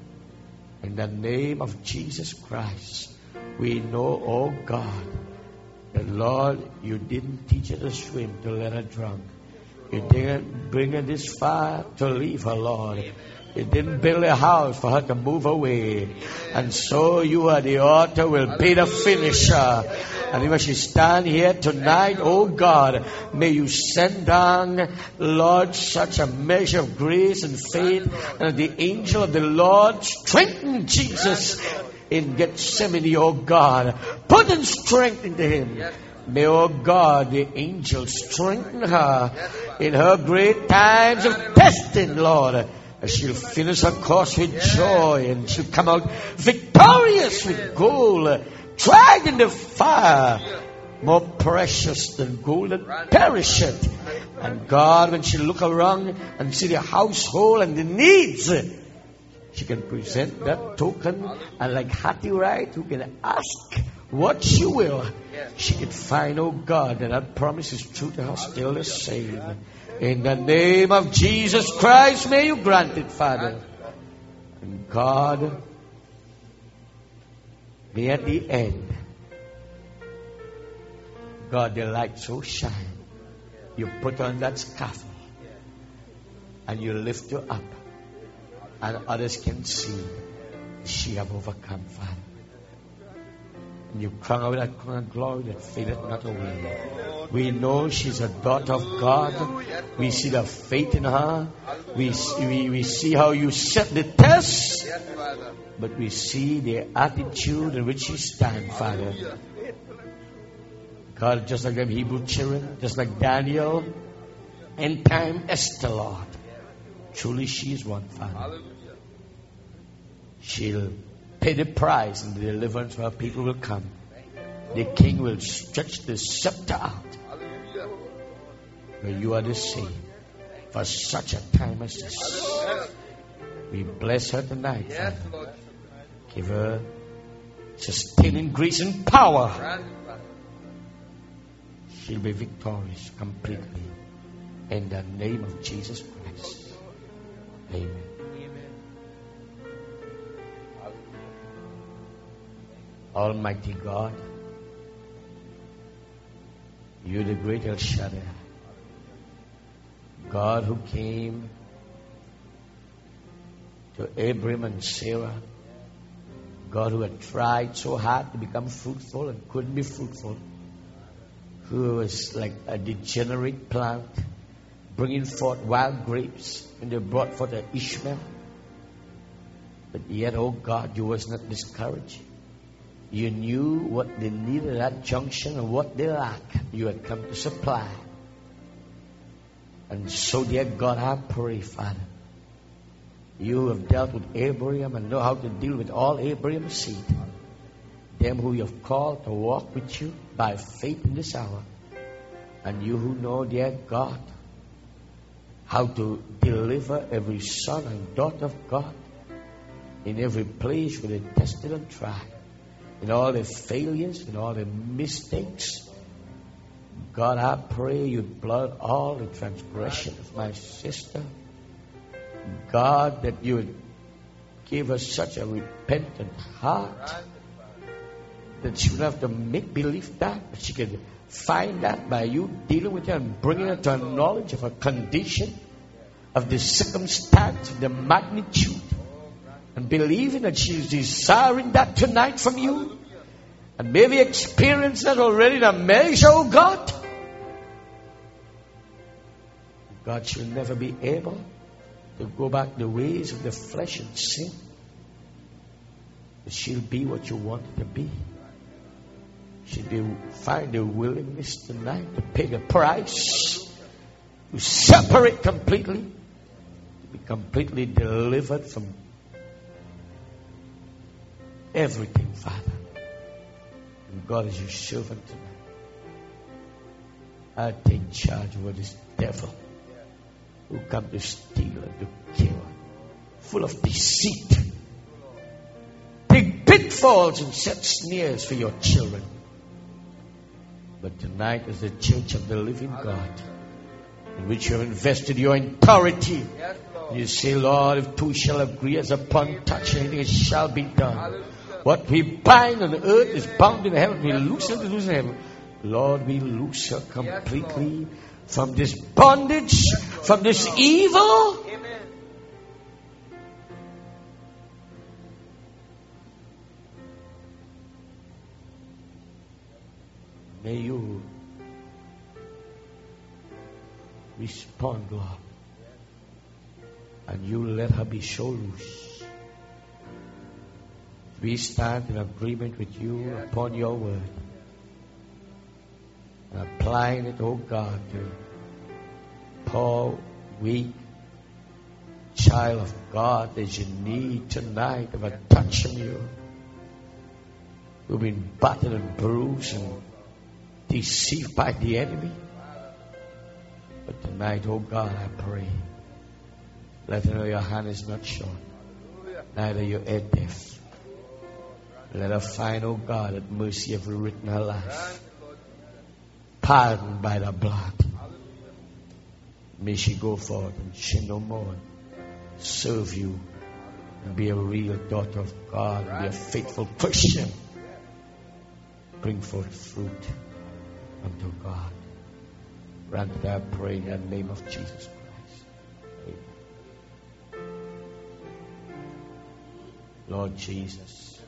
In the name of Jesus Christ, we know, oh God, that Lord, you didn't teach her to swim to let her drown. You didn't bring her this far to leave her, Lord. You didn't build a house for her to move away. And so you are the author, will be the finisher. And even she stand here tonight, oh God, may you send down, Lord, such a measure of grace and faith, and the angel of the Lord strengthen Jesus in Gethsemane, oh God. Put in strength into him. May, oh God, the angel strengthen her in her great times of testing, Lord. As she'll finish her course with joy, and she'll come out victorious with gold, tried in the fire, more precious than gold that perisheth. And God, when she look around and see the household and the needs, she can present that token, and like Hattie Wright, who can ask what she will, she can find, oh God, that promise is true to her still the same. In the name of Jesus Christ, may you grant it, Father. And God, may at the end, God, the light so shine. You put on that scaffold and you lift her up, and others can see she have overcome, Father. And you crown her with that crown of glory that fadeth not away. We know she's a daughter of God. We see the faith in her. We see how you set the test. But we see the attitude in which she stands, Father. God, just like them Hebrew children, just like Daniel, end time Esther, Lord. Truly she is one, Father. Hallelujah. She'll pay the price, and the deliverance of our people will come. The King will stretch the scepter out. Hallelujah. Where you are the same for such a time as this. Hallelujah. We bless her tonight, Yes, Father. Lord. Give her sustaining grace and power. Grant it, Father. She'll be victorious completely. In the name of Jesus Christ. Amen. Amen. Almighty God, you the great El Shaddai, God who came to Abraham and Sarah, God who had tried so hard to become fruitful and couldn't be fruitful, who was like a degenerate plant bringing forth wild grapes, and they brought forth an Ishmael. But yet, oh God, you was not discouraged. You knew what they needed at that junction and what they lacked. You had come to supply. And so, dear God, I pray, Father, you have dealt with Abraham and know how to deal with all Abraham's seed. Them who you have called to walk with you by faith in this hour. And you who know, dear God, how to deliver every son and daughter of God in every place where they tested and tried, in all their failures, in all their mistakes. God, I pray you'd blot all the transgression of my sister. God, that you would give us such a repentant heart that she would have to make believe that, but she could find that by you dealing with her and bringing her to a knowledge of her condition, of the circumstance, of the magnitude, and believing that she is desiring that tonight from you, and maybe experience that already in a measure, oh God. God, she'll never be able to go back the ways of the flesh and sin, but she'll be what you want her to be. She'll find a willingness tonight to pay the price, to separate completely, to be completely delivered from everything, Father. And God is your servant tonight. I take charge over this devil who come to steal and to kill, full of deceit, dig pitfalls and set snares for your children. But tonight, as the church of the living God, in which you have invested your authority, you say, Lord, if two shall agree as upon touch anything, it shall be done. What we bind on earth is bound in heaven. We loose it, loose in heaven. Lord, we loose her completely from this bondage, from this evil. May you respond, Lord, and you let her be so loose. We stand in agreement with you upon your word, and applying it, oh God, to poor, weak child of God that you need tonight of a touch from you, who've been battered and bruised and deceived by the enemy. But tonight, oh God, I pray, let her know your hand is not short, neither your ear deaf. Let her find, oh God, that mercy have written her life, pardoned by the blood. May she go forth and sin no more, serve you, and be a real daughter of God, and be a faithful Christian. Bring forth fruit unto God. Grant it, I pray, in the name of Jesus Christ. Amen. Lord Jesus,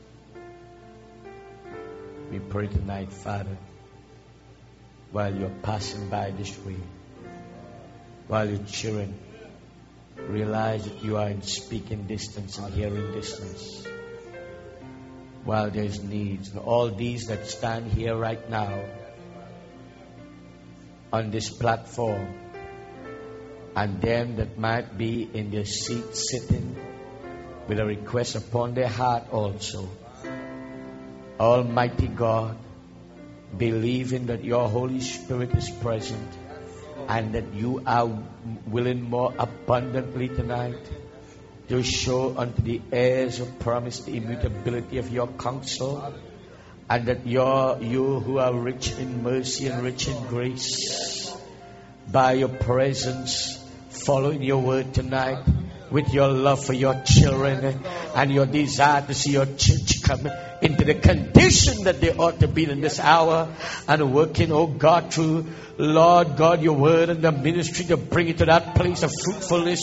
we pray tonight, Father, while you're passing by this way, while your children realize that you are in speaking distance and hearing distance, while there's needs, and all these that stand here right now on this platform and them that might be in their seat sitting with a request upon their heart also. Almighty God, believing that your Holy Spirit is present and that you are willing more abundantly tonight to show unto the heirs of promise the immutability of your counsel, and that you who are rich in mercy and rich in grace, by your presence, following your word tonight, with your love for your children and your desire to see your church come into the condition that they ought to be in this hour, and working, oh God, through, Lord God, your word and the ministry to bring it to that place of fruitfulness.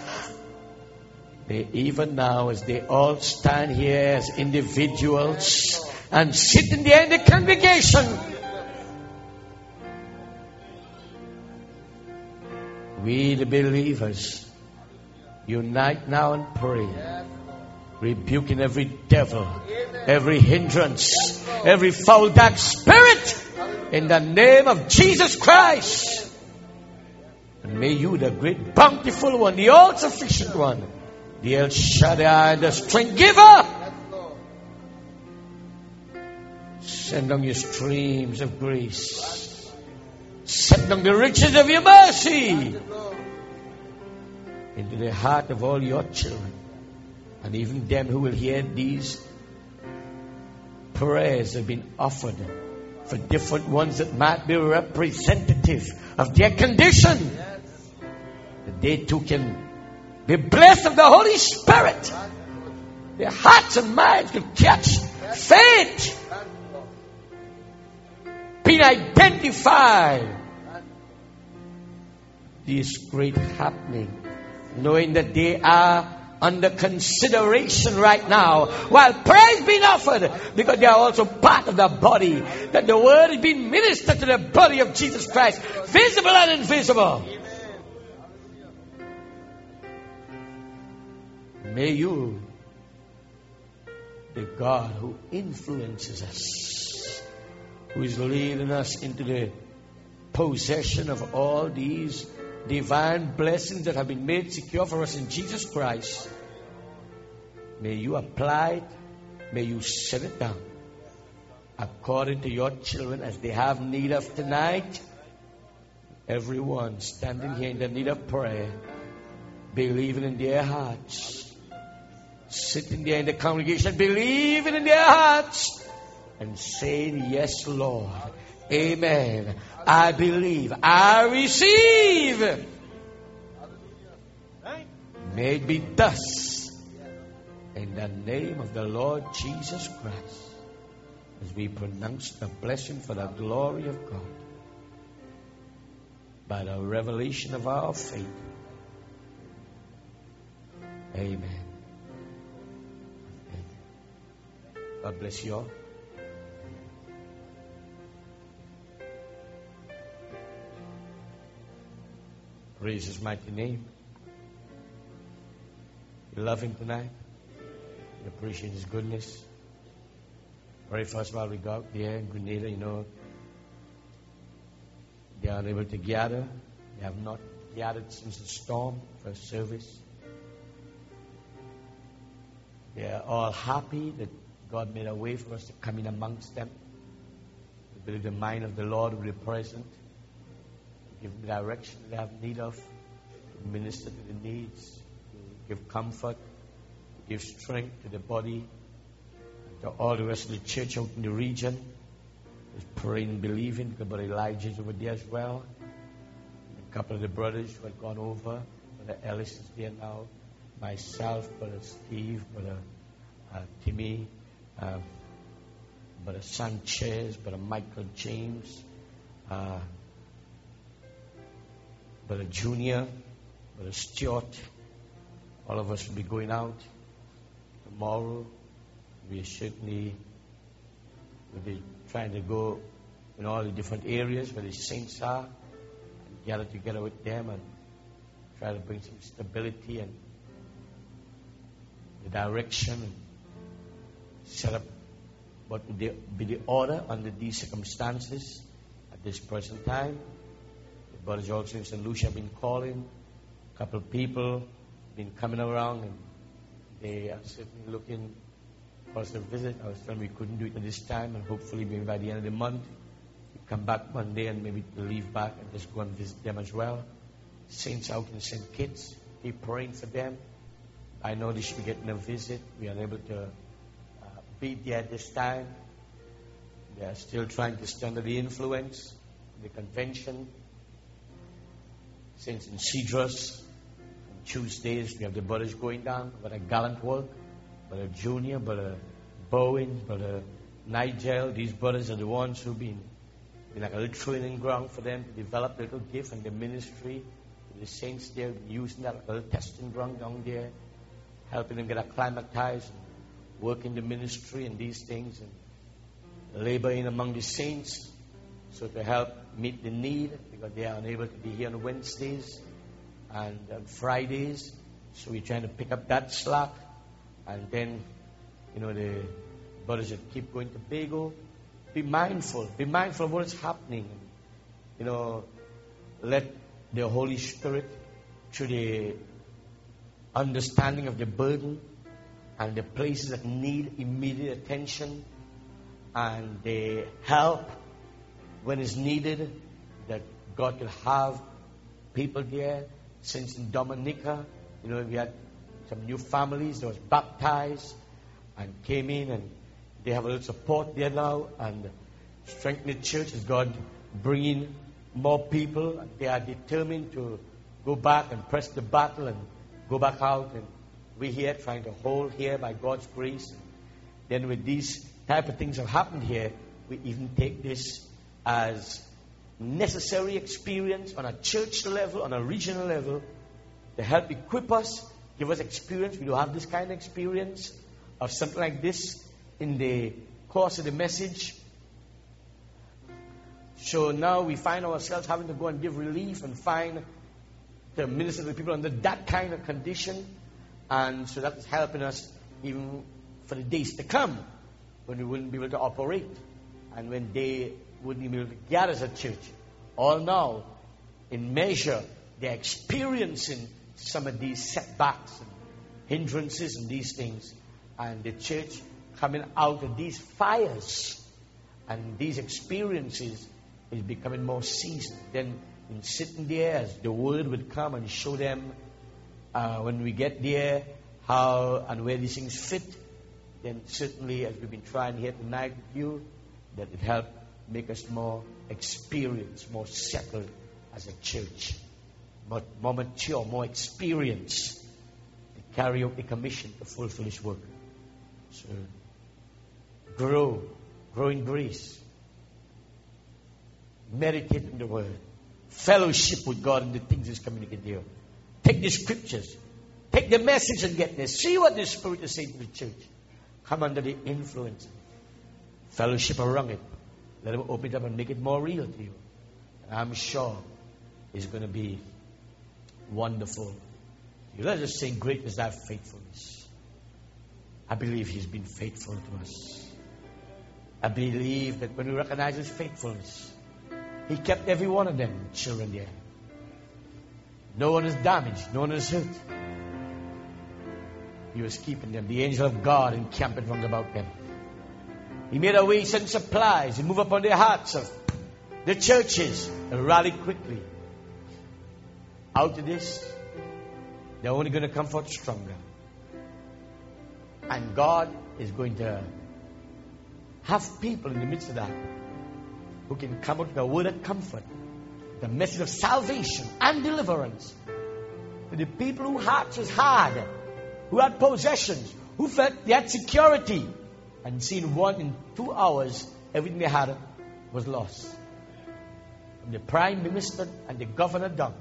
May even now, as they all stand here as individuals and sit in there in the congregation, we the believers unite now and pray, rebuking every devil, every hindrance, every foul dark spirit, in the name of Jesus Christ. And may you, the great bountiful one, the all-sufficient one, the El Shaddai, the strength giver, send down your streams of grace, send down the riches of your mercy into the heart of all your children, and even them who will hear these prayers have been offered for different ones that might be representative of their condition, that they too can be blessed of the Holy Spirit. Their hearts and minds could catch faith, being identified this great happening, knowing that they are under consideration right now, while prayer is being offered, because they are also part of the body, that the word is being ministered to the body of Jesus Christ, visible and invisible. May you, the God who influences us, who is leading us into the possession of all these divine blessings that have been made secure for us in Jesus Christ, may you apply it, may you set it down according to your children as they have need of tonight. Everyone standing here in the need of prayer, believing in their hearts, sitting there in the congregation, believing in their hearts and saying, yes, Lord, amen, I believe, I receive. May it be thus, in the name of the Lord Jesus Christ, as we pronounce the blessing for the glory of God, by the revelation of our faith. Amen. God bless you all. Praise His mighty name. You love Him tonight. You appreciate His goodness. Very first while we go out there in Grenada, you know, they are unable to gather. They have not gathered since the storm, first service. They are all happy that God made a way for us to come in amongst them. We believe the mind of the Lord will be present. Give them the direction they have need of, to minister to the needs, to give comfort, to give strength to the body, and to all the rest of the church out in the region. Just praying and believing, because Brother Elijah is over there as well. A couple of the brothers who had gone over, Brother Ellis is there now, myself, Brother Steve, Brother Timmy, Brother Sanchez, Brother Michael James, Brother Junior, Brother Stuart. All of us will be going out tomorrow. We certainly will be trying to go in all the different areas where the saints are, and gather together with them and try to bring some stability and the direction, and set up what would be the order under these circumstances at this present time. The brothers also in St. Lucia have been calling couple of people been coming around, and they are certainly looking for us to visit. I was telling them we couldn't do it at this time, and hopefully maybe by the end of the month, we come back Monday and maybe leave back and just go and visit them as well. Saints out in St. Kitts, keep praying for them. I know they should be getting a visit. We are unable to be there at this time. They are still trying to stay under the influence of the convention. Saints in Cedros, on Tuesdays, we have the brothers going down. What a gallant work. Brother Junior, Brother Bowen, Brother Nigel. These brothers are the ones who've been like a little training ground for them to develop a little gift and the ministry. The saints there using that like a little testing ground down there, helping them get acclimatized, and work in the ministry and these things, and labor in among the saints, so to help meet the need, because they are unable to be here on Wednesdays and on Fridays. So we're trying to pick up that slack, and then, the brothers that keep going to Bago, be mindful of what is happening. Let the Holy Spirit, through the understanding of the burden and the places that need immediate attention and the help when it's needed, that God will have people there. Since in Dominica, we had some new families that was baptized and came in, and they have a little support there now, and strengthening the church as God bringing more people. They are determined to go back and press the battle and go back out, and we're here trying to hold here by God's grace. Then with these type of things have happened here, we even take this as necessary experience on a church level, on a regional level, to help equip us, give us experience. We don't have this kind of experience of something like this in the course of the message. So now we find ourselves having to go and give relief and find to minister to the people under that kind of condition. And so that's helping us even for the days to come, when we wouldn't be able to operate and when they wouldn't be able to gather as a church. All now, in measure, they're experiencing some of these setbacks and hindrances and these things. And the church coming out of these fires and these experiences is becoming more seasoned. Then in sitting there, as the word would come and show them when we get there how and where these things fit, then certainly, as we've been trying here tonight with you, that it help make us more experienced, more settled as a church, more mature, more experienced to carry out the commission to fulfill His work. So grow in grace. Meditate in the Word. Fellowship with God in the things He's communicated here. Take the scriptures. Take the message and get there. See what the Spirit is saying to the church. Come under the influence. Fellowship around it. Let Him open it up and make it more real to you. And I'm sure it's going to be wonderful. Let us just say, great is Thy faithfulness. I believe He's been faithful to us. I believe that when we recognize His faithfulness, He kept every one of them children there. No one is damaged. No one is hurt. He was keeping them. The angel of God encamped round about them. He made a way, He sent supplies. He moved upon the hearts of the churches and rallied quickly. Out of this, they're only going to come forth stronger. And God is going to have people in the midst of that who can come out with a word of comfort, the message of salvation and deliverance. For the people whose hearts was hard, who had possessions, who felt they had security, and seen in 2 hours, everything they had was lost. From the Prime Minister and the Governor down.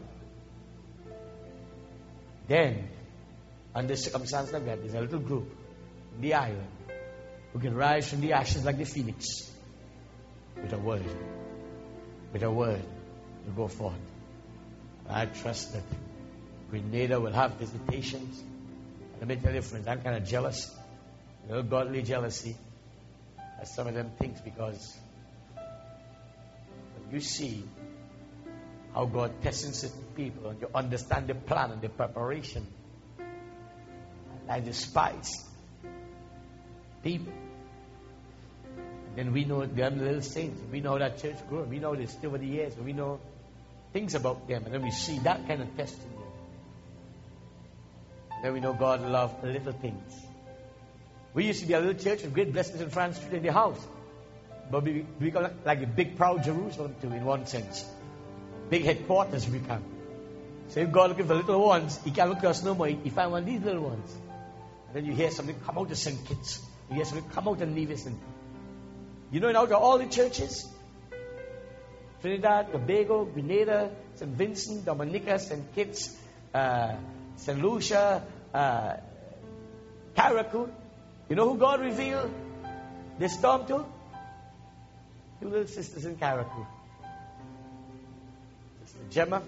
Then, under circumstances like that, there's a little group in the island who can rise from the ashes like the phoenix with a word. With a word to go forth. I trust that Grenada will have visitations. Let me tell you, friends, I'm kind of jealous. A little godly jealousy as some of them think, because you see how God tests certain people, and you understand the plan and the preparation. And I despise people. And then we know them little saints. We know that church grew. We know this over the years. We know things about them. And then we see that kind of testing them. Then we know God loved little things. We used to be a little church with great blessings in France Street in the house. But we become like a big proud Jerusalem too, in one sense. Big headquarters we become. So if God looking for little ones, He can't look at us no more. He find one of these little ones. And then you hear something come out of St. Kitts. You hear something come out of Nevis. And you know, out of all the churches, Trinidad, Tobago, Grenada, St. Vincent, Dominica, St. Kitts, St. Lucia, Carriacou. You know who God revealed this storm to? 2 little sisters in Carriacou. Sister Gemma.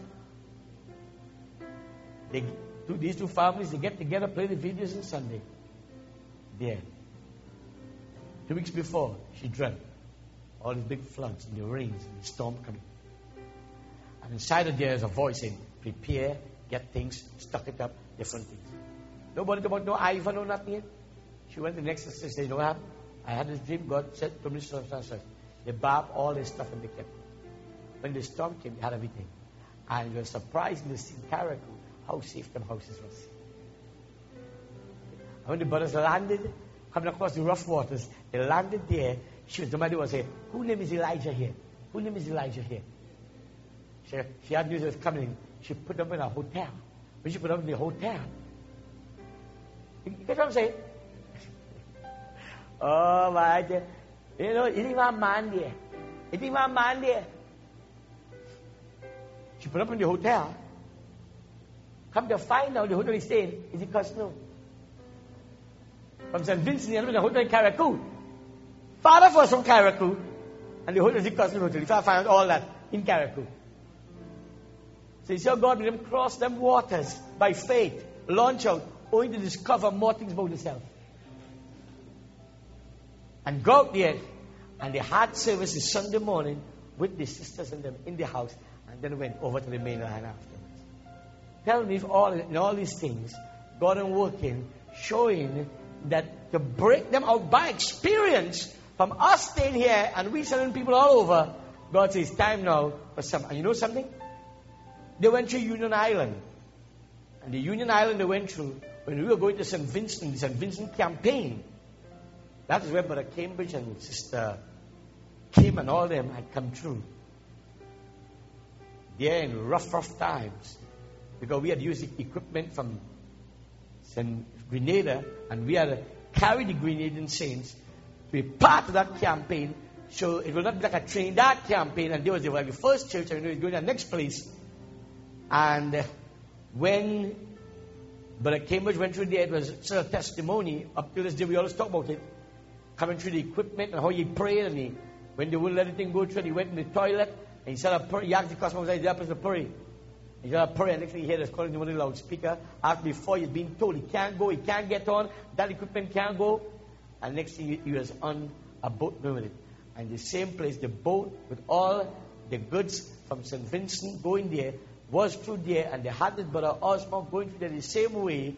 These two families, they get together, play the videos on Sunday. There. 2 weeks before, she dreamt all these big floods and the rains and the storm coming. And inside of there is a voice saying, prepare, get things, stock it up, different things. Nobody about no Ivan or nothing yet. She went to the next sister and said, you know what happened? I had this dream, God said to me, they barbed all this stuff and they kept it. When the storm came, they had everything. And we were surprised to see Carriacou, how safe them houses was. And when the brothers landed, coming across the rough waters, they landed there. Somebody was saying, whose name is Elijah here? Whose name is Elijah here? She had news was coming. She put them in a hotel. When she put them in the hotel, you get what I'm saying? Oh my God. You know, it didn't even man there. It didn't even man there. She put up in the hotel. Come to find out the hotel is staying is in Casino. From St. Vincent, in the hotel in Carriacou. Father was from Carriacou. And the hotel is in Casino Hotel. You find out all that in Carriacou. So you see how God made them cross them waters by faith, launch out, only to discover more things about themselves. And go out there, and they had services Sunday morning with the sisters and them in the house, and then went over to the mainland afterwards. Tell me if in all these things, God is working, showing that to break them out by experience from us staying here and we sending people all over, God says, time now for some. And you know something? They went through Union Island. And the Union Island they went through, when we were going to St. Vincent, the St. Vincent campaign, that is where Brother Cambridge and Sister Kim and all them had come through. There in rough times. Because we had used equipment from St. Grenada, and we had to carry the Grenadian saints to be part of that campaign. So it will not be like a Trinidad campaign, and there was like the first church, and we were going to the next place. And when Brother Cambridge went through there, it was sort of testimony. Up to this day, we always talk about it. Coming through the equipment and how he prayed, and when they wouldn't let anything go through, he went in the toilet and he said, he asked the customer, he said, to pray. He said, pray, and next thing he heard us calling him on the loudspeaker. After before he's been told he can't go, he can't get on, that equipment can't go. And next thing he was on a boat going with it. And the same place, the boat with all the goods from St. Vincent going there was through there, and they had this Brother Osmond going through there the same way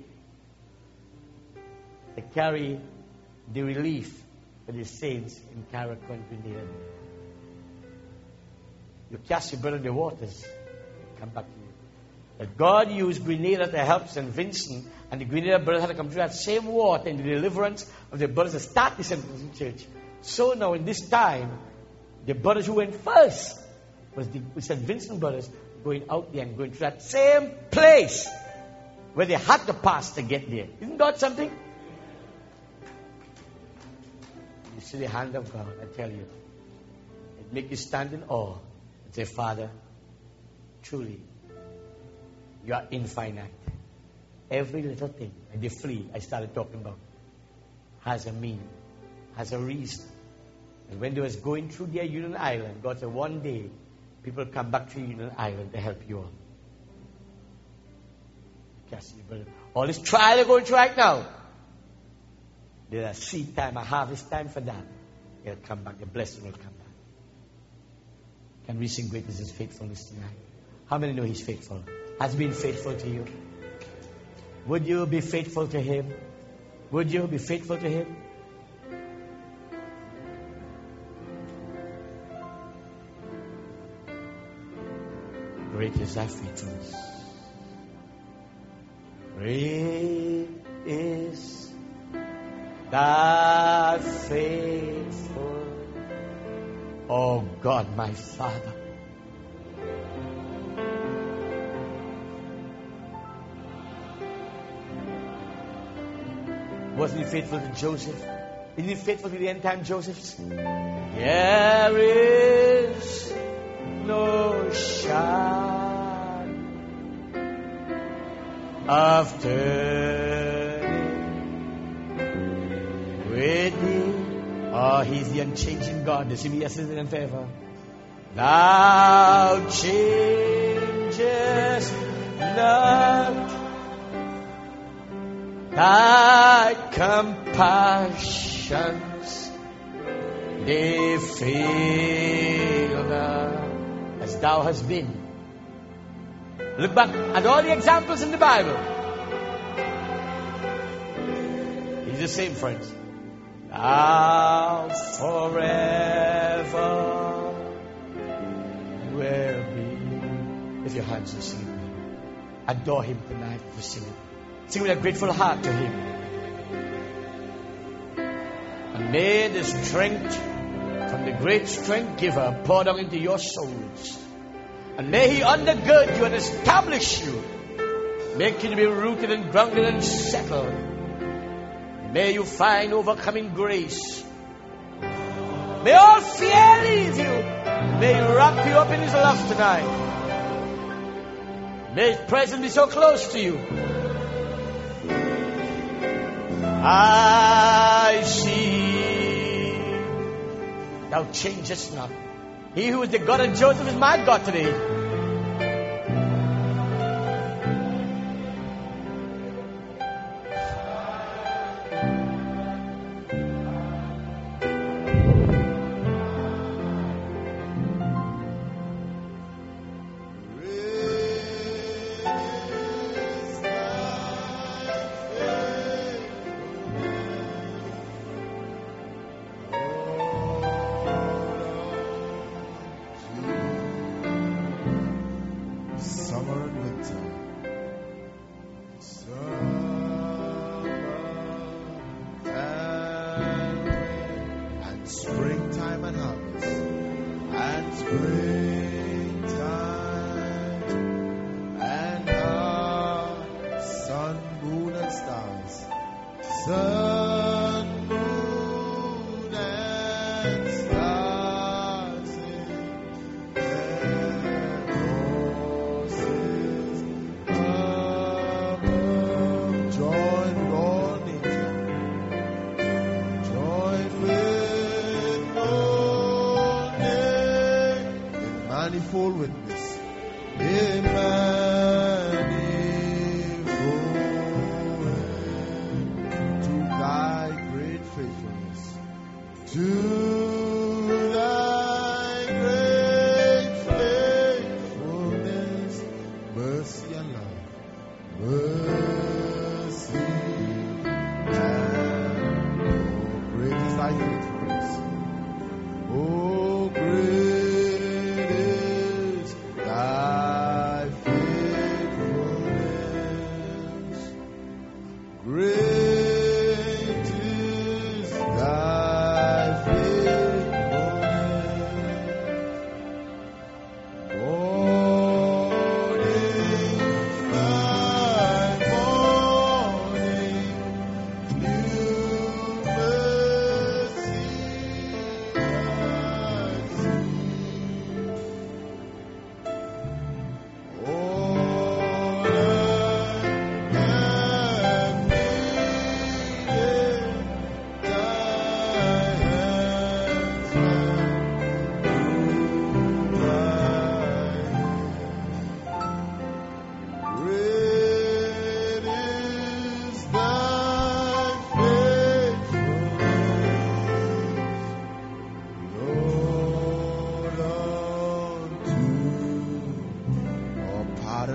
to carry the relief for the saints in Carriacou and Grenada. You cast your brother in the waters, come back to you. But God used Grenada to help St. Vincent, and the Grenada brothers had to come through that same water in the deliverance of the brothers that started the St. Vincent Church. So now in this time, the brothers who went first was the St. Vincent brothers going out there and going to that same place where they had to pass to get there. Isn't God something? You see the hand of God, I tell you. It makes you stand in awe and say, Father, truly, you are infinite. Every little thing, and the flea I started talking about, has a meaning, has a reason. And when they was going through their Union Island, God said, one day, people will come back to Union Island to help you all. All this trial they're going through right now, there's a seed time, a harvest time for that. They'll come back. The blessing will come back. Can we sing great is His faithfulness tonight? How many know He's faithful? Has been faithful to you? Would you be faithful to Him? Would you be faithful to Him? Great is thy faithfulness. Great is thy faithful, oh God, my Father. Wasn't He faithful to Joseph? Isn't He faithful to the end time Josephs? There is no shadow of turning with Thee. Oh, He's the unchanging God, the same yesterday and forever. Thou changest not, Thy compassions, they fail not, as Thou hast been. Look back at all the examples in the Bible. He's the same, friends. Thou forever will be. Lift your hands and sing it. Adore Him tonight for singing. Sing with a grateful heart to Him. And may the strength from the great strength giver pour down into your souls. And may He undergird you and establish you. Make you to be rooted and grounded and settled. May you find overcoming grace. May all fear leave you. May He wrap you up in His love tonight. May His presence be so close to you. I see Thou changest not. He who is the God of Joseph is my God today.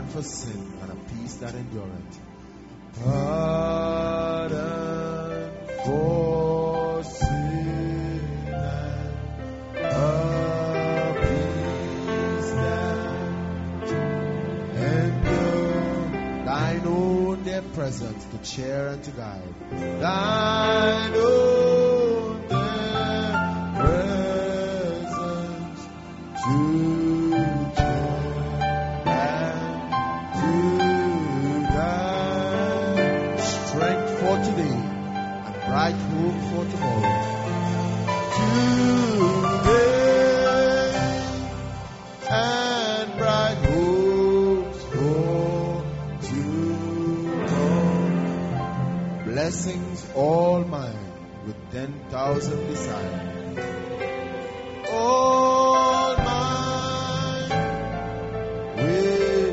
for sin and a peace that endureth. Pardon for sin and a peace that endureth. Thine own dear presence to cheer and to guide. Thine own dear presence to bright hope for tomorrow. Today and bright hopes for tomorrow. Blessings all mine with 10,000 beside. All mine with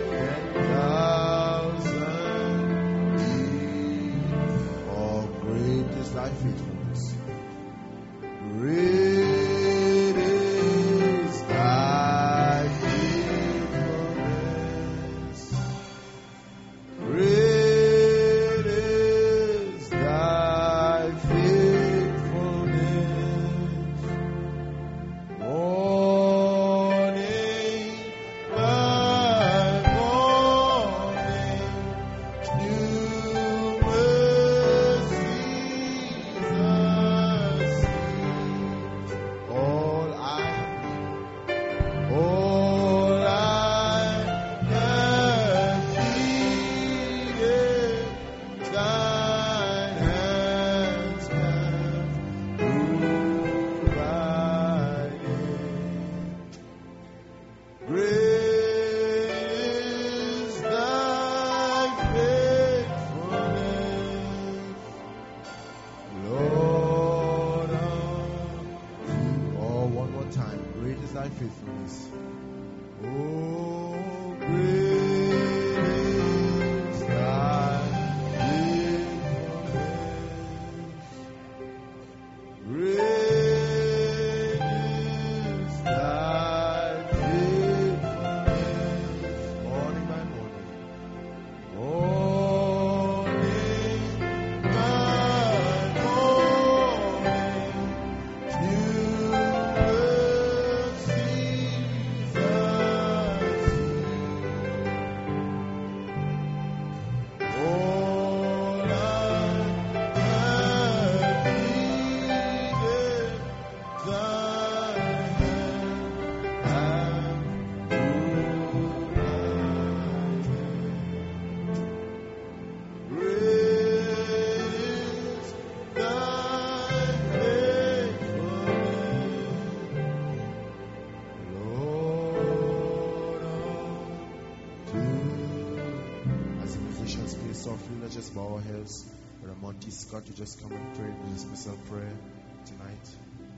10,000. Oh, great is thy faithfulness. Great is thy faithfulness. Great is thy faithfulness. Morning by morning, new mercies I see. All I have needed, thine hands have provided. Great is thy faithfulness, Lord unto all. One more time. Great is thy faithfulness. Oh, great is thy faithfulness. Great is thy faithfulness. Morning by morning. Morning by morning. New mercies I see. All I have needed, thine hand provided. Great is thy faithfulness, Lord unto. As the musicians play softly, let's just bow our heads. Brother Monty Scott, you just come and pray the dismissal prayer tonight.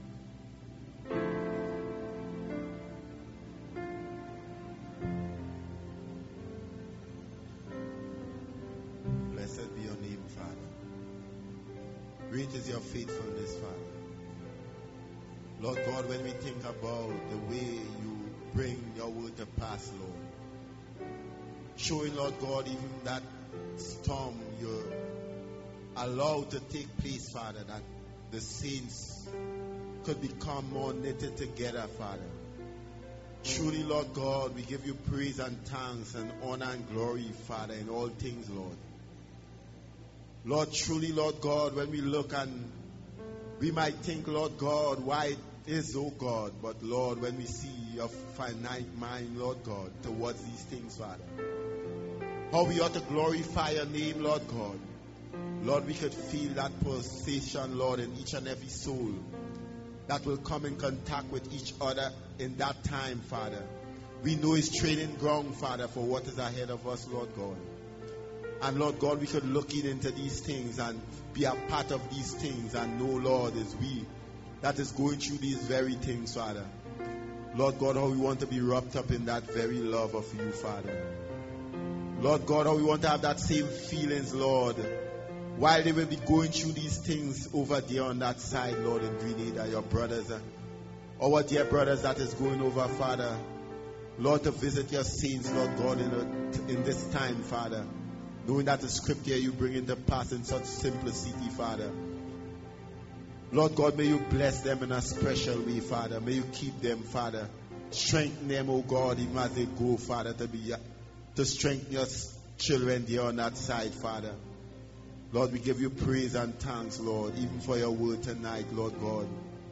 Blessed be your name, Father. Great is your faithfulness, Father. Lord God, when we think about the way you bring your word to pass, Lord, showing, Lord God, even that storm you allowed to take place, Father, that the saints could become more knitted together, Father. Truly, Lord God, we give you praise and thanks and honor and glory, Father, in all things, Lord. Lord, truly, Lord God, when we look and we might think, Lord God, why it is, oh God, but Lord, when we see your finite mind, Lord God, towards these things, Father, how we ought to glorify your name, Lord God. Lord, we could feel that pulsation, Lord, in each and every soul that will come in contact with each other in that time, Father. We know it's training ground, Father, for what is ahead of us, Lord God. And Lord God, we could look into these things and be a part of these things and know, Lord, it's we that is going through these very things, Father. Lord God, how we want to be wrapped up in that very love of you, Father. Lord God, how we want to have that same feelings, Lord, while they will be going through these things over there on that side, Lord, in Grenada, your brothers, our dear brothers that is going over, Father. Lord, to visit your saints, Lord God, in this time, Father. Knowing that the scripture you bring into pass in such simplicity, Father. Lord God, may you bless them in a special way, Father. May you keep them, Father. Strengthen them, oh God, even as they go, Father, to strengthen your children there on that side, Father. Lord, we give you praise and thanks, Lord, even for your word tonight, Lord God.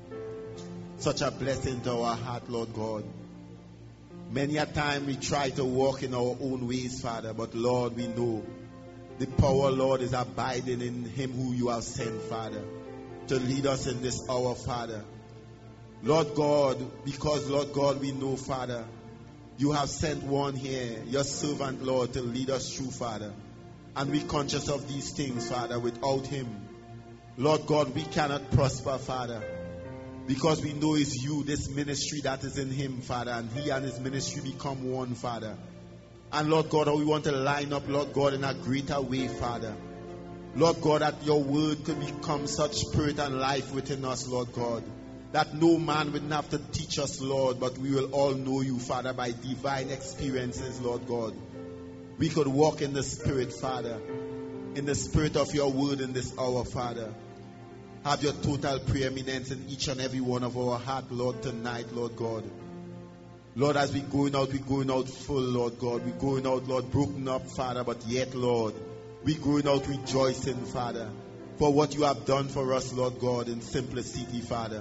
Such a blessing to our heart, Lord God. Many a time we try to walk in our own ways, Father, but Lord, we know the power, Lord, is abiding in him who you have sent, Father, to lead us in this hour, Father. Lord God, because, Lord God, we know, Father, you have sent one here, your servant, Lord, to lead us through, Father. And we're conscious of these things, Father. Without him, Lord God, we cannot prosper, Father. Because we know it's you, this ministry that is in him, Father. And he and his ministry become one, Father. And Lord God, we want to line up, Lord God, in a greater way, Father. Lord God, that your word could become such spirit and life within us, Lord God. That no man wouldn't have to teach us, Lord, but we will all know you, Father, by divine experiences, Lord God. We could walk in the Spirit, Father, in the Spirit of your word in this hour, Father. Have your total preeminence in each and every one of our heart, Lord, tonight, Lord God. Lord, as we're going out full, Lord God. We're going out, Lord, broken up, Father, but yet, Lord, we're going out rejoicing, Father, for what you have done for us, Lord God, in simplicity, Father.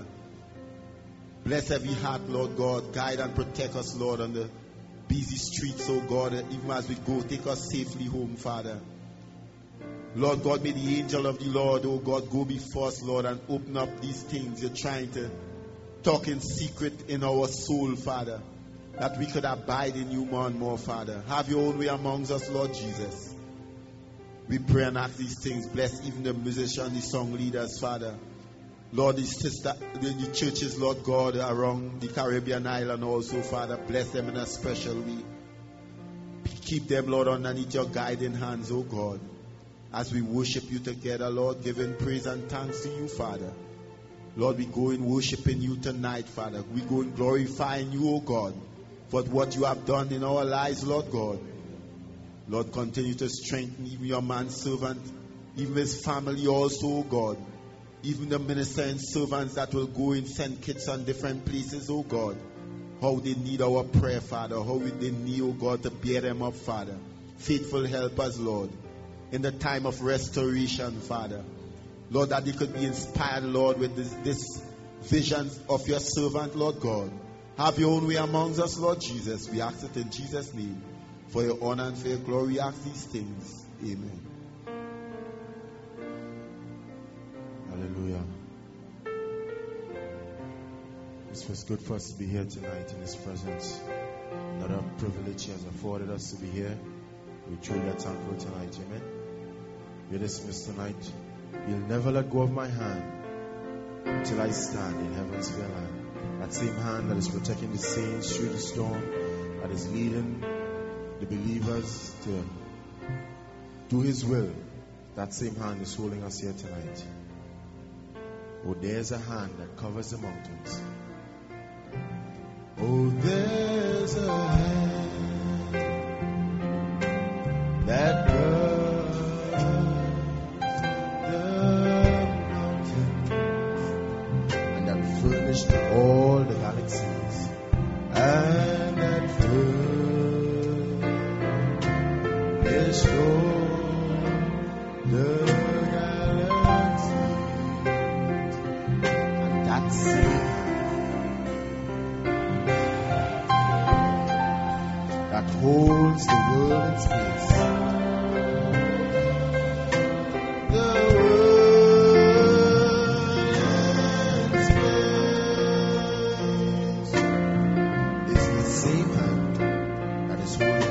Bless every heart, Lord God. Guide and protect us, Lord, on the busy streets, oh God. Even as we go, take us safely home, Father. Lord God, may the angel of the Lord, oh God, go before us, Lord, and open up these things you're trying to talk in secret in our soul, Father, that we could abide in you more and more, Father. Have your own way amongst us, Lord Jesus. We pray and ask these things. Bless even the musicians, the song leaders, Father. Lord, the churches, Lord God, around the Caribbean island also, Father. Bless them in a special way. Keep them, Lord, underneath your guiding hands, oh God. As we worship you together, Lord, giving praise and thanks to you, Father. Lord, we go in worshiping you tonight, Father. We go in glorifying you, oh God, for what you have done in our lives, Lord God. Lord, continue to strengthen even your manservant, even his family also, oh God. Even the minister and servants that will go and send kids on different places, oh God. How they need our prayer, Father. How they need, oh God, to bear them up, Father. Faithful help us, Lord, in the time of restoration, Father. Lord, that they could be inspired, Lord, with this vision of your servant, Lord God. Have your own way amongst us, Lord Jesus. We ask it in Jesus' name. For your honor and for your glory, we ask these things. Amen. Hallelujah. It was good for us to be here tonight in His presence. Another privilege He has afforded us to be here. We truly are thankful tonight. Amen. You're dismissed tonight. You'll never let go of my hand until I stand in heaven's fair land. That same hand that is protecting the saints through the storm, that is leading the believers to do His will. That same hand is holding us here tonight. Oh, there's a hand that covers the mountains. Oh, there's a hand that covers the mountains and that furnished all the galaxies and that furnished all the holds the world in space. The world in space is the same hand that is holding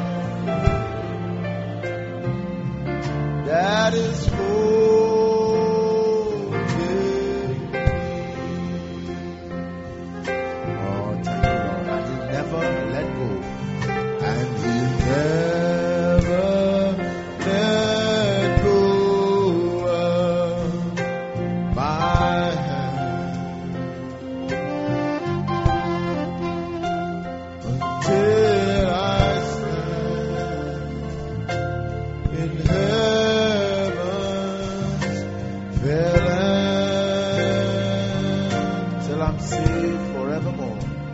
me. That is holding me. Oh, thank you, Lord. I will never let go. And He'll never I'm saved forevermore.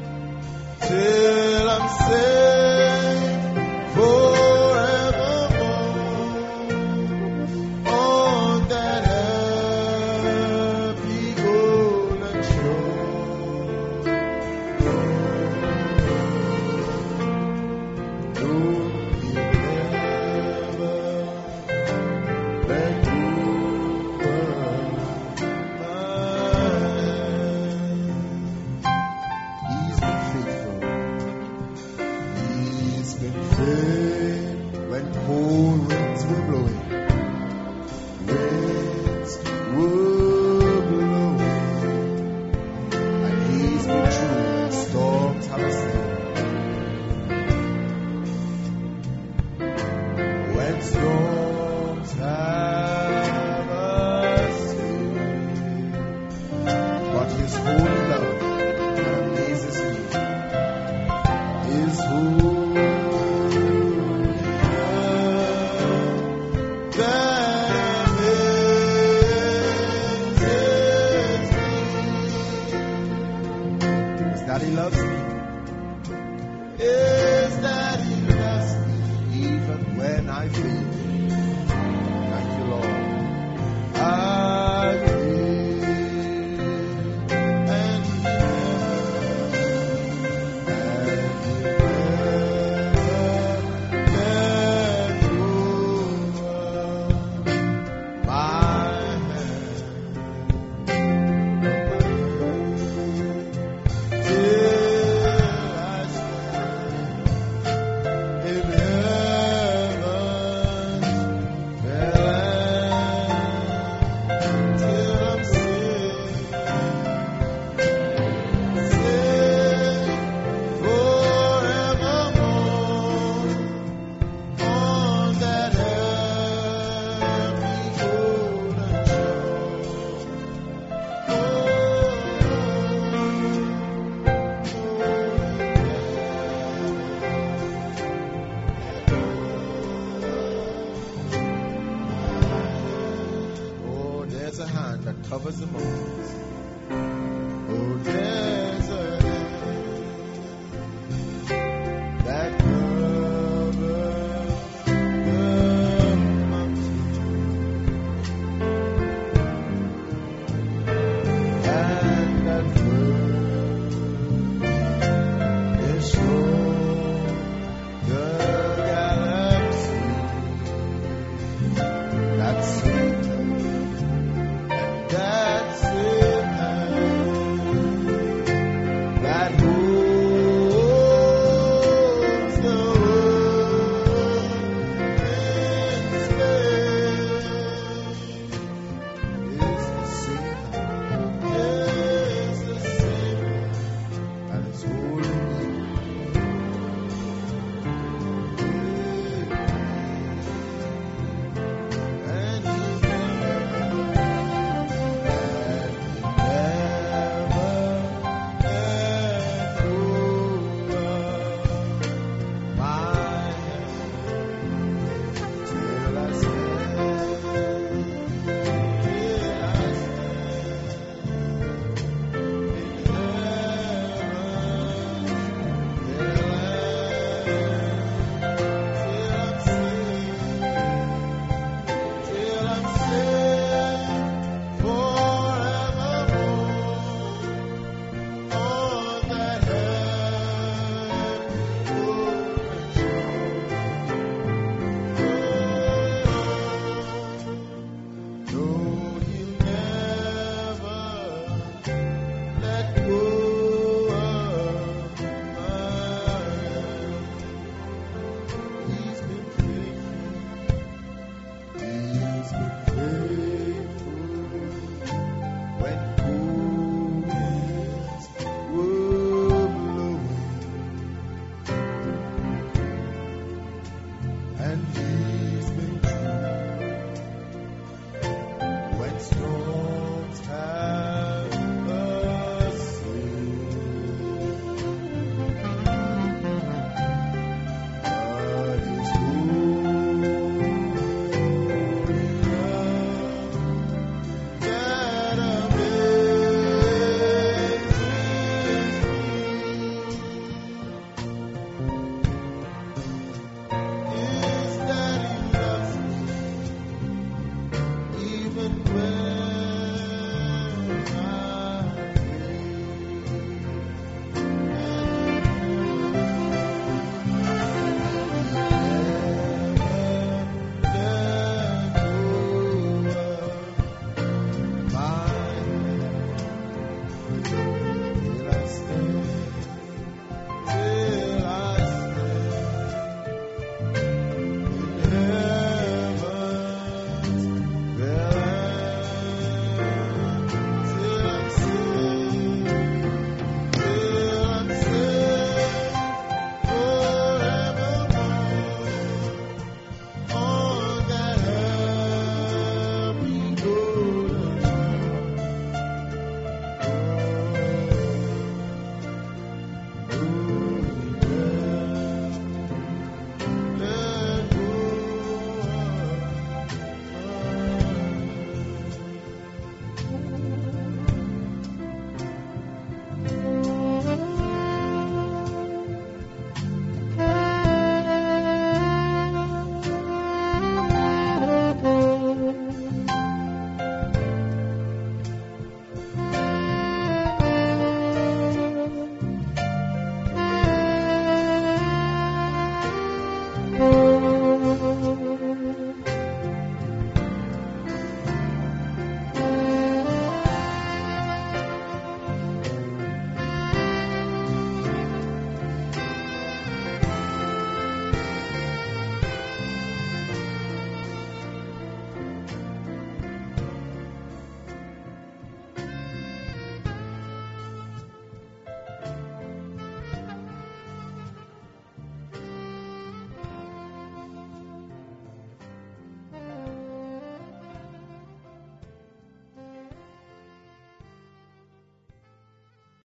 Till I'm saved forevermore. On that happy golden shore. Don't you never let go of mine. He's been faithful. He's been faithful when cold winds were blowing. Winds were blowing. And he's been true when storms have assailed. When storms have assailed. But his holy love amazes me. His holy love that amazes me. Is that he loves me? Is that he loves me even when I fail? Thank you, Lord. I fail and he covers the mountains.